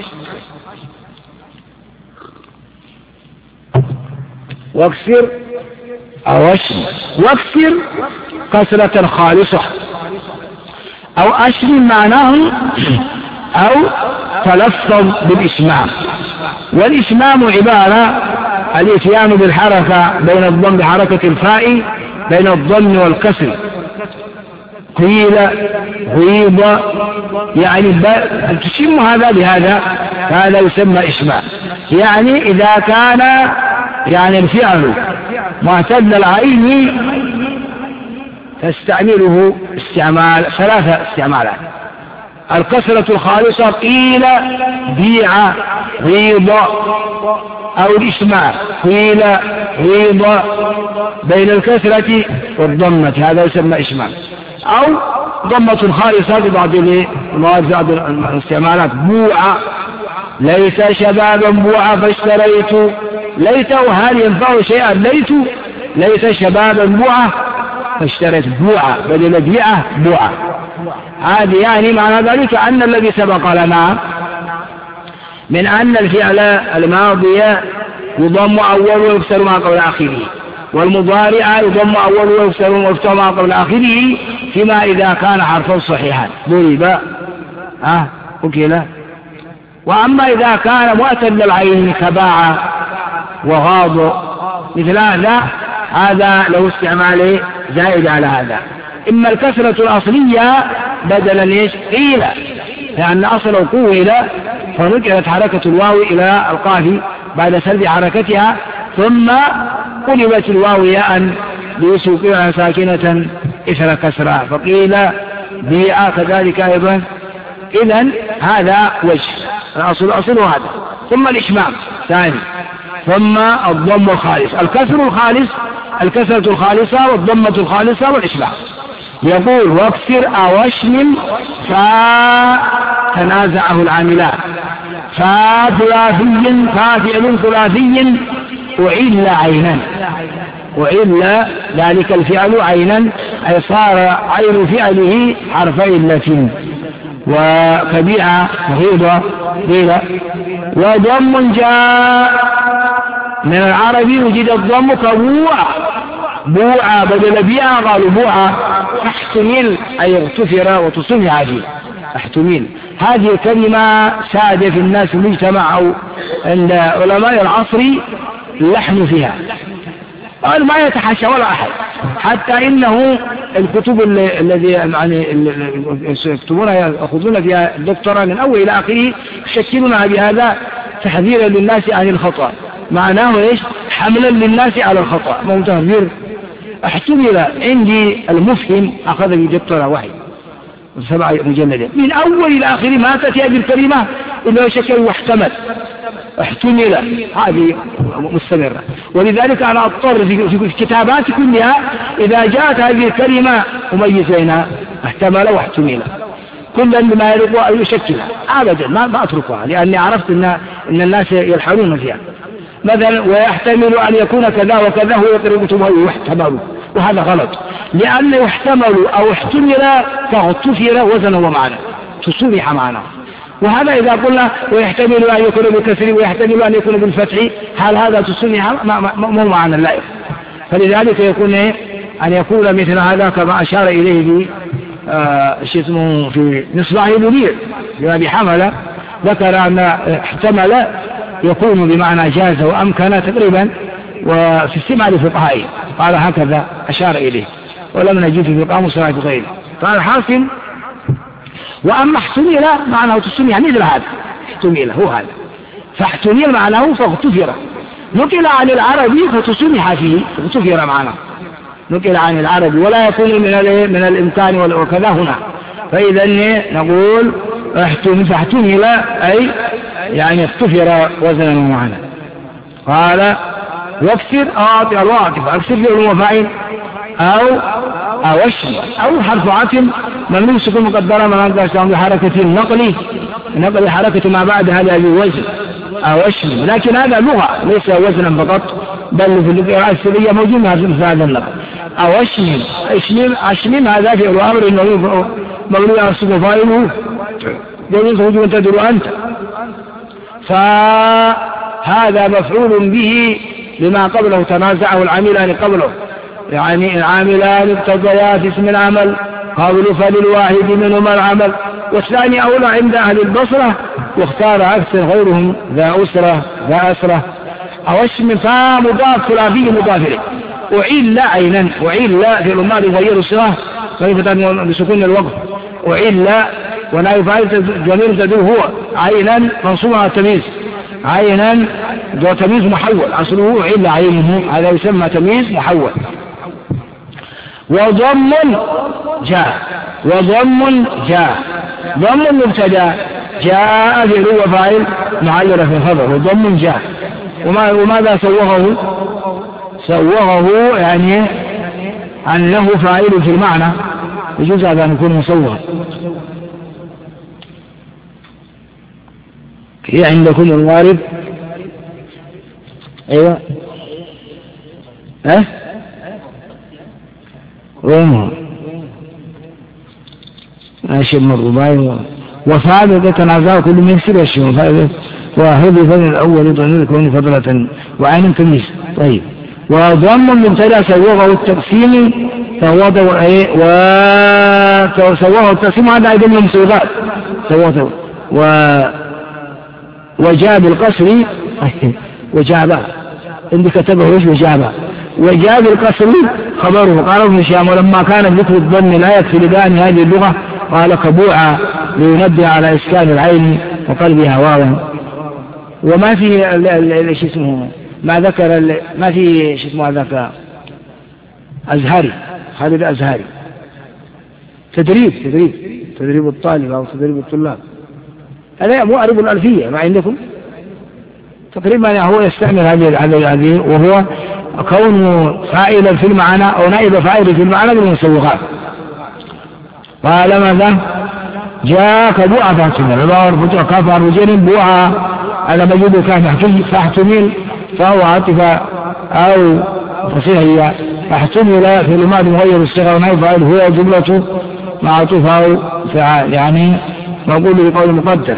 واكسر أو أشمي، واكسر كسرة خالصة، أو أشمي معناه أو تلفظ بالإشمام، والإشمام عبارة الاتيان بالحركة بين الضم بحركة الفاء بين الضم والكسر، قيل غيض، يعني تشم هذا بهذا، هذا يسمى إشمام، يعني إذا كان يعني الفعل معتل العين تستعمله استعمال ثلاثة استعمالات، الكسرة الخالصة قيل بيع غيض، أو الإشمام قيل غيض بين الكسرة والضمة، هذا يسمى إشمام، أو ضمة خالصة ببعض بعض الاستعمالات، بوع ليس شبابا بوع فاشتريت، ليته هل ينفع شيئا، ليت ليس شبابا بوع فاشتريت، بوع بدل بيعة بوع، هذه يعني معنى ذلك أن الذي سبق لنا من أن الفعل الماضي يضم أول ويكسر ما قبل آخره، والمضارع يضم أول ويكسر ويفتح ما قبل آخره، فيما إذا كان حرفا صحيحا ضرب ها وكلا، وأما إذا كان معتل العين كباع وغاض مثل هذا، هذا له استعمال زائد على هذا، إما الكسرة الأصلية بدلا ليش قيل، لأن أصله قويل فرجعت حركة الواو إلى القاف بعد سلب حركتها، ثم قلبت الواو ياء ليسوقها ساكنة إثر كسرها، فقيل بيع كذلك أيضا، إذن هذا وجه الأصل أصله هذا، ثم الإشمام ثاني، ثم الضم الخالص، الكسر الخالص الكسرة الخالصة والضمة الخالصة والإشمام. يقول واكسر أو أشمم فتنازعه العاملان، فثلاثي فاعل ثلاثي أعل عينا، أعل ذلك الفعل عينا، أي صار عين فعله حرف علة، وكبيعة غيضة غيضة، وضم جاء من العربي وجد الضم كبوع، بوعة بدل بيعة قالوا بوعة، احتمل أي اغتفر وتصنع فيه، احتمل، هذه كلمة سادة في الناس المجتمع أو عند علماء العصر اللحن فيها، قال ما يتحاشى ولا أحد، حتى إنه الكتب الذي يعني يكتبونها يأخذون فيها الدكتوراه من أول إلى آخره يشكلونها بهذا تحذيرا للناس عن الخطأ، معناه إيش؟ حملا للناس على الخطأ، مو تحذير. احتمل عندي المفهم أخذ بدكتوراه واحد سبع مجلدات من أول إلى آخره ما تأتي هذه الكلمة إلا يشكل واحتمل، احتمل، هذه مستمرة، ولذلك أنا أضطر في كتاباتي كلها إذا جاءت هذه الكلمة أميز بينها احتمل واحتمل، كلا بما يليق أن يشكلها، أبدا ما أتركها، لأني عرفت إن, إن الناس يلحنون فيها، مثلا ويحتمل أن يكون كذا وكذا هو يقرب كتبه ويحتمل وهذا غلط، لأنه يحتمل أو احتمل فاغتفر وزنا ومعنى تصبح معنى. وهذا إذا قلنا ويحتمل أن يكون بالكسر ويحتمل أن يكون بالفتح، هل هذا تصبح مو معنى اللائق؟ فلذلك يكون أن يكون مثل هذا كما أشار إليه في آه اسمه في مصباح المنير بأبي حملة، ذكر أن احتمل يكون بمعنى جاز وأمكن تقريبا، وفي السمع لفقهائه قال هكذا أشار إليه، ولم نجد في فقه مصطلح غيره. قال حاصل وأما احتمل معناه تسمع مثل هذا، احتمل هو هذا، فاحتمل معناه فاغتفر، نقل عن العربي فتسمح فيه اغتفر معناه، نقل عن العربي ولا يكون من من الإمكان وكذا هنا. فإذا نقول احتمل فاحتمل أي يعني اغتفر وزنا ومعنى. قال واكسر آطي الواقف، اكسر فعل وفاعل أو أوشم أو حرف عطف ممنوع سكون مقدرة من أنقى بحركة النقل، نقل حركة ما بعدها هذا الوزن أوشم، لكن هذا لغة ليس وزنا فقط، بل في اللغة السرية موجود في هذا النقل. أوشم أشمم أشمم هذا فعل أمر إنه مغلوب على السكون فاعله يجوز وجود تدل أنت، فهذا مفعول به لما قبله تنازعه العاملان قبله، يعني العاملان اقتضيا في اسم العمل قبل فللواحد منهما العمل، والثاني أولى عند أهل البصرة، واختار أكثر غيرهم ذا أسرة ذا أسرة. أوشم فا مضاف ثلاثي مضافر أعيل عينا، أعيل في الماضي غير الصيغة خفيفة بسكون الوقف، أعيل ولا يفعل جميل تدور هو عينا منصوب على التمييز، عينا جو تمييز محول أصله أعيل عينه، هذا يسمى تمييز محول. وضم جاء، وضم جاء، ضم مبتدا جاء في هو فاعل معلل في الخبر، وضم جاء. وما وماذا سوغه؟ سوغه يعني أنه فاعل في المعنى، يجوز هذا أن يكون مسوغا. هي عندكم الوارد أيوة أه وما أشم الرباعي وفعل تنازع كل من يكسر الشيء وهذه فن الأول ضمير كون فضلة وعين تمييز. طيب وضم من تلا سوغه التقسيم فهو ايه وسوغه التقسيم هذا أيضا من المسوغات سوغه و وجاء بالقصر وجابه عندي كتبه ايش وجابه وجاء بالقصر خبره. قال ابن هشام ولما كان ذكر الضم لا يكفي لبيان هذه اللغة قال كبوعة لينبه على إسكان العين وقلبها واوا. وما في ايش اسمه ما ذكر ما في ايش اسمه ذاك أزهري خالد أزهري تدريب تدريب تدريب الطالب أو تدريب الطلاب، هذا مو أعرف الألفية ما عندكم تقريبا هو يستعمل هذه هذه وهو كونه فاعلا في المعنى أو نائب فاعل في المعنى من المسوغات. قال ماذا جاء كبوعة فاحتمل البار فتوى كافر وجن بوعة على مجد كان فاحتمل فهو عاطفة أو فصيحية فاحتمل في الماضي مغير الصيغة ونائب فاعل هو جملة معطوفة أو فعال يعني نقول بقول مقدر.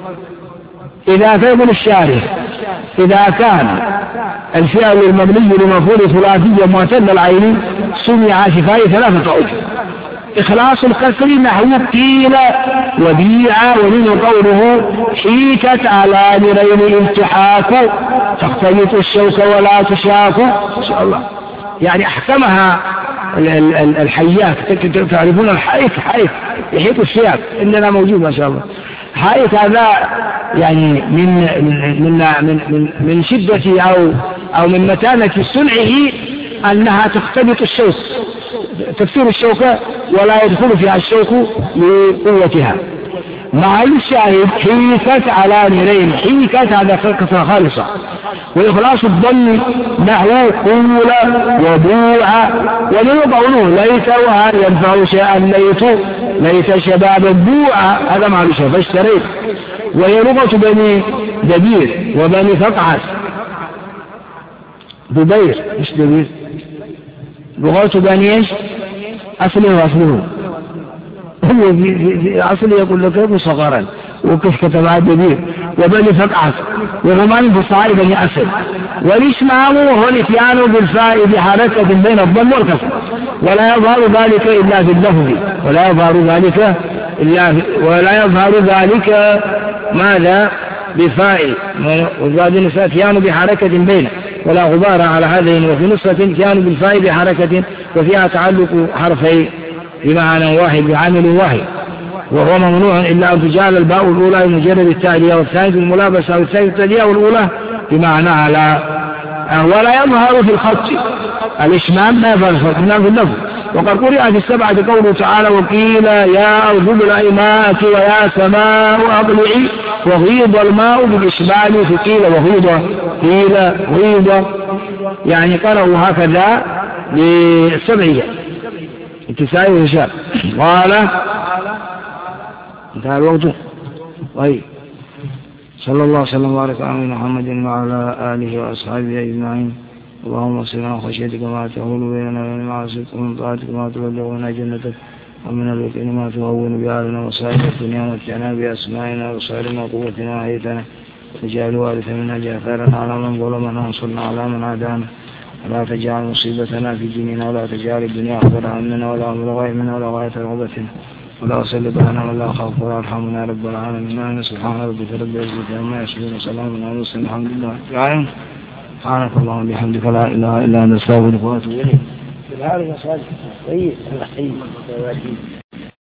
إذا فيقول الشارح إذا كان الفعل المبني لمفعول ثلاثي معتل العين سمع شفاء ثلاثة أوجه. إخلاص الكسر نحو قيل وبيع ومن قوله حيكت على نرين التحاك تختلط الشوك ولا تشاك إن شاء الله، يعني أحكمها الحياك تعرفون الحائك حائك يحيط الشياك إننا موجود ما شاء الله. حائك هذا يعني من من من من, من شدة أو أو من متانة صنعه أنها تختلط الشوك تكسير الشوكة ولا يدخل فيها الشوك لقوتها. مع الشاهد حيكت على نيرين، حيكت هذا كسرة خالصة. وإخلاص الضم نحو قول وبوع ومن قوله ليت وهل ينفع شيئا ليت ليت شباب البوع هذا معلوش فاشتريت. وهي لغة بني دبير وبني فقعس دبير مش دبير بغوت بني إيش أصله وأصله هو في, في, في أصله يقول لك ابو صغرا وكيف كتب عدبير وبني فقعت وغمان بصائب بني أسد والإسمام هو الاتيان بالفاء بحركة بين الضم والكسر ولا يظهر ذلك إلا في اللفظ ولا يظهر ذلك إلا في ولا يظهر ذلك ماذا بفاء وزاد النساء اتيان بحركة بين ولا غبار على هذين وفي نسخة اتيان بالفاء بحركة وفيها تعلق حرفي بمعنى واحد بعمل واحد وهو ممنوع إلا أن تجعل الباء الأولى بمجرد التالية والثانية الملابسة والثالثة التالية والأولى بمعنى على ولا يظهر في الخط الإشمام ما يظهر في الخط في اللفظ وقد قرئ في السبعة قوله تعالى وقيل يا أرض ابلعي ماءك ويا سماء أقلعي وغيض الماء بالإشمال فقيل وغيض قيل غيض يعني قرأوا هكذا للسبعية التساعي والهشام قال انتهى الوقت طيب صلى الله وسلم وبارك على محمد وعلى آله وأصحابه أجمعين اللهم اغفر لنا خشيتك ما تحول بيننا وبين معاصيك ومن طاعتك ما تبلغنا جنتك ومن اليقين ما تهون بها علينا مصائب الدنيا ومتعنا بأسمائنا وأبصارنا وقوتنا وحياتنا واجعل وارث منا جعفرا على من ظلمنا وانصرنا على من عادانا ولا تجعل مصيبتنا في ديننا ولا تجعل الدنيا أكبر همنا ولا مبلغ علمنا ولا غاية رغبتنا ولا سلط لنا ولا خوف ولا ارحمنا يا رب العالمين سبحان ربك رب العزة عما يصفون وسلام على المرسلين الحمد لله رب العالمين سبحانك اللهم وبحمدك لا اله الا انت استغفرك واتوب اليك.